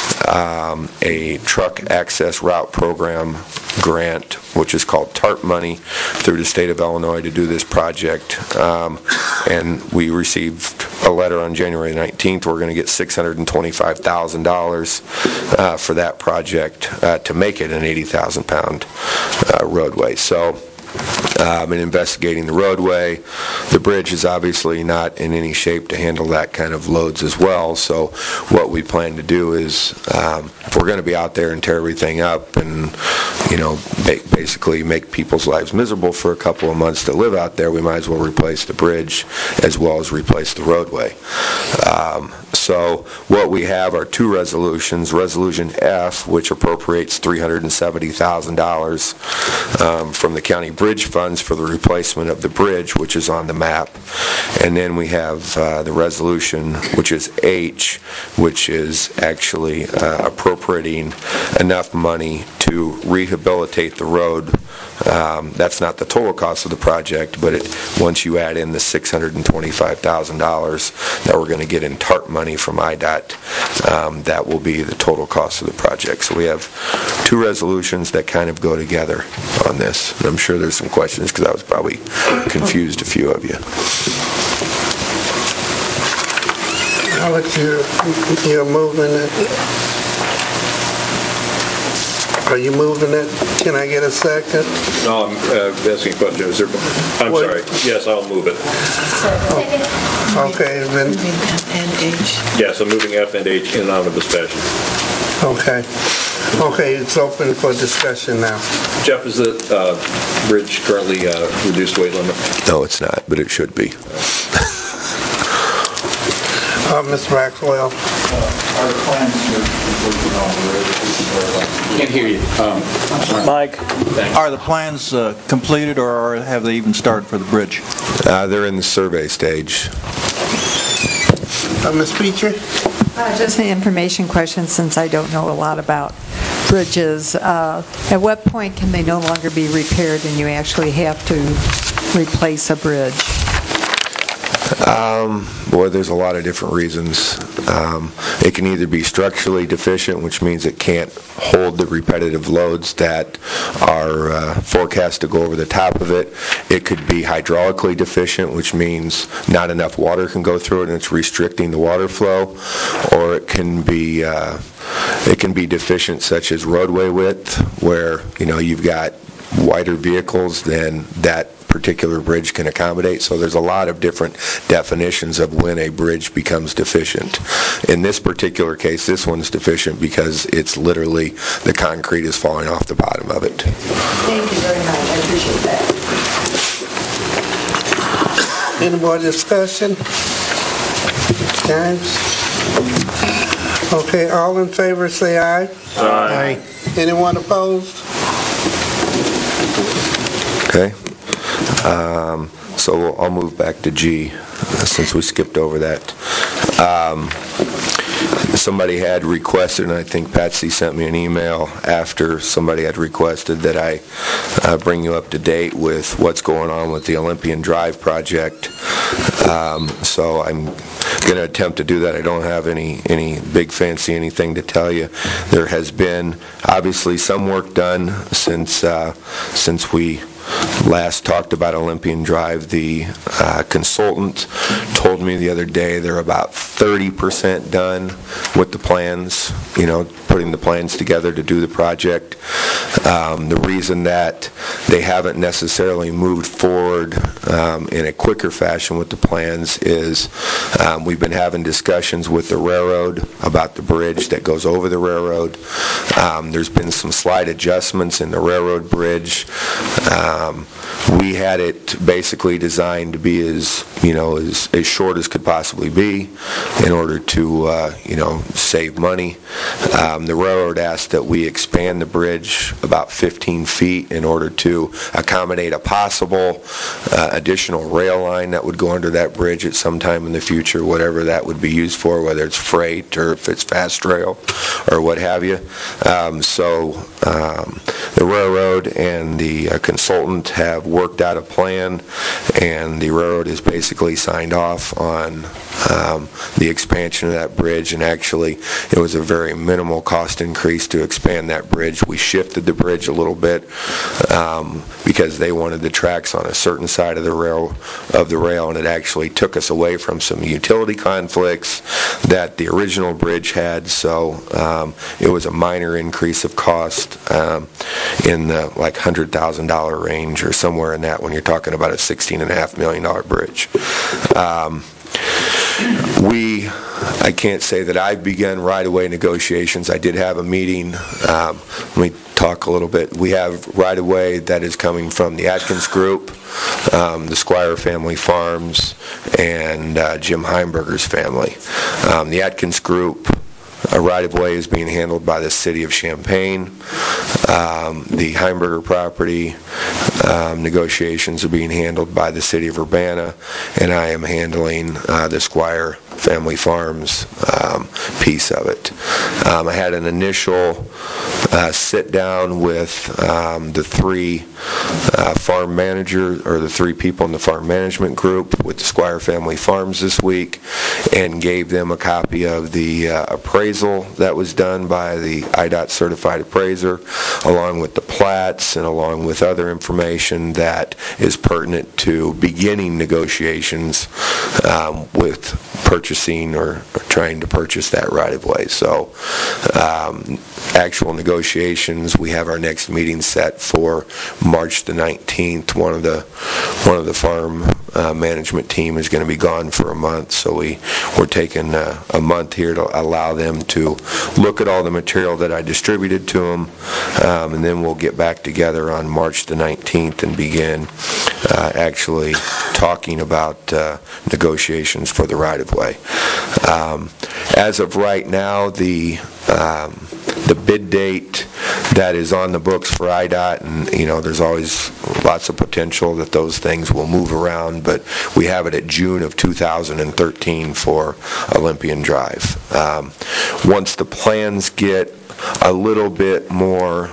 a truck access route program grant, which is called TARP money, through the state of Illinois to do this project. And we received a letter on January 19th. We're going to get $625,000 for that project to make it an 80,000 pound roadway. So in investigating the roadway, the bridge is obviously not in any shape to handle that kind of loads as well. So what we plan to do is, if we're going to be out there and tear everything up and basically make people's lives miserable for a couple of months to live out there, we might as well replace the bridge as well as replace the roadway. So what we have are two resolutions. Resolution F, which appropriates $370,000 from the county bridge funds for the replacement of the bridge, which is on the map. And then we have the resolution, which is H, which is actually appropriating enough money to rehabilitate the road. That's not the total cost of the project, but once you add in the $625,000 that we're going to get in TARP money from IDOT, that will be the total cost of the project. So we have two resolutions that kind of go together on this. And I'm sure there's some questions because I was probably confused a few of you. Alex, you're moving it. Are you moving it? Can I get a second? No, I'm asking a question. I'm sorry. Yes, I'll move it. Okay, then. F and H. Yes, I'm moving F and H in an omnibus fashion. Okay. Okay, it's open for discussion now. Jeff, is the bridge currently reduced weight limit? No, it's not, but it should be. Mr. Maxwell. Our plans to complete on the bridge. Can't hear you. Mike, are the plans completed or have they even started for the bridge? They're in the survey stage. Ms. Beecher? Just an information question, since I don't know a lot about bridges. At what point can they no longer be repaired and you actually have to replace a bridge? Boy, there's a lot of different reasons. It can either be structurally deficient, which means it can't hold the repetitive loads that are forecast to go over the top of it. It could be hydraulically deficient, which means not enough water can go through it and it's restricting the water flow. Or it can be deficient, such as roadway width, where you've got wider vehicles than that particular bridge can accommodate. So there's a lot of different definitions of when a bridge becomes deficient. In this particular case, this one's deficient because it's literally the concrete is falling off the bottom of it. Thank you very much. I appreciate that. Any more discussion? James? Okay, all in favor say aye. Aye. Anyone opposed? Okay. So I'll move back to G, since we skipped over that. Somebody had requested, and I think Patsy sent me an email after somebody had requested that I bring you up to date with what's going on with the Olympian Drive project. So I'm going to attempt to do that. I don't have any big fancy anything to tell you. There has been obviously some work done since we last talked about Olympian Drive. The consultant told me the other day they're about 30% done with the plans, putting the plans together to do the project. The reason that they haven't necessarily moved forward in a quicker fashion with the plans is we've been having discussions with the railroad about the bridge that goes over the railroad. There's been some slight adjustments in the railroad bridge We had it basically designed to be as short as could possibly be in order to, save money. The railroad asked that we expand the bridge about 15 feet in order to accommodate a possible additional rail line that would go under that bridge at some time in the future, whatever that would be used for, whether it's freight or if it's fast rail or what have you. So the railroad and the consultant have worked out a plan, and the railroad has basically signed off on the expansion of that bridge, and actually it was a very minimal cost increase to expand that bridge. We shifted the bridge a little bit because they wanted the tracks on a certain side of the rail, and it actually took us away from some utility conflicts that the original bridge had. So it was a minor increase of cost in the like $100,000 range or somewhere in that when you're talking about a $16.5 million bridge. I can't say that I've begun right-of-way negotiations. I did have a meeting. Let me talk a little bit. We have right-of-way that is coming from the Atkins Group, the Squire Family Farms, and Jim Heimberger's family. The Atkins Group right-of-way is being handled by the City of Champaign. The Heimberger property negotiations are being handled by the City of Urbana, and I am handling the Squire Family Farms piece of it. I had an initial sit-down with the three farm managers, or the three people in the farm management group with the Squire Family Farms this week, and gave them a copy of the appraisal that was done by the IDOT certified appraiser, along with the plats and along with other information that is pertinent to beginning negotiations with purchasing or trying to purchase that right-of-way. So actual negotiations, we have our next meeting set for March the 19th. One of the farm management team is going to be gone for a month, so we're taking a month here to allow them to look at all the material that I distributed to them, and then we'll get back together on March the 19th and begin actually talking about negotiations for the right-of-way. As of right now, the bid date that is on the books for IDOT, and there's always lots of potential that those things will move around, but we have it at June of 2013 for Olympian Drive. Once the plans get a little bit more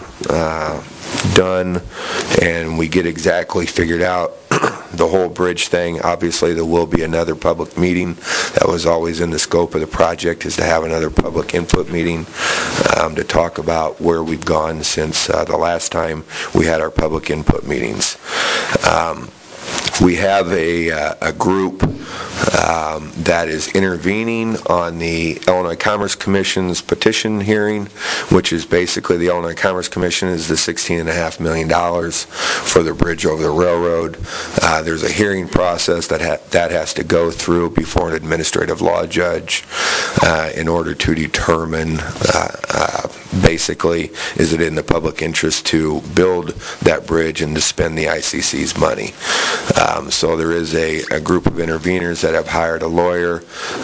done and we get exactly figured out the whole bridge thing, obviously there will be another public meeting. That was always in the scope of the project, is to have another public input meeting to talk about where we've gone since the last time we had our public input meetings. We have a group that is intervening on the Illinois Commerce Commission's petition hearing, which is basically the Illinois Commerce Commission is the $16.5 million for the bridge over the railroad. There's a hearing process that has to go through before an administrative law judge in order to determine basically, is it in the public interest to build that bridge and to spend the ICC's money. So there is a group of interveners that have hired a lawyer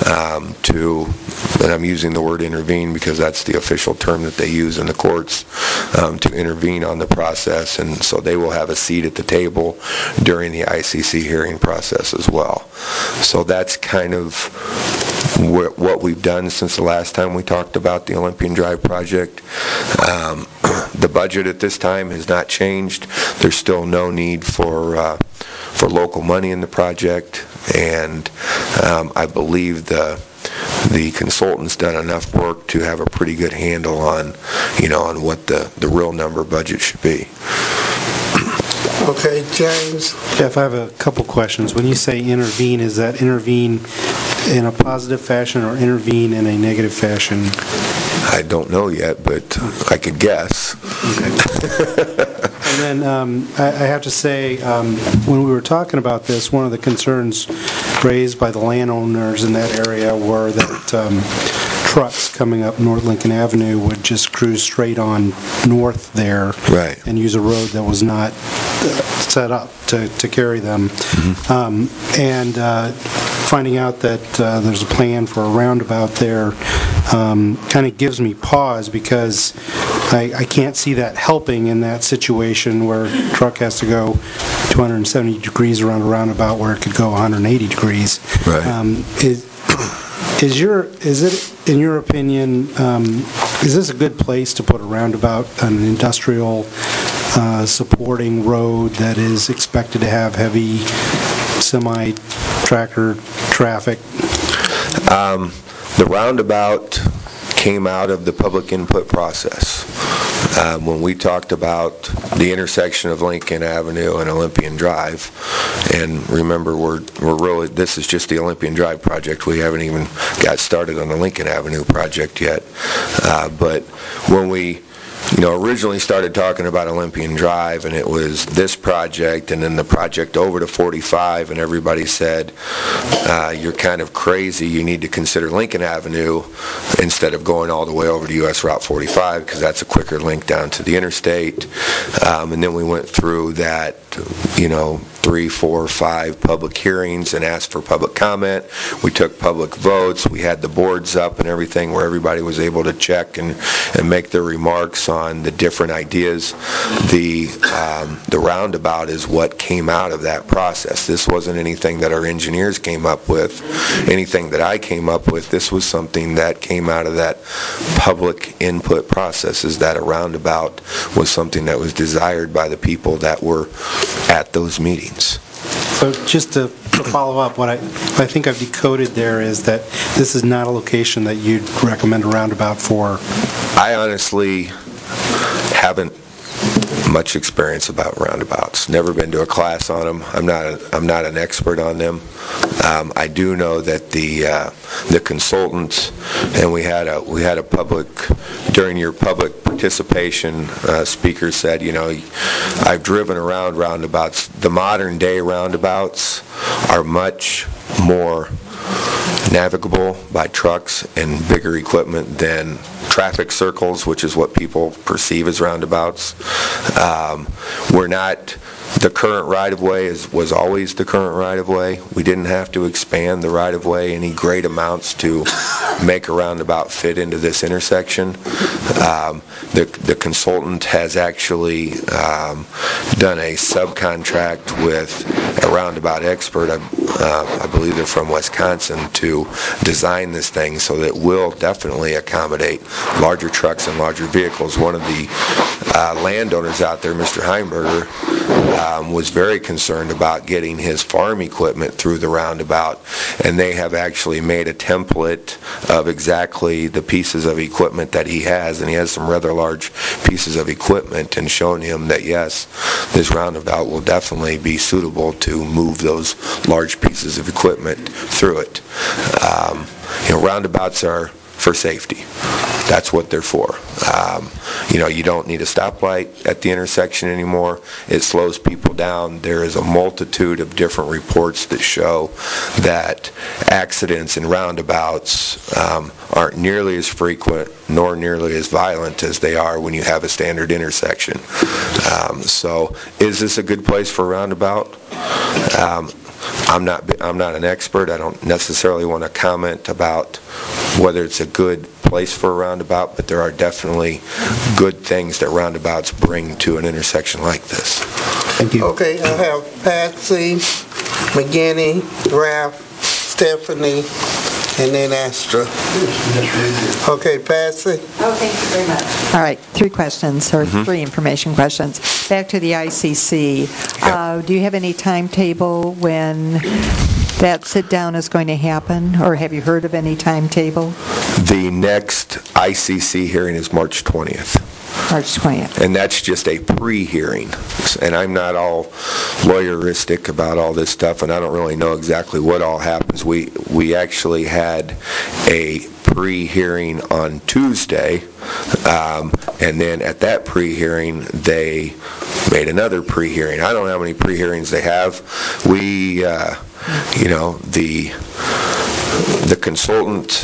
and I'm using the word intervene because that's the official term that they use in the courts, to intervene on the process, and so they will have a seat at the table during the ICC hearing process as well. So that's kind of what we've done since the last time we talked about the Olympian Drive project. The budget at this time has not changed. There's still no need for local money in the project, and I believe the consultant's done enough work to have a pretty good handle on what the real number budget should be. Okay, James? Jeff, I have a couple questions. When you say intervene, is that intervene in a positive fashion or intervene in a negative fashion? I don't know yet, but I could guess. Okay. And then I have to say, when we were talking about this, one of the concerns raised by the landowners in that area were that trucks coming up North Lincoln Avenue would just cruise straight on north there. Right. And use a road that was not set up to carry them. And finding out that there's a plan for a roundabout there kind of gives me pause, because I can't see that helping in that situation where a truck has to go 270 degrees around a roundabout where it could go 180 degrees. Right. Is it, in your opinion, is this a good place to put a roundabout on an industrial supporting road that is expected to have heavy semi-tractor traffic? The roundabout came out of the public input process. When we talked about the intersection of Lincoln Avenue and Olympian Drive, and remember, we're really, this is just the Olympian Drive project. We haven't even got started on the Lincoln Avenue project yet. But when we originally started talking about Olympian Drive, and it was this project and then the project over to 45, and everybody said, you're kind of crazy, you need to consider Lincoln Avenue instead of going all the way over to US Route 45, because that's a quicker link down to the interstate. And then we went through that, 3, 4, 5 public hearings and asked for public comment. We took public votes. We had the boards up and everything where everybody was able to check and make their remarks on the different ideas. The roundabout is what came out of that process. This wasn't anything that our engineers came up with, anything that I came up with. This was something that came out of that public input process, is that a roundabout was something that was desired by the people that were at those meetings. So just to follow up, what I think I've decoded there is that this is not a location that you'd recommend a roundabout for. I honestly haven't much experience about roundabouts. Never been to a class on them. I'm not an expert on them. I do know that the consultants, and we had a public, during your public participation, speaker said, I've driven around roundabouts. The modern day roundabouts are much more navigable by trucks and bigger equipment than traffic circles, which is what people perceive as roundabouts. We're not, the current right-of-way was always the current right-of-way. We didn't have to expand the right-of-way any great amounts to make a roundabout fit into this intersection. The consultant has actually done a subcontract with a roundabout expert, I believe they're from Wisconsin, to design this thing so that it will definitely accommodate larger trucks and larger vehicles. One of the landowners out there, Mr. Heimberger, was very concerned about getting his farm equipment through the roundabout, and they have actually made a template of exactly the pieces of equipment that he has, and he has some rather large pieces of equipment, and shown him that yes, this roundabout will definitely be suitable to move those large pieces of equipment through it. Roundabouts are for safety. That's what they're for. You don't need a stoplight at the intersection anymore. It slows people down. There is a multitude of different reports that show that accidents in roundabouts aren't nearly as frequent nor nearly as violent as they are when you have a standard intersection. So is this a good place for a roundabout? I'm not an expert. I don't necessarily want to comment about whether it's a good place for a roundabout, but there are definitely good things that roundabouts bring to an intersection like this. Thank you. Okay, I have Patsy, McGinney, Ralph, Stephanie, and then Astra. Okay, Patsy. Oh, thank you very much. All right, 3 questions, or 3 information questions. Back to the ICC. Do you have any timetable when that sit-down is going to happen, or have you heard of any timetable? The next ICC hearing is March 20th. March 20th. And that's just a pre-hearing. And I'm not all lawyeristic about all this stuff, and I don't really know exactly what all happens. We actually had a pre-hearing on Tuesday, and then at that pre-hearing, they made another pre-hearing. I don't know how many pre-hearings they have. The consultant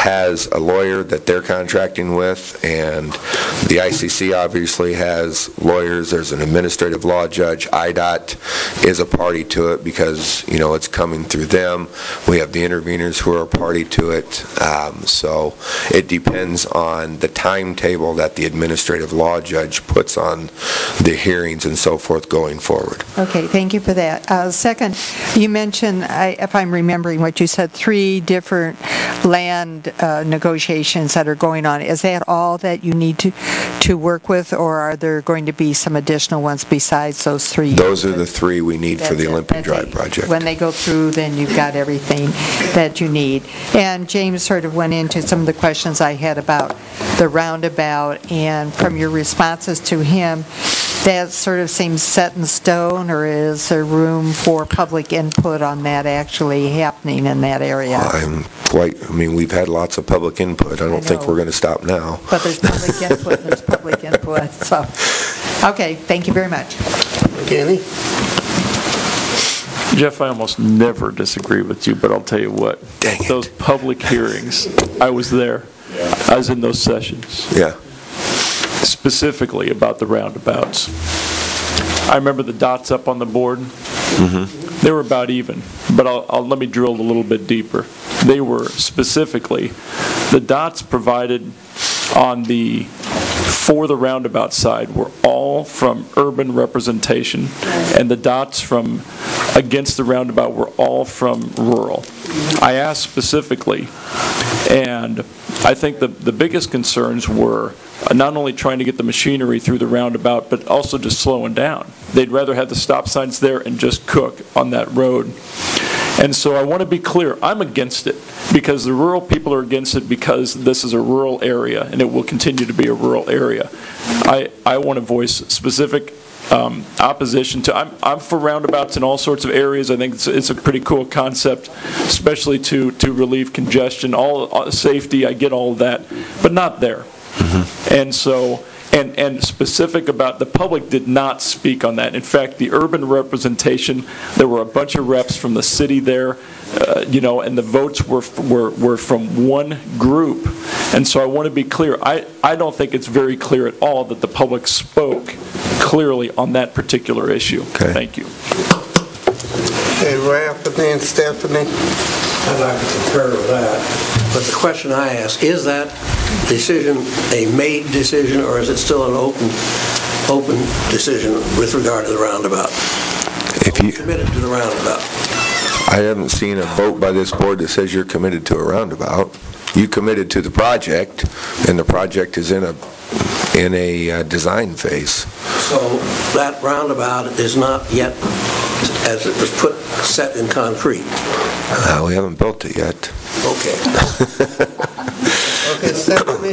has a lawyer that they're contracting with, and the ICC obviously has lawyers. There's an administrative law judge. IDOT is a party to it because, it's coming through them. We have the interveners who are a party to it. So it depends on the timetable that the administrative law judge puts on the hearings and so forth going forward. Okay, thank you for that. Second, you mentioned, if I'm remembering what you said, 3 different land negotiations that are going on. Is that all that you need to work with, or are there going to be some additional ones besides those 3? Those are the 3 we need for the Olympic Drive project. When they go through, then you've got everything that you need. And James sort of went into some of the questions I had about the roundabout, and from your responses to him, that sort of seems set in stone, or is there room for public input on that actually happening in that area? We've had lots of public input. I don't think we're going to stop now. But there's public input, so. Okay, thank you very much. Kenny? Jeff, I almost never disagree with you, but I'll tell you what. Dang it. Those public hearings, I was there. I was in those sessions. Yeah. Specifically about the roundabouts. I remember the dots up on the board. Mm-hmm. They were about even, but let me drill a little bit deeper. They were specifically, the dots provided for the roundabout side were all from urban representation, and the dots from against the roundabout were all from rural. I asked specifically, and I think the biggest concerns were not only trying to get the machinery through the roundabout, but also just slowing down. They'd rather have the stop signs there and just cook on that road. And so I want to be clear, I'm against it, because the rural people are against it because this is a rural area, and it will continue to be a rural area. I want to voice specific opposition to. I'm for roundabouts in all sorts of areas. I think it's a pretty cool concept, especially to relieve congestion, all safety. I get all of that, but not there. Mm-hmm. And so, and specific about the public did not speak on that. In fact, the urban representation, there were a bunch of reps from the city there, and the votes were from one group. And so I want to be clear. I don't think it's very clear at all that the public spoke clearly on that particular issue. Okay. Thank you. Hey, Ralph, and then Stephanie. I'd like to concur with that. But the question I ask, is that decision a made decision, or is it still an open decision with regard to the roundabout? If you committed to the roundabout. I haven't seen a vote by this board that says you're committed to a roundabout. You committed to the project, and the project is in a design phase. So that roundabout is not yet, as it was set in concrete. We haven't built it yet. Okay. Okay, Stephanie.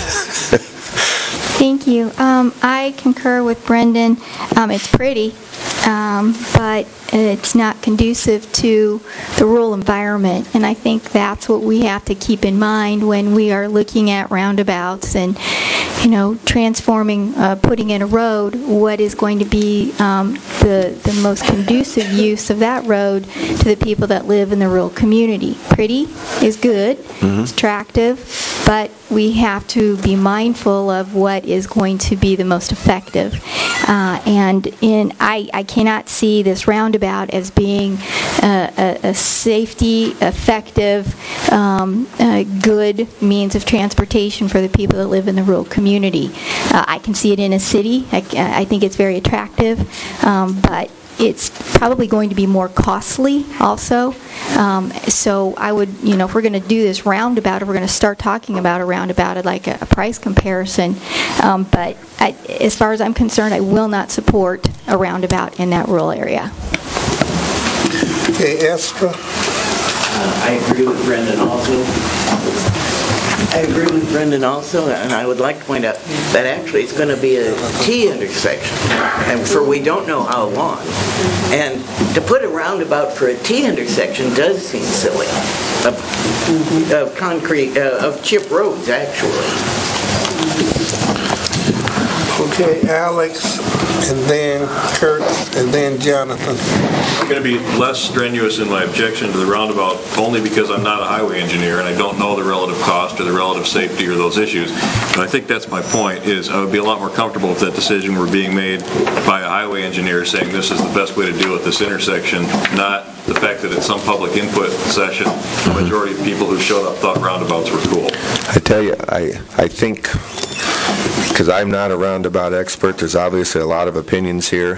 Thank you. I concur with Brendan. It's pretty, but it's not conducive to the rural environment, and I think that's what we have to keep in mind when we are looking at roundabouts and transforming, putting in a road. What is going to be the most conducive use of that road to the people that live in the rural community? Pretty is good, it's attractive, but we have to be mindful of what is going to be the most effective. I cannot see this roundabout as being a safety, effective, good means of transportation for the people that live in the rural community. I can see it in a city. I think it's very attractive, but it's probably going to be more costly also. So I would, if we're going to do this roundabout, if we're going to start talking about a roundabout, I'd like a price comparison. But as far as I'm concerned, I will not support a roundabout in that rural area. Okay, Esther. I agree with Brendan also. And I would like to point out that actually it's going to be a T intersection, and we don't know how long. And to put a roundabout for a T intersection does seem silly. Of concrete, of chip roads, actually. Okay, Alex, and then Kurt, and then Jonathan. I'm going to be less strenuous in my objection to the roundabout only because I'm not a highway engineer and I don't know the relative cost or the relative safety or those issues. But I think that's my point, is I would be a lot more comfortable if that decision were being made by a highway engineer saying this is the best way to deal with this intersection, not the fact that at some public input session, the majority of people who showed up thought roundabouts were cool. I tell you, I think, because I'm not a roundabout expert, there's obviously a lot of opinions here.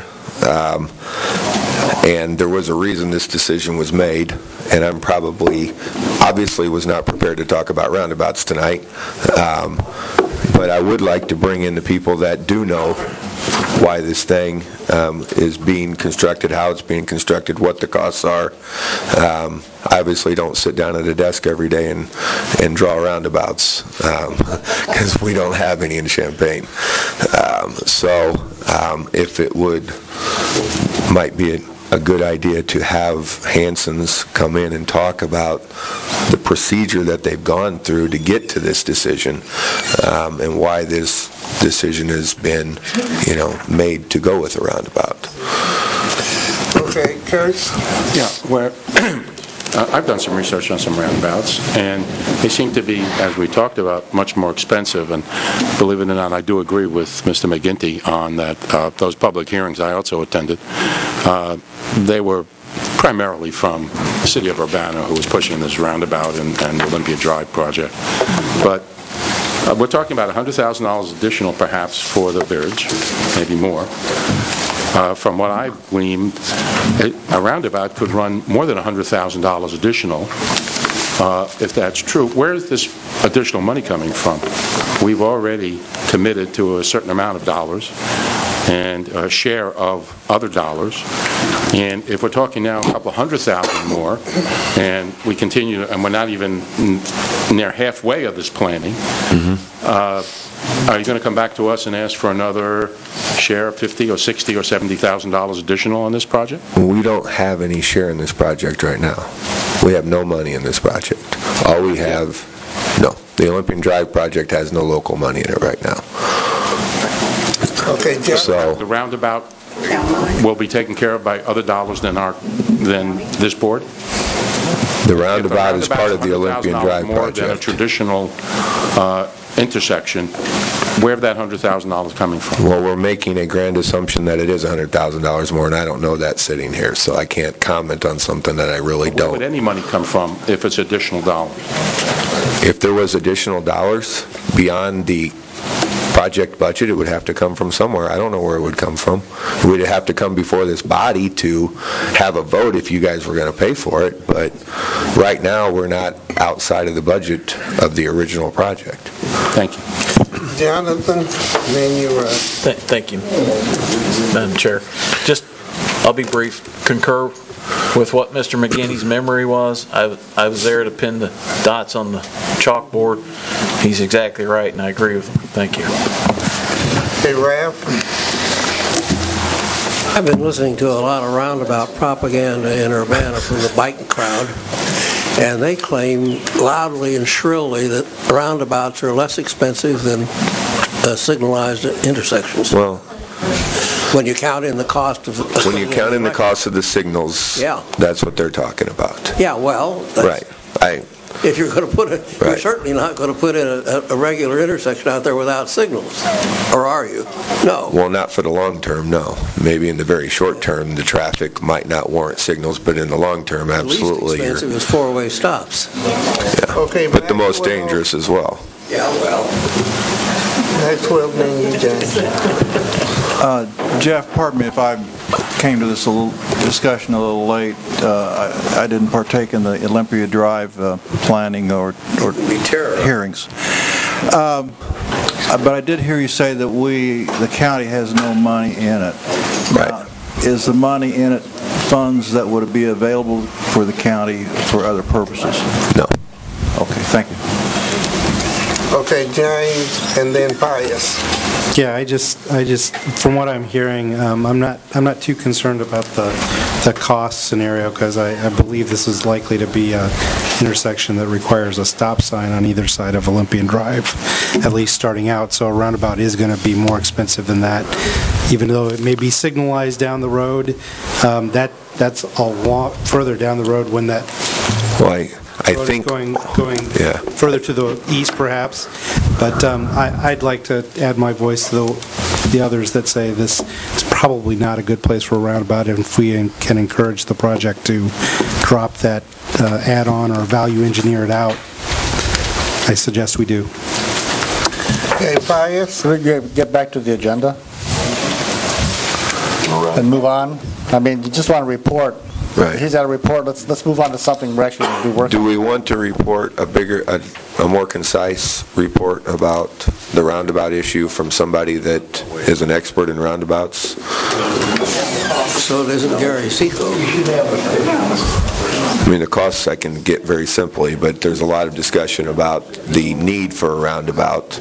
And there was a reason this decision was made, and I'm obviously was not prepared to talk about roundabouts tonight. But I would like to bring in the people that do know why this thing is being constructed, how it's being constructed, what the costs are. I obviously don't sit down at a desk every day and draw roundabouts because we don't have any in Champaign. So if it might be a good idea to have Hanson's come in and talk about the procedure that they've gone through to get to this decision, and why this decision has been, made to go with a roundabout. Okay, Kurt? Yeah, well, I've done some research on some roundabouts, and they seem to be, as we talked about, much more expensive. And believe it or not, I do agree with Mr. McGinty on that. Those public hearings I also attended, they were primarily from the city of Urbana, who was pushing this roundabout and the Olympia Drive project. But we're talking about $100,000 additional, perhaps, for the bridge, maybe more. From what I've gleaned, a roundabout could run more than $100,000 additional, if that's true. Where is this additional money coming from? We've already committed to a certain amount of dollars and a share of other dollars. And if we're talking now a couple $100,000 more, and we continue, and we're not even near halfway of this planning, are you going to come back to us and ask for another share of $50,000 or $60,000 or $70,000 additional on this project? We don't have any share in this project right now. We have no money in this project. All we have, no. The Olympian Drive project has no local money in it right now. Okay, Jeff. So the roundabout will be taken care of by other dollars than this board? The roundabout is part of the Olympian Drive more than a project. traditional intersection. Where's that $100,000 coming from? Well, we're making a grand assumption that it is $100,000 more, and I don't know that sitting here, so I can't comment on something that I really don't. Where would any money come from if it's additional dollars? If there was additional dollars beyond the project budget, it would have to come from somewhere. I don't know where it would come from. It would have to come before this body to have a vote if you guys were going to pay for it, but right now we're not outside of the budget of the original project. Thank you. Jonathan, then you're up. Thank you, Madam Chair. I'll be brief. Concur with what Mr. McGinney's memory was. I was there to pin the dots on the chalkboard. He's exactly right, and I agree with him. Thank you. Hey, Ralph? I've been listening to a lot of roundabout propaganda in Urbana from the biking crowd, and they claim loudly and shrilly that roundabouts are less expensive than signalized intersections. Well, when you count in the cost of the signals, yeah, that's what they're talking about. Yeah, well, right. If you're going to put it, you're certainly not going to put in a regular intersection out there without signals, or are you? No. Well, not for the long term, no. Maybe in the very short term, the traffic might not warrant signals, but in the long term, absolutely. The least expensive is four-way stops. Yeah. Okay, but the most dangerous as well. Yeah, well. That's 12 minutes, Jeff, pardon me if I came to this discussion a little late. I didn't partake in the Olympia Drive planning or hearings. But I did hear you say that the county has no money in it. Right. Now, is the money in it funds that would be available for the county for other purposes? No. Okay, thank you. Okay, James, and then Pius. Yeah, I just, from what I'm hearing, I'm not too concerned about the cost scenario, because I believe this is likely to be an intersection that requires a stop sign on either side of Olympian Drive, at least starting out. So a roundabout is going to be more expensive than that, even though it may be signalized down the road. That's a lot further down the road when that. Well, I think going further to the east, perhaps. But I'd like to add my voice to the others that say this is probably not a good place for a roundabout, and if we can encourage the project to drop that add-on or value engineer it out, I suggest we do. Okay, Pius? Could we get back to the agenda and move on? I mean, you just want to report. Right. He's got a report. Let's move on to something we're actually going to do work on. Do we want to report a more concise report about the roundabout issue from somebody that is an expert in roundabouts? So it isn't Gary Seco? I mean, the costs I can get very simply, but there's a lot of discussion about the need for a roundabout.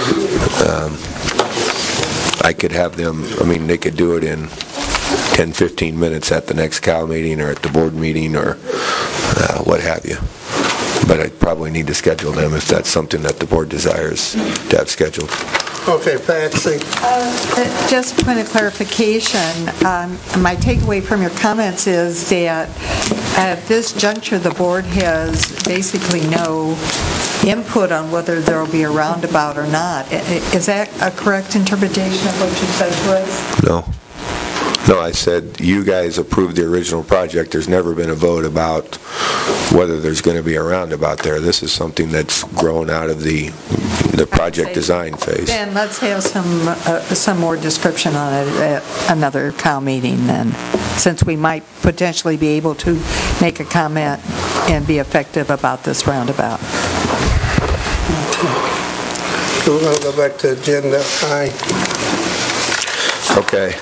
I could have them, I mean, they could do it in 10, 15 minutes at the next Cal meeting or at the board meeting or what have you. But I probably need to schedule them if that's something that the board desires to have scheduled. Okay, Patsy. Just a point of clarification. My takeaway from your comments is that at this juncture, the board has basically no input on whether there will be a roundabout or not. Is that a correct interpretation of what you said to us? No. No, I said you guys approved the original project. There's never been a vote about whether there's going to be a roundabout there. This is something that's grown out of the project design phase. Then let's have some more description on it at another Cal meeting then, since we might potentially be able to make a comment and be effective about this roundabout. We're going to go back to agenda. Aye. Okay.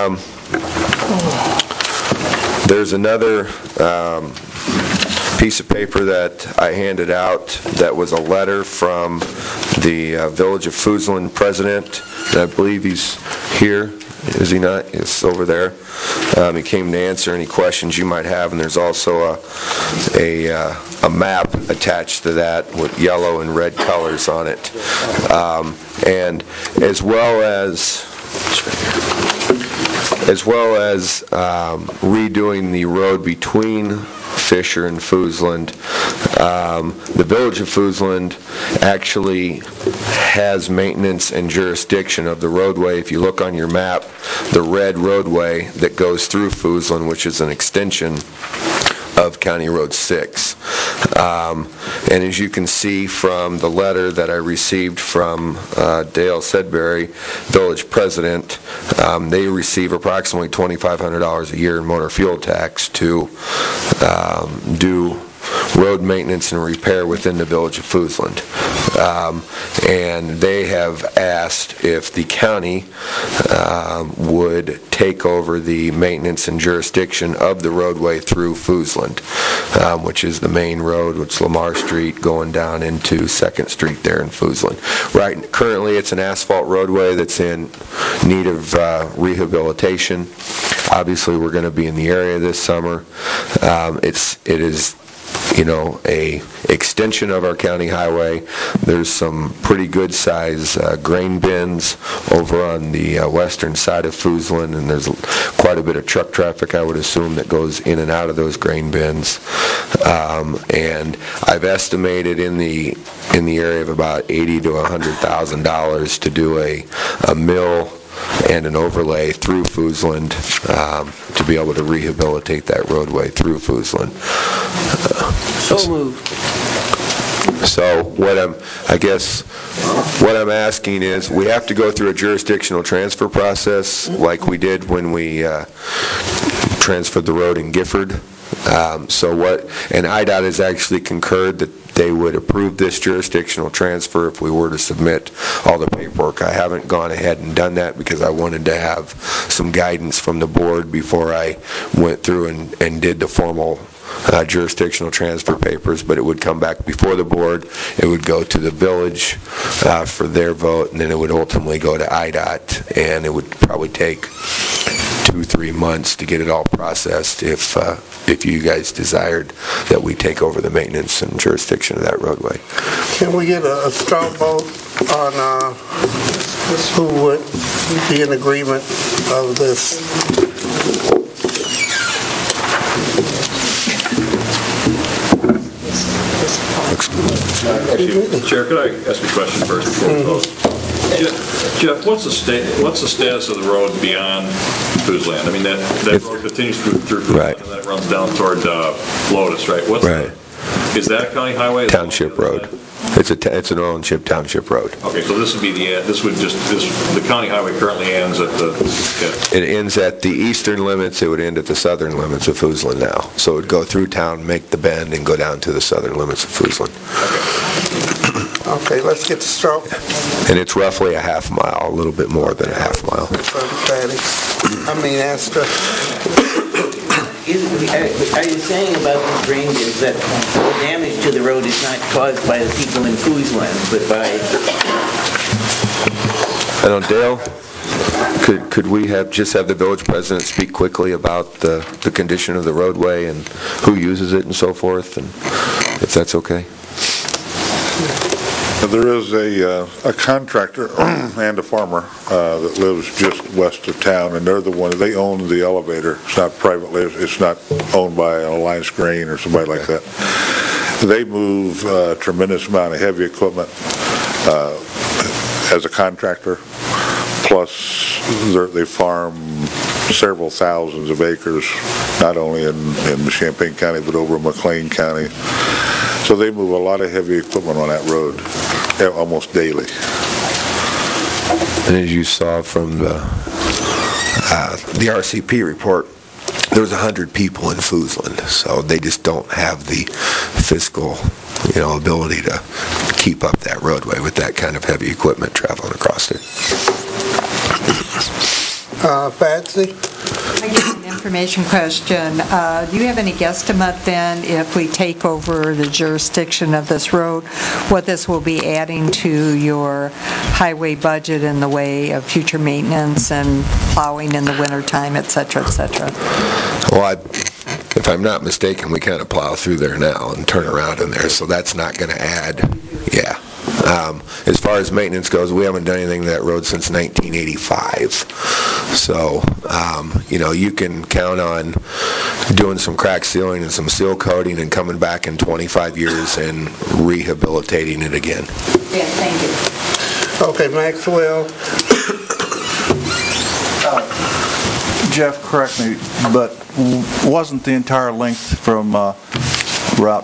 There's another piece of paper that I handed out that was a letter from the Village of Foosland president. I believe he's here. Is he not? It's over there. He came to answer any questions you might have, and there's also a map attached to that with yellow and red colors on it. And as well as redoing the road between Fisher and Foosland. The Village of Foosland actually has maintenance and jurisdiction of the roadway. If you look on your map, the red roadway that goes through Foosland, which is an extension of County Road 6. And as you can see from the letter that I received from Dale Sedbury, village president, they receive approximately $2,500 a year in motor fuel tax to do road maintenance and repair within the Village of Foosland. And they have asked if the county would take over the maintenance and jurisdiction of the roadway through Foosland, which is the main road, which is Lamar Street going down into 2nd Street there in Foosland. Right, currently it's an asphalt roadway that's in need of rehabilitation. Obviously we're going to be in the area this summer. It is a extension of our county highway. There's some pretty good size grain bins over on the western side of Foosland, and there's quite a bit of truck traffic, I would assume, that goes in and out of those grain bins. And I've estimated in the area of about $80,000 to $100,000 to do a mill and an overlay through Foosland to be able to rehabilitate that roadway through Foosland. So moved. So what I'm asking is, we have to go through a jurisdictional transfer process like we did when we transferred the road in Gifford. And IDOT has actually concurred that they would approve this jurisdictional transfer if we were to submit all the paperwork. I haven't gone ahead and done that because I wanted to have some guidance from the board before I went through and did the formal jurisdictional transfer papers, but it would come back before the board. It would go to the village for their vote, and then it would ultimately go to IDOT, and it would probably take 2-3 months to get it all processed if you guys desired that we take over the maintenance and jurisdiction of that roadway. Can we get a straw vote on who would be in agreement of this? Actually, Chair, could I ask a question first before we vote? Jeff, what's the status of the road beyond Foosland? I mean, that road continues through Foosland, right, and then it runs down toward Lotus, right? Is that a county highway? Township road. It's an Orange Township road. Okay, so this would be the county highway currently ends at the... It ends at the eastern limits. It would end at the southern limits of Foosland now. So it would go through town, make the bend, and go down to the southern limits of Foosland. Okay, let's get the straw. And it's roughly a half mile, a little bit more than a half mile. Astra. Are you saying about the drainage that the damage to the road is not caused by the people in Foosland, but by... I don't, Dale, could we just have the village president speak quickly about the condition of the roadway and who uses it and so forth, and if that's okay? There is a contractor and a farmer that lives just west of town, and they're the one, they own the elevator. It's not privately, it's not owned by Alliance Grain or somebody like that. They move a tremendous amount of heavy equipment as a contractor, plus they farm several thousands of acres, not only in Champaign County, but over in McLean County. So they move a lot of heavy equipment on that road almost daily. And as you saw from the RCP report, there was 100 people in Foosland, so they just don't have the fiscal, ability to keep up that roadway with that kind of heavy equipment traveling across it. Patsy? I get an information question. Do you have any guesstimate then, if we take over the jurisdiction of this road, what this will be adding to your highway budget in the way of future maintenance and plowing in the wintertime, et cetera, et cetera? Well, if I'm not mistaken, we kind of plow through there now and turn around in there, so that's not going to add, yeah. As far as maintenance goes, we haven't done anything to that road since 1985. So, you can count on doing some crack sealing and some seal coating and coming back in 25 years and rehabilitating it again. Yeah, thank you. Okay, Maxwell. Jeff, correct me, but wasn't the entire length from Route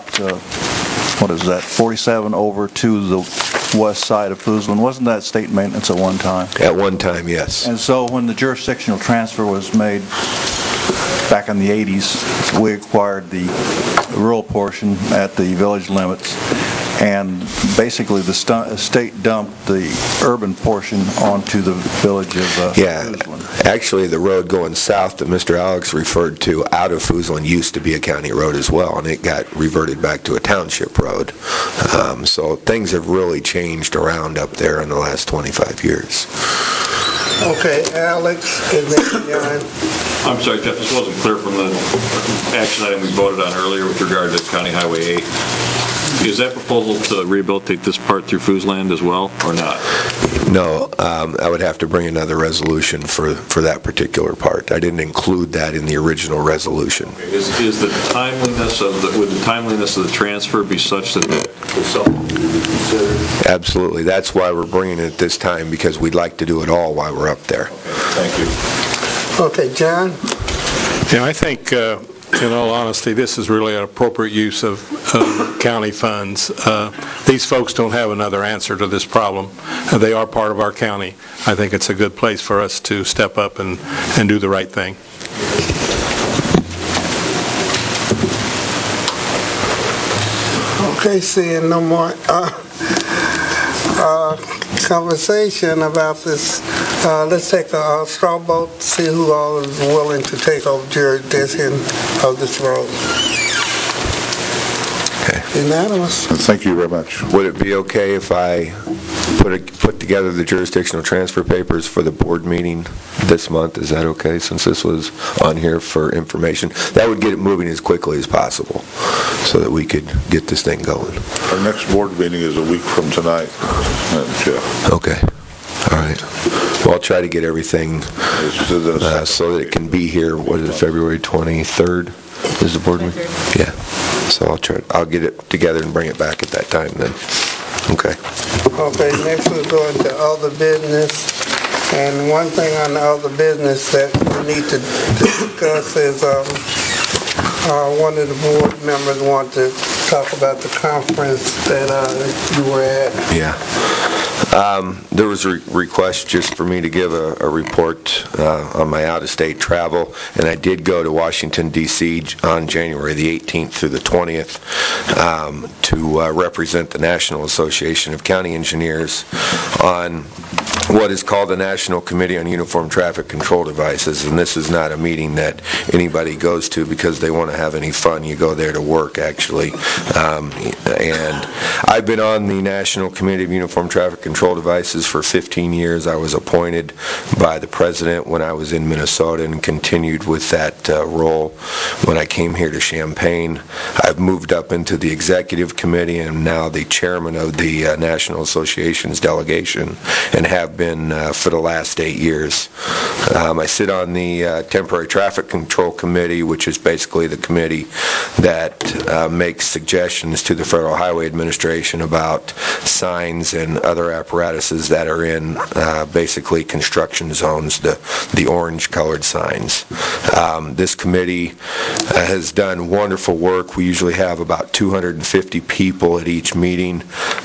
47 over to the west side of Foosland, wasn't that state maintenance at one time? At one time, yes. And so when the jurisdictional transfer was made back in the 80s, we acquired the rural portion at the village limits, and basically the state dumped the urban portion onto the village of Foosland. Actually the road going south that Mr. Alex referred to out of Foosland used to be a county road as well, and it got reverted back to a township road. So things have really changed around up there in the last 25 years. Okay, Alex, and then John. I'm sorry, Jeff, this wasn't clear from the action item we voted on earlier with regard to County Highway 8. Is that proposal to rehabilitate this part through Foosland as well, or not? No, I would have to bring another resolution for that particular part. I didn't include that in the original resolution. Okay. Is the timeliness of would the timeliness of the transfer be such that it was self-considered? Absolutely. That's why we're bringing it this time, because we'd like to do it all while we're up there. Okay, thank you. Okay, John? Yeah, I think, in all honesty, this is really an appropriate use of county funds. These folks don't have another answer to this problem. They are part of our county. I think it's a good place for us to step up and do the right thing. Okay, seeing no more conversation about this, let's take a straw vote, see who all is willing to take over jurisdiction of this road. Unanimous. Thank you very much. Would it be okay if I put together the jurisdictional transfer papers for the board meeting this month? Is that okay, since this was on here for information? That would get it moving as quickly as possible so that we could get this thing going. Our next board meeting is a week from tonight, Jeff. Okay. All right. Well, I'll try to get everything so that it can be here, what is it, February 23rd is the board meeting? Yeah. So I'll get it together and bring it back at that time then. Okay. Okay, next we're going to other business. And one thing on the other business that we need to discuss is one of the board members want to talk about the conference that you were at. Yeah. There was a request just for me to give a report on my out-of-state travel, and I did go to Washington, D.C. on January the 18th through the 20th to represent the National Association of County Engineers on what is called the National Committee on Uniform Traffic Control Devices, and this is not a meeting that anybody goes to because they want to have any fun. You go there to work, actually. And I've been on the National Committee of Uniform Traffic Control Devices for 15 years. I was appointed by the president when I was in Minnesota and continued with that role when I came here to Champaign. I've moved up into the executive committee and am now the chairman of the National Association's delegation and have been for the last 8 years. I sit on the Temporary Traffic Control Committee, which is basically the committee that makes suggestions to the Federal Highway Administration about signs and other apparatuses that are in basically construction zones, the orange-colored signs. This committee has done wonderful work. We usually have about 250 people at each meeting,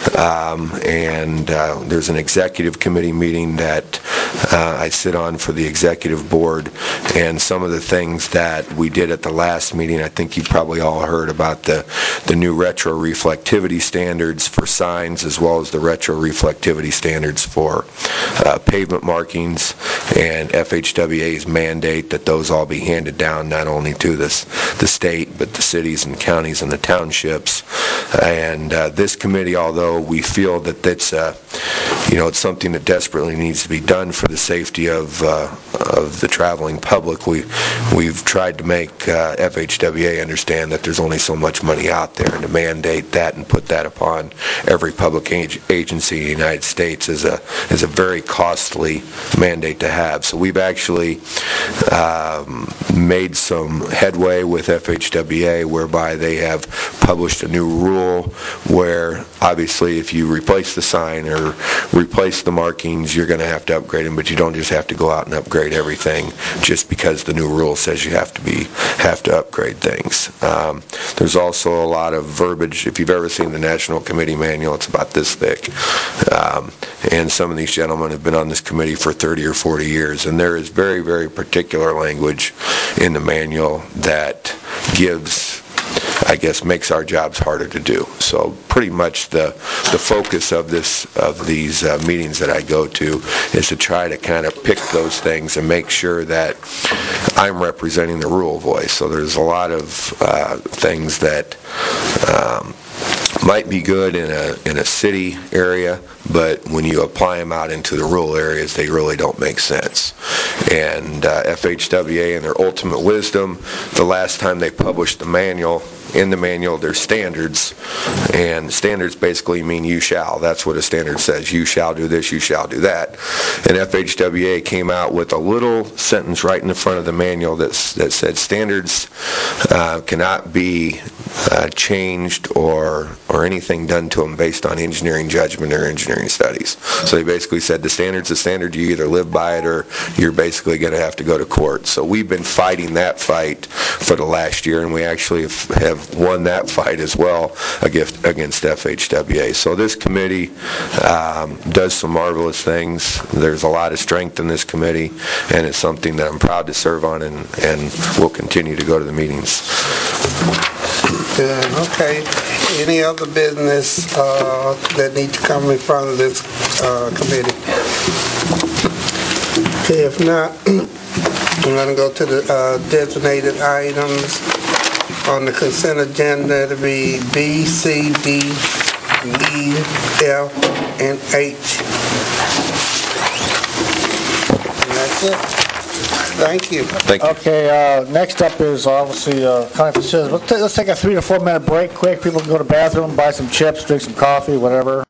and there's an executive committee meeting that I sit on for the executive board, and some of the things that we did at the last meeting, I think you probably all heard about the new retroreflectivity standards for signs as well as the retroreflectivity standards for pavement markings, and FHWA's mandate that those all be handed down not only to the state but the cities and counties and the townships. And this committee, although we feel that it's it's something that desperately needs to be done for the safety of the traveling public, we've tried to make FHWA understand that there's only so much money out there, and to mandate that and put that upon every public agency in the United States is a very costly mandate to have. So we've actually made some headway with FHWA whereby they have published a new rule where obviously if you replace the sign or replace the markings, you're going to have to upgrade them, but you don't just have to go out and upgrade everything just because the new rule says you have to upgrade things. There's also a lot of verbiage. If you've ever seen the National Committee Manual, it's about this thick. And some of these gentlemen have been on this committee for 30 or 40 years, and there is very, very particular language in the manual that makes our jobs harder to do. So pretty much the focus of these meetings that I go to is to try to kind of pick those things and make sure that I'm representing the rural voice. So there's a lot of things that might be good in a city area, but when you apply them out into the rural areas, they really don't make sense. And FHWA, in their ultimate wisdom, the last time they published the manual, in the manual there's standards, and standards basically mean you shall. That's what a standard says. You shall do this, you shall do that. And FHWA came out with a little sentence right in the front of the manual that said standards cannot be changed or anything done to them based on engineering judgment or engineering studies. So they basically said the standard's a standard, you either live by it or you're basically going to have to go to court. So we've been fighting that fight for the last year, and we actually have won that fight as well against FHWA. So this committee does some marvelous things. There's a lot of strength in this committee, and it's something that I'm proud to serve on, and will continue to go to the meetings. Good. Okay. Any other business that needs to come in front of this committee? Okay, if not, I'm going to go to the designated items. On the consent agenda, it'll be B, C, D, E, F, and H. And that's it. Thank you. Okay, next up is obviously county facilities. Let's take a 3 to 4 minute break quick. People can go to the bathroom, buy some chips, drink some coffee, whatever.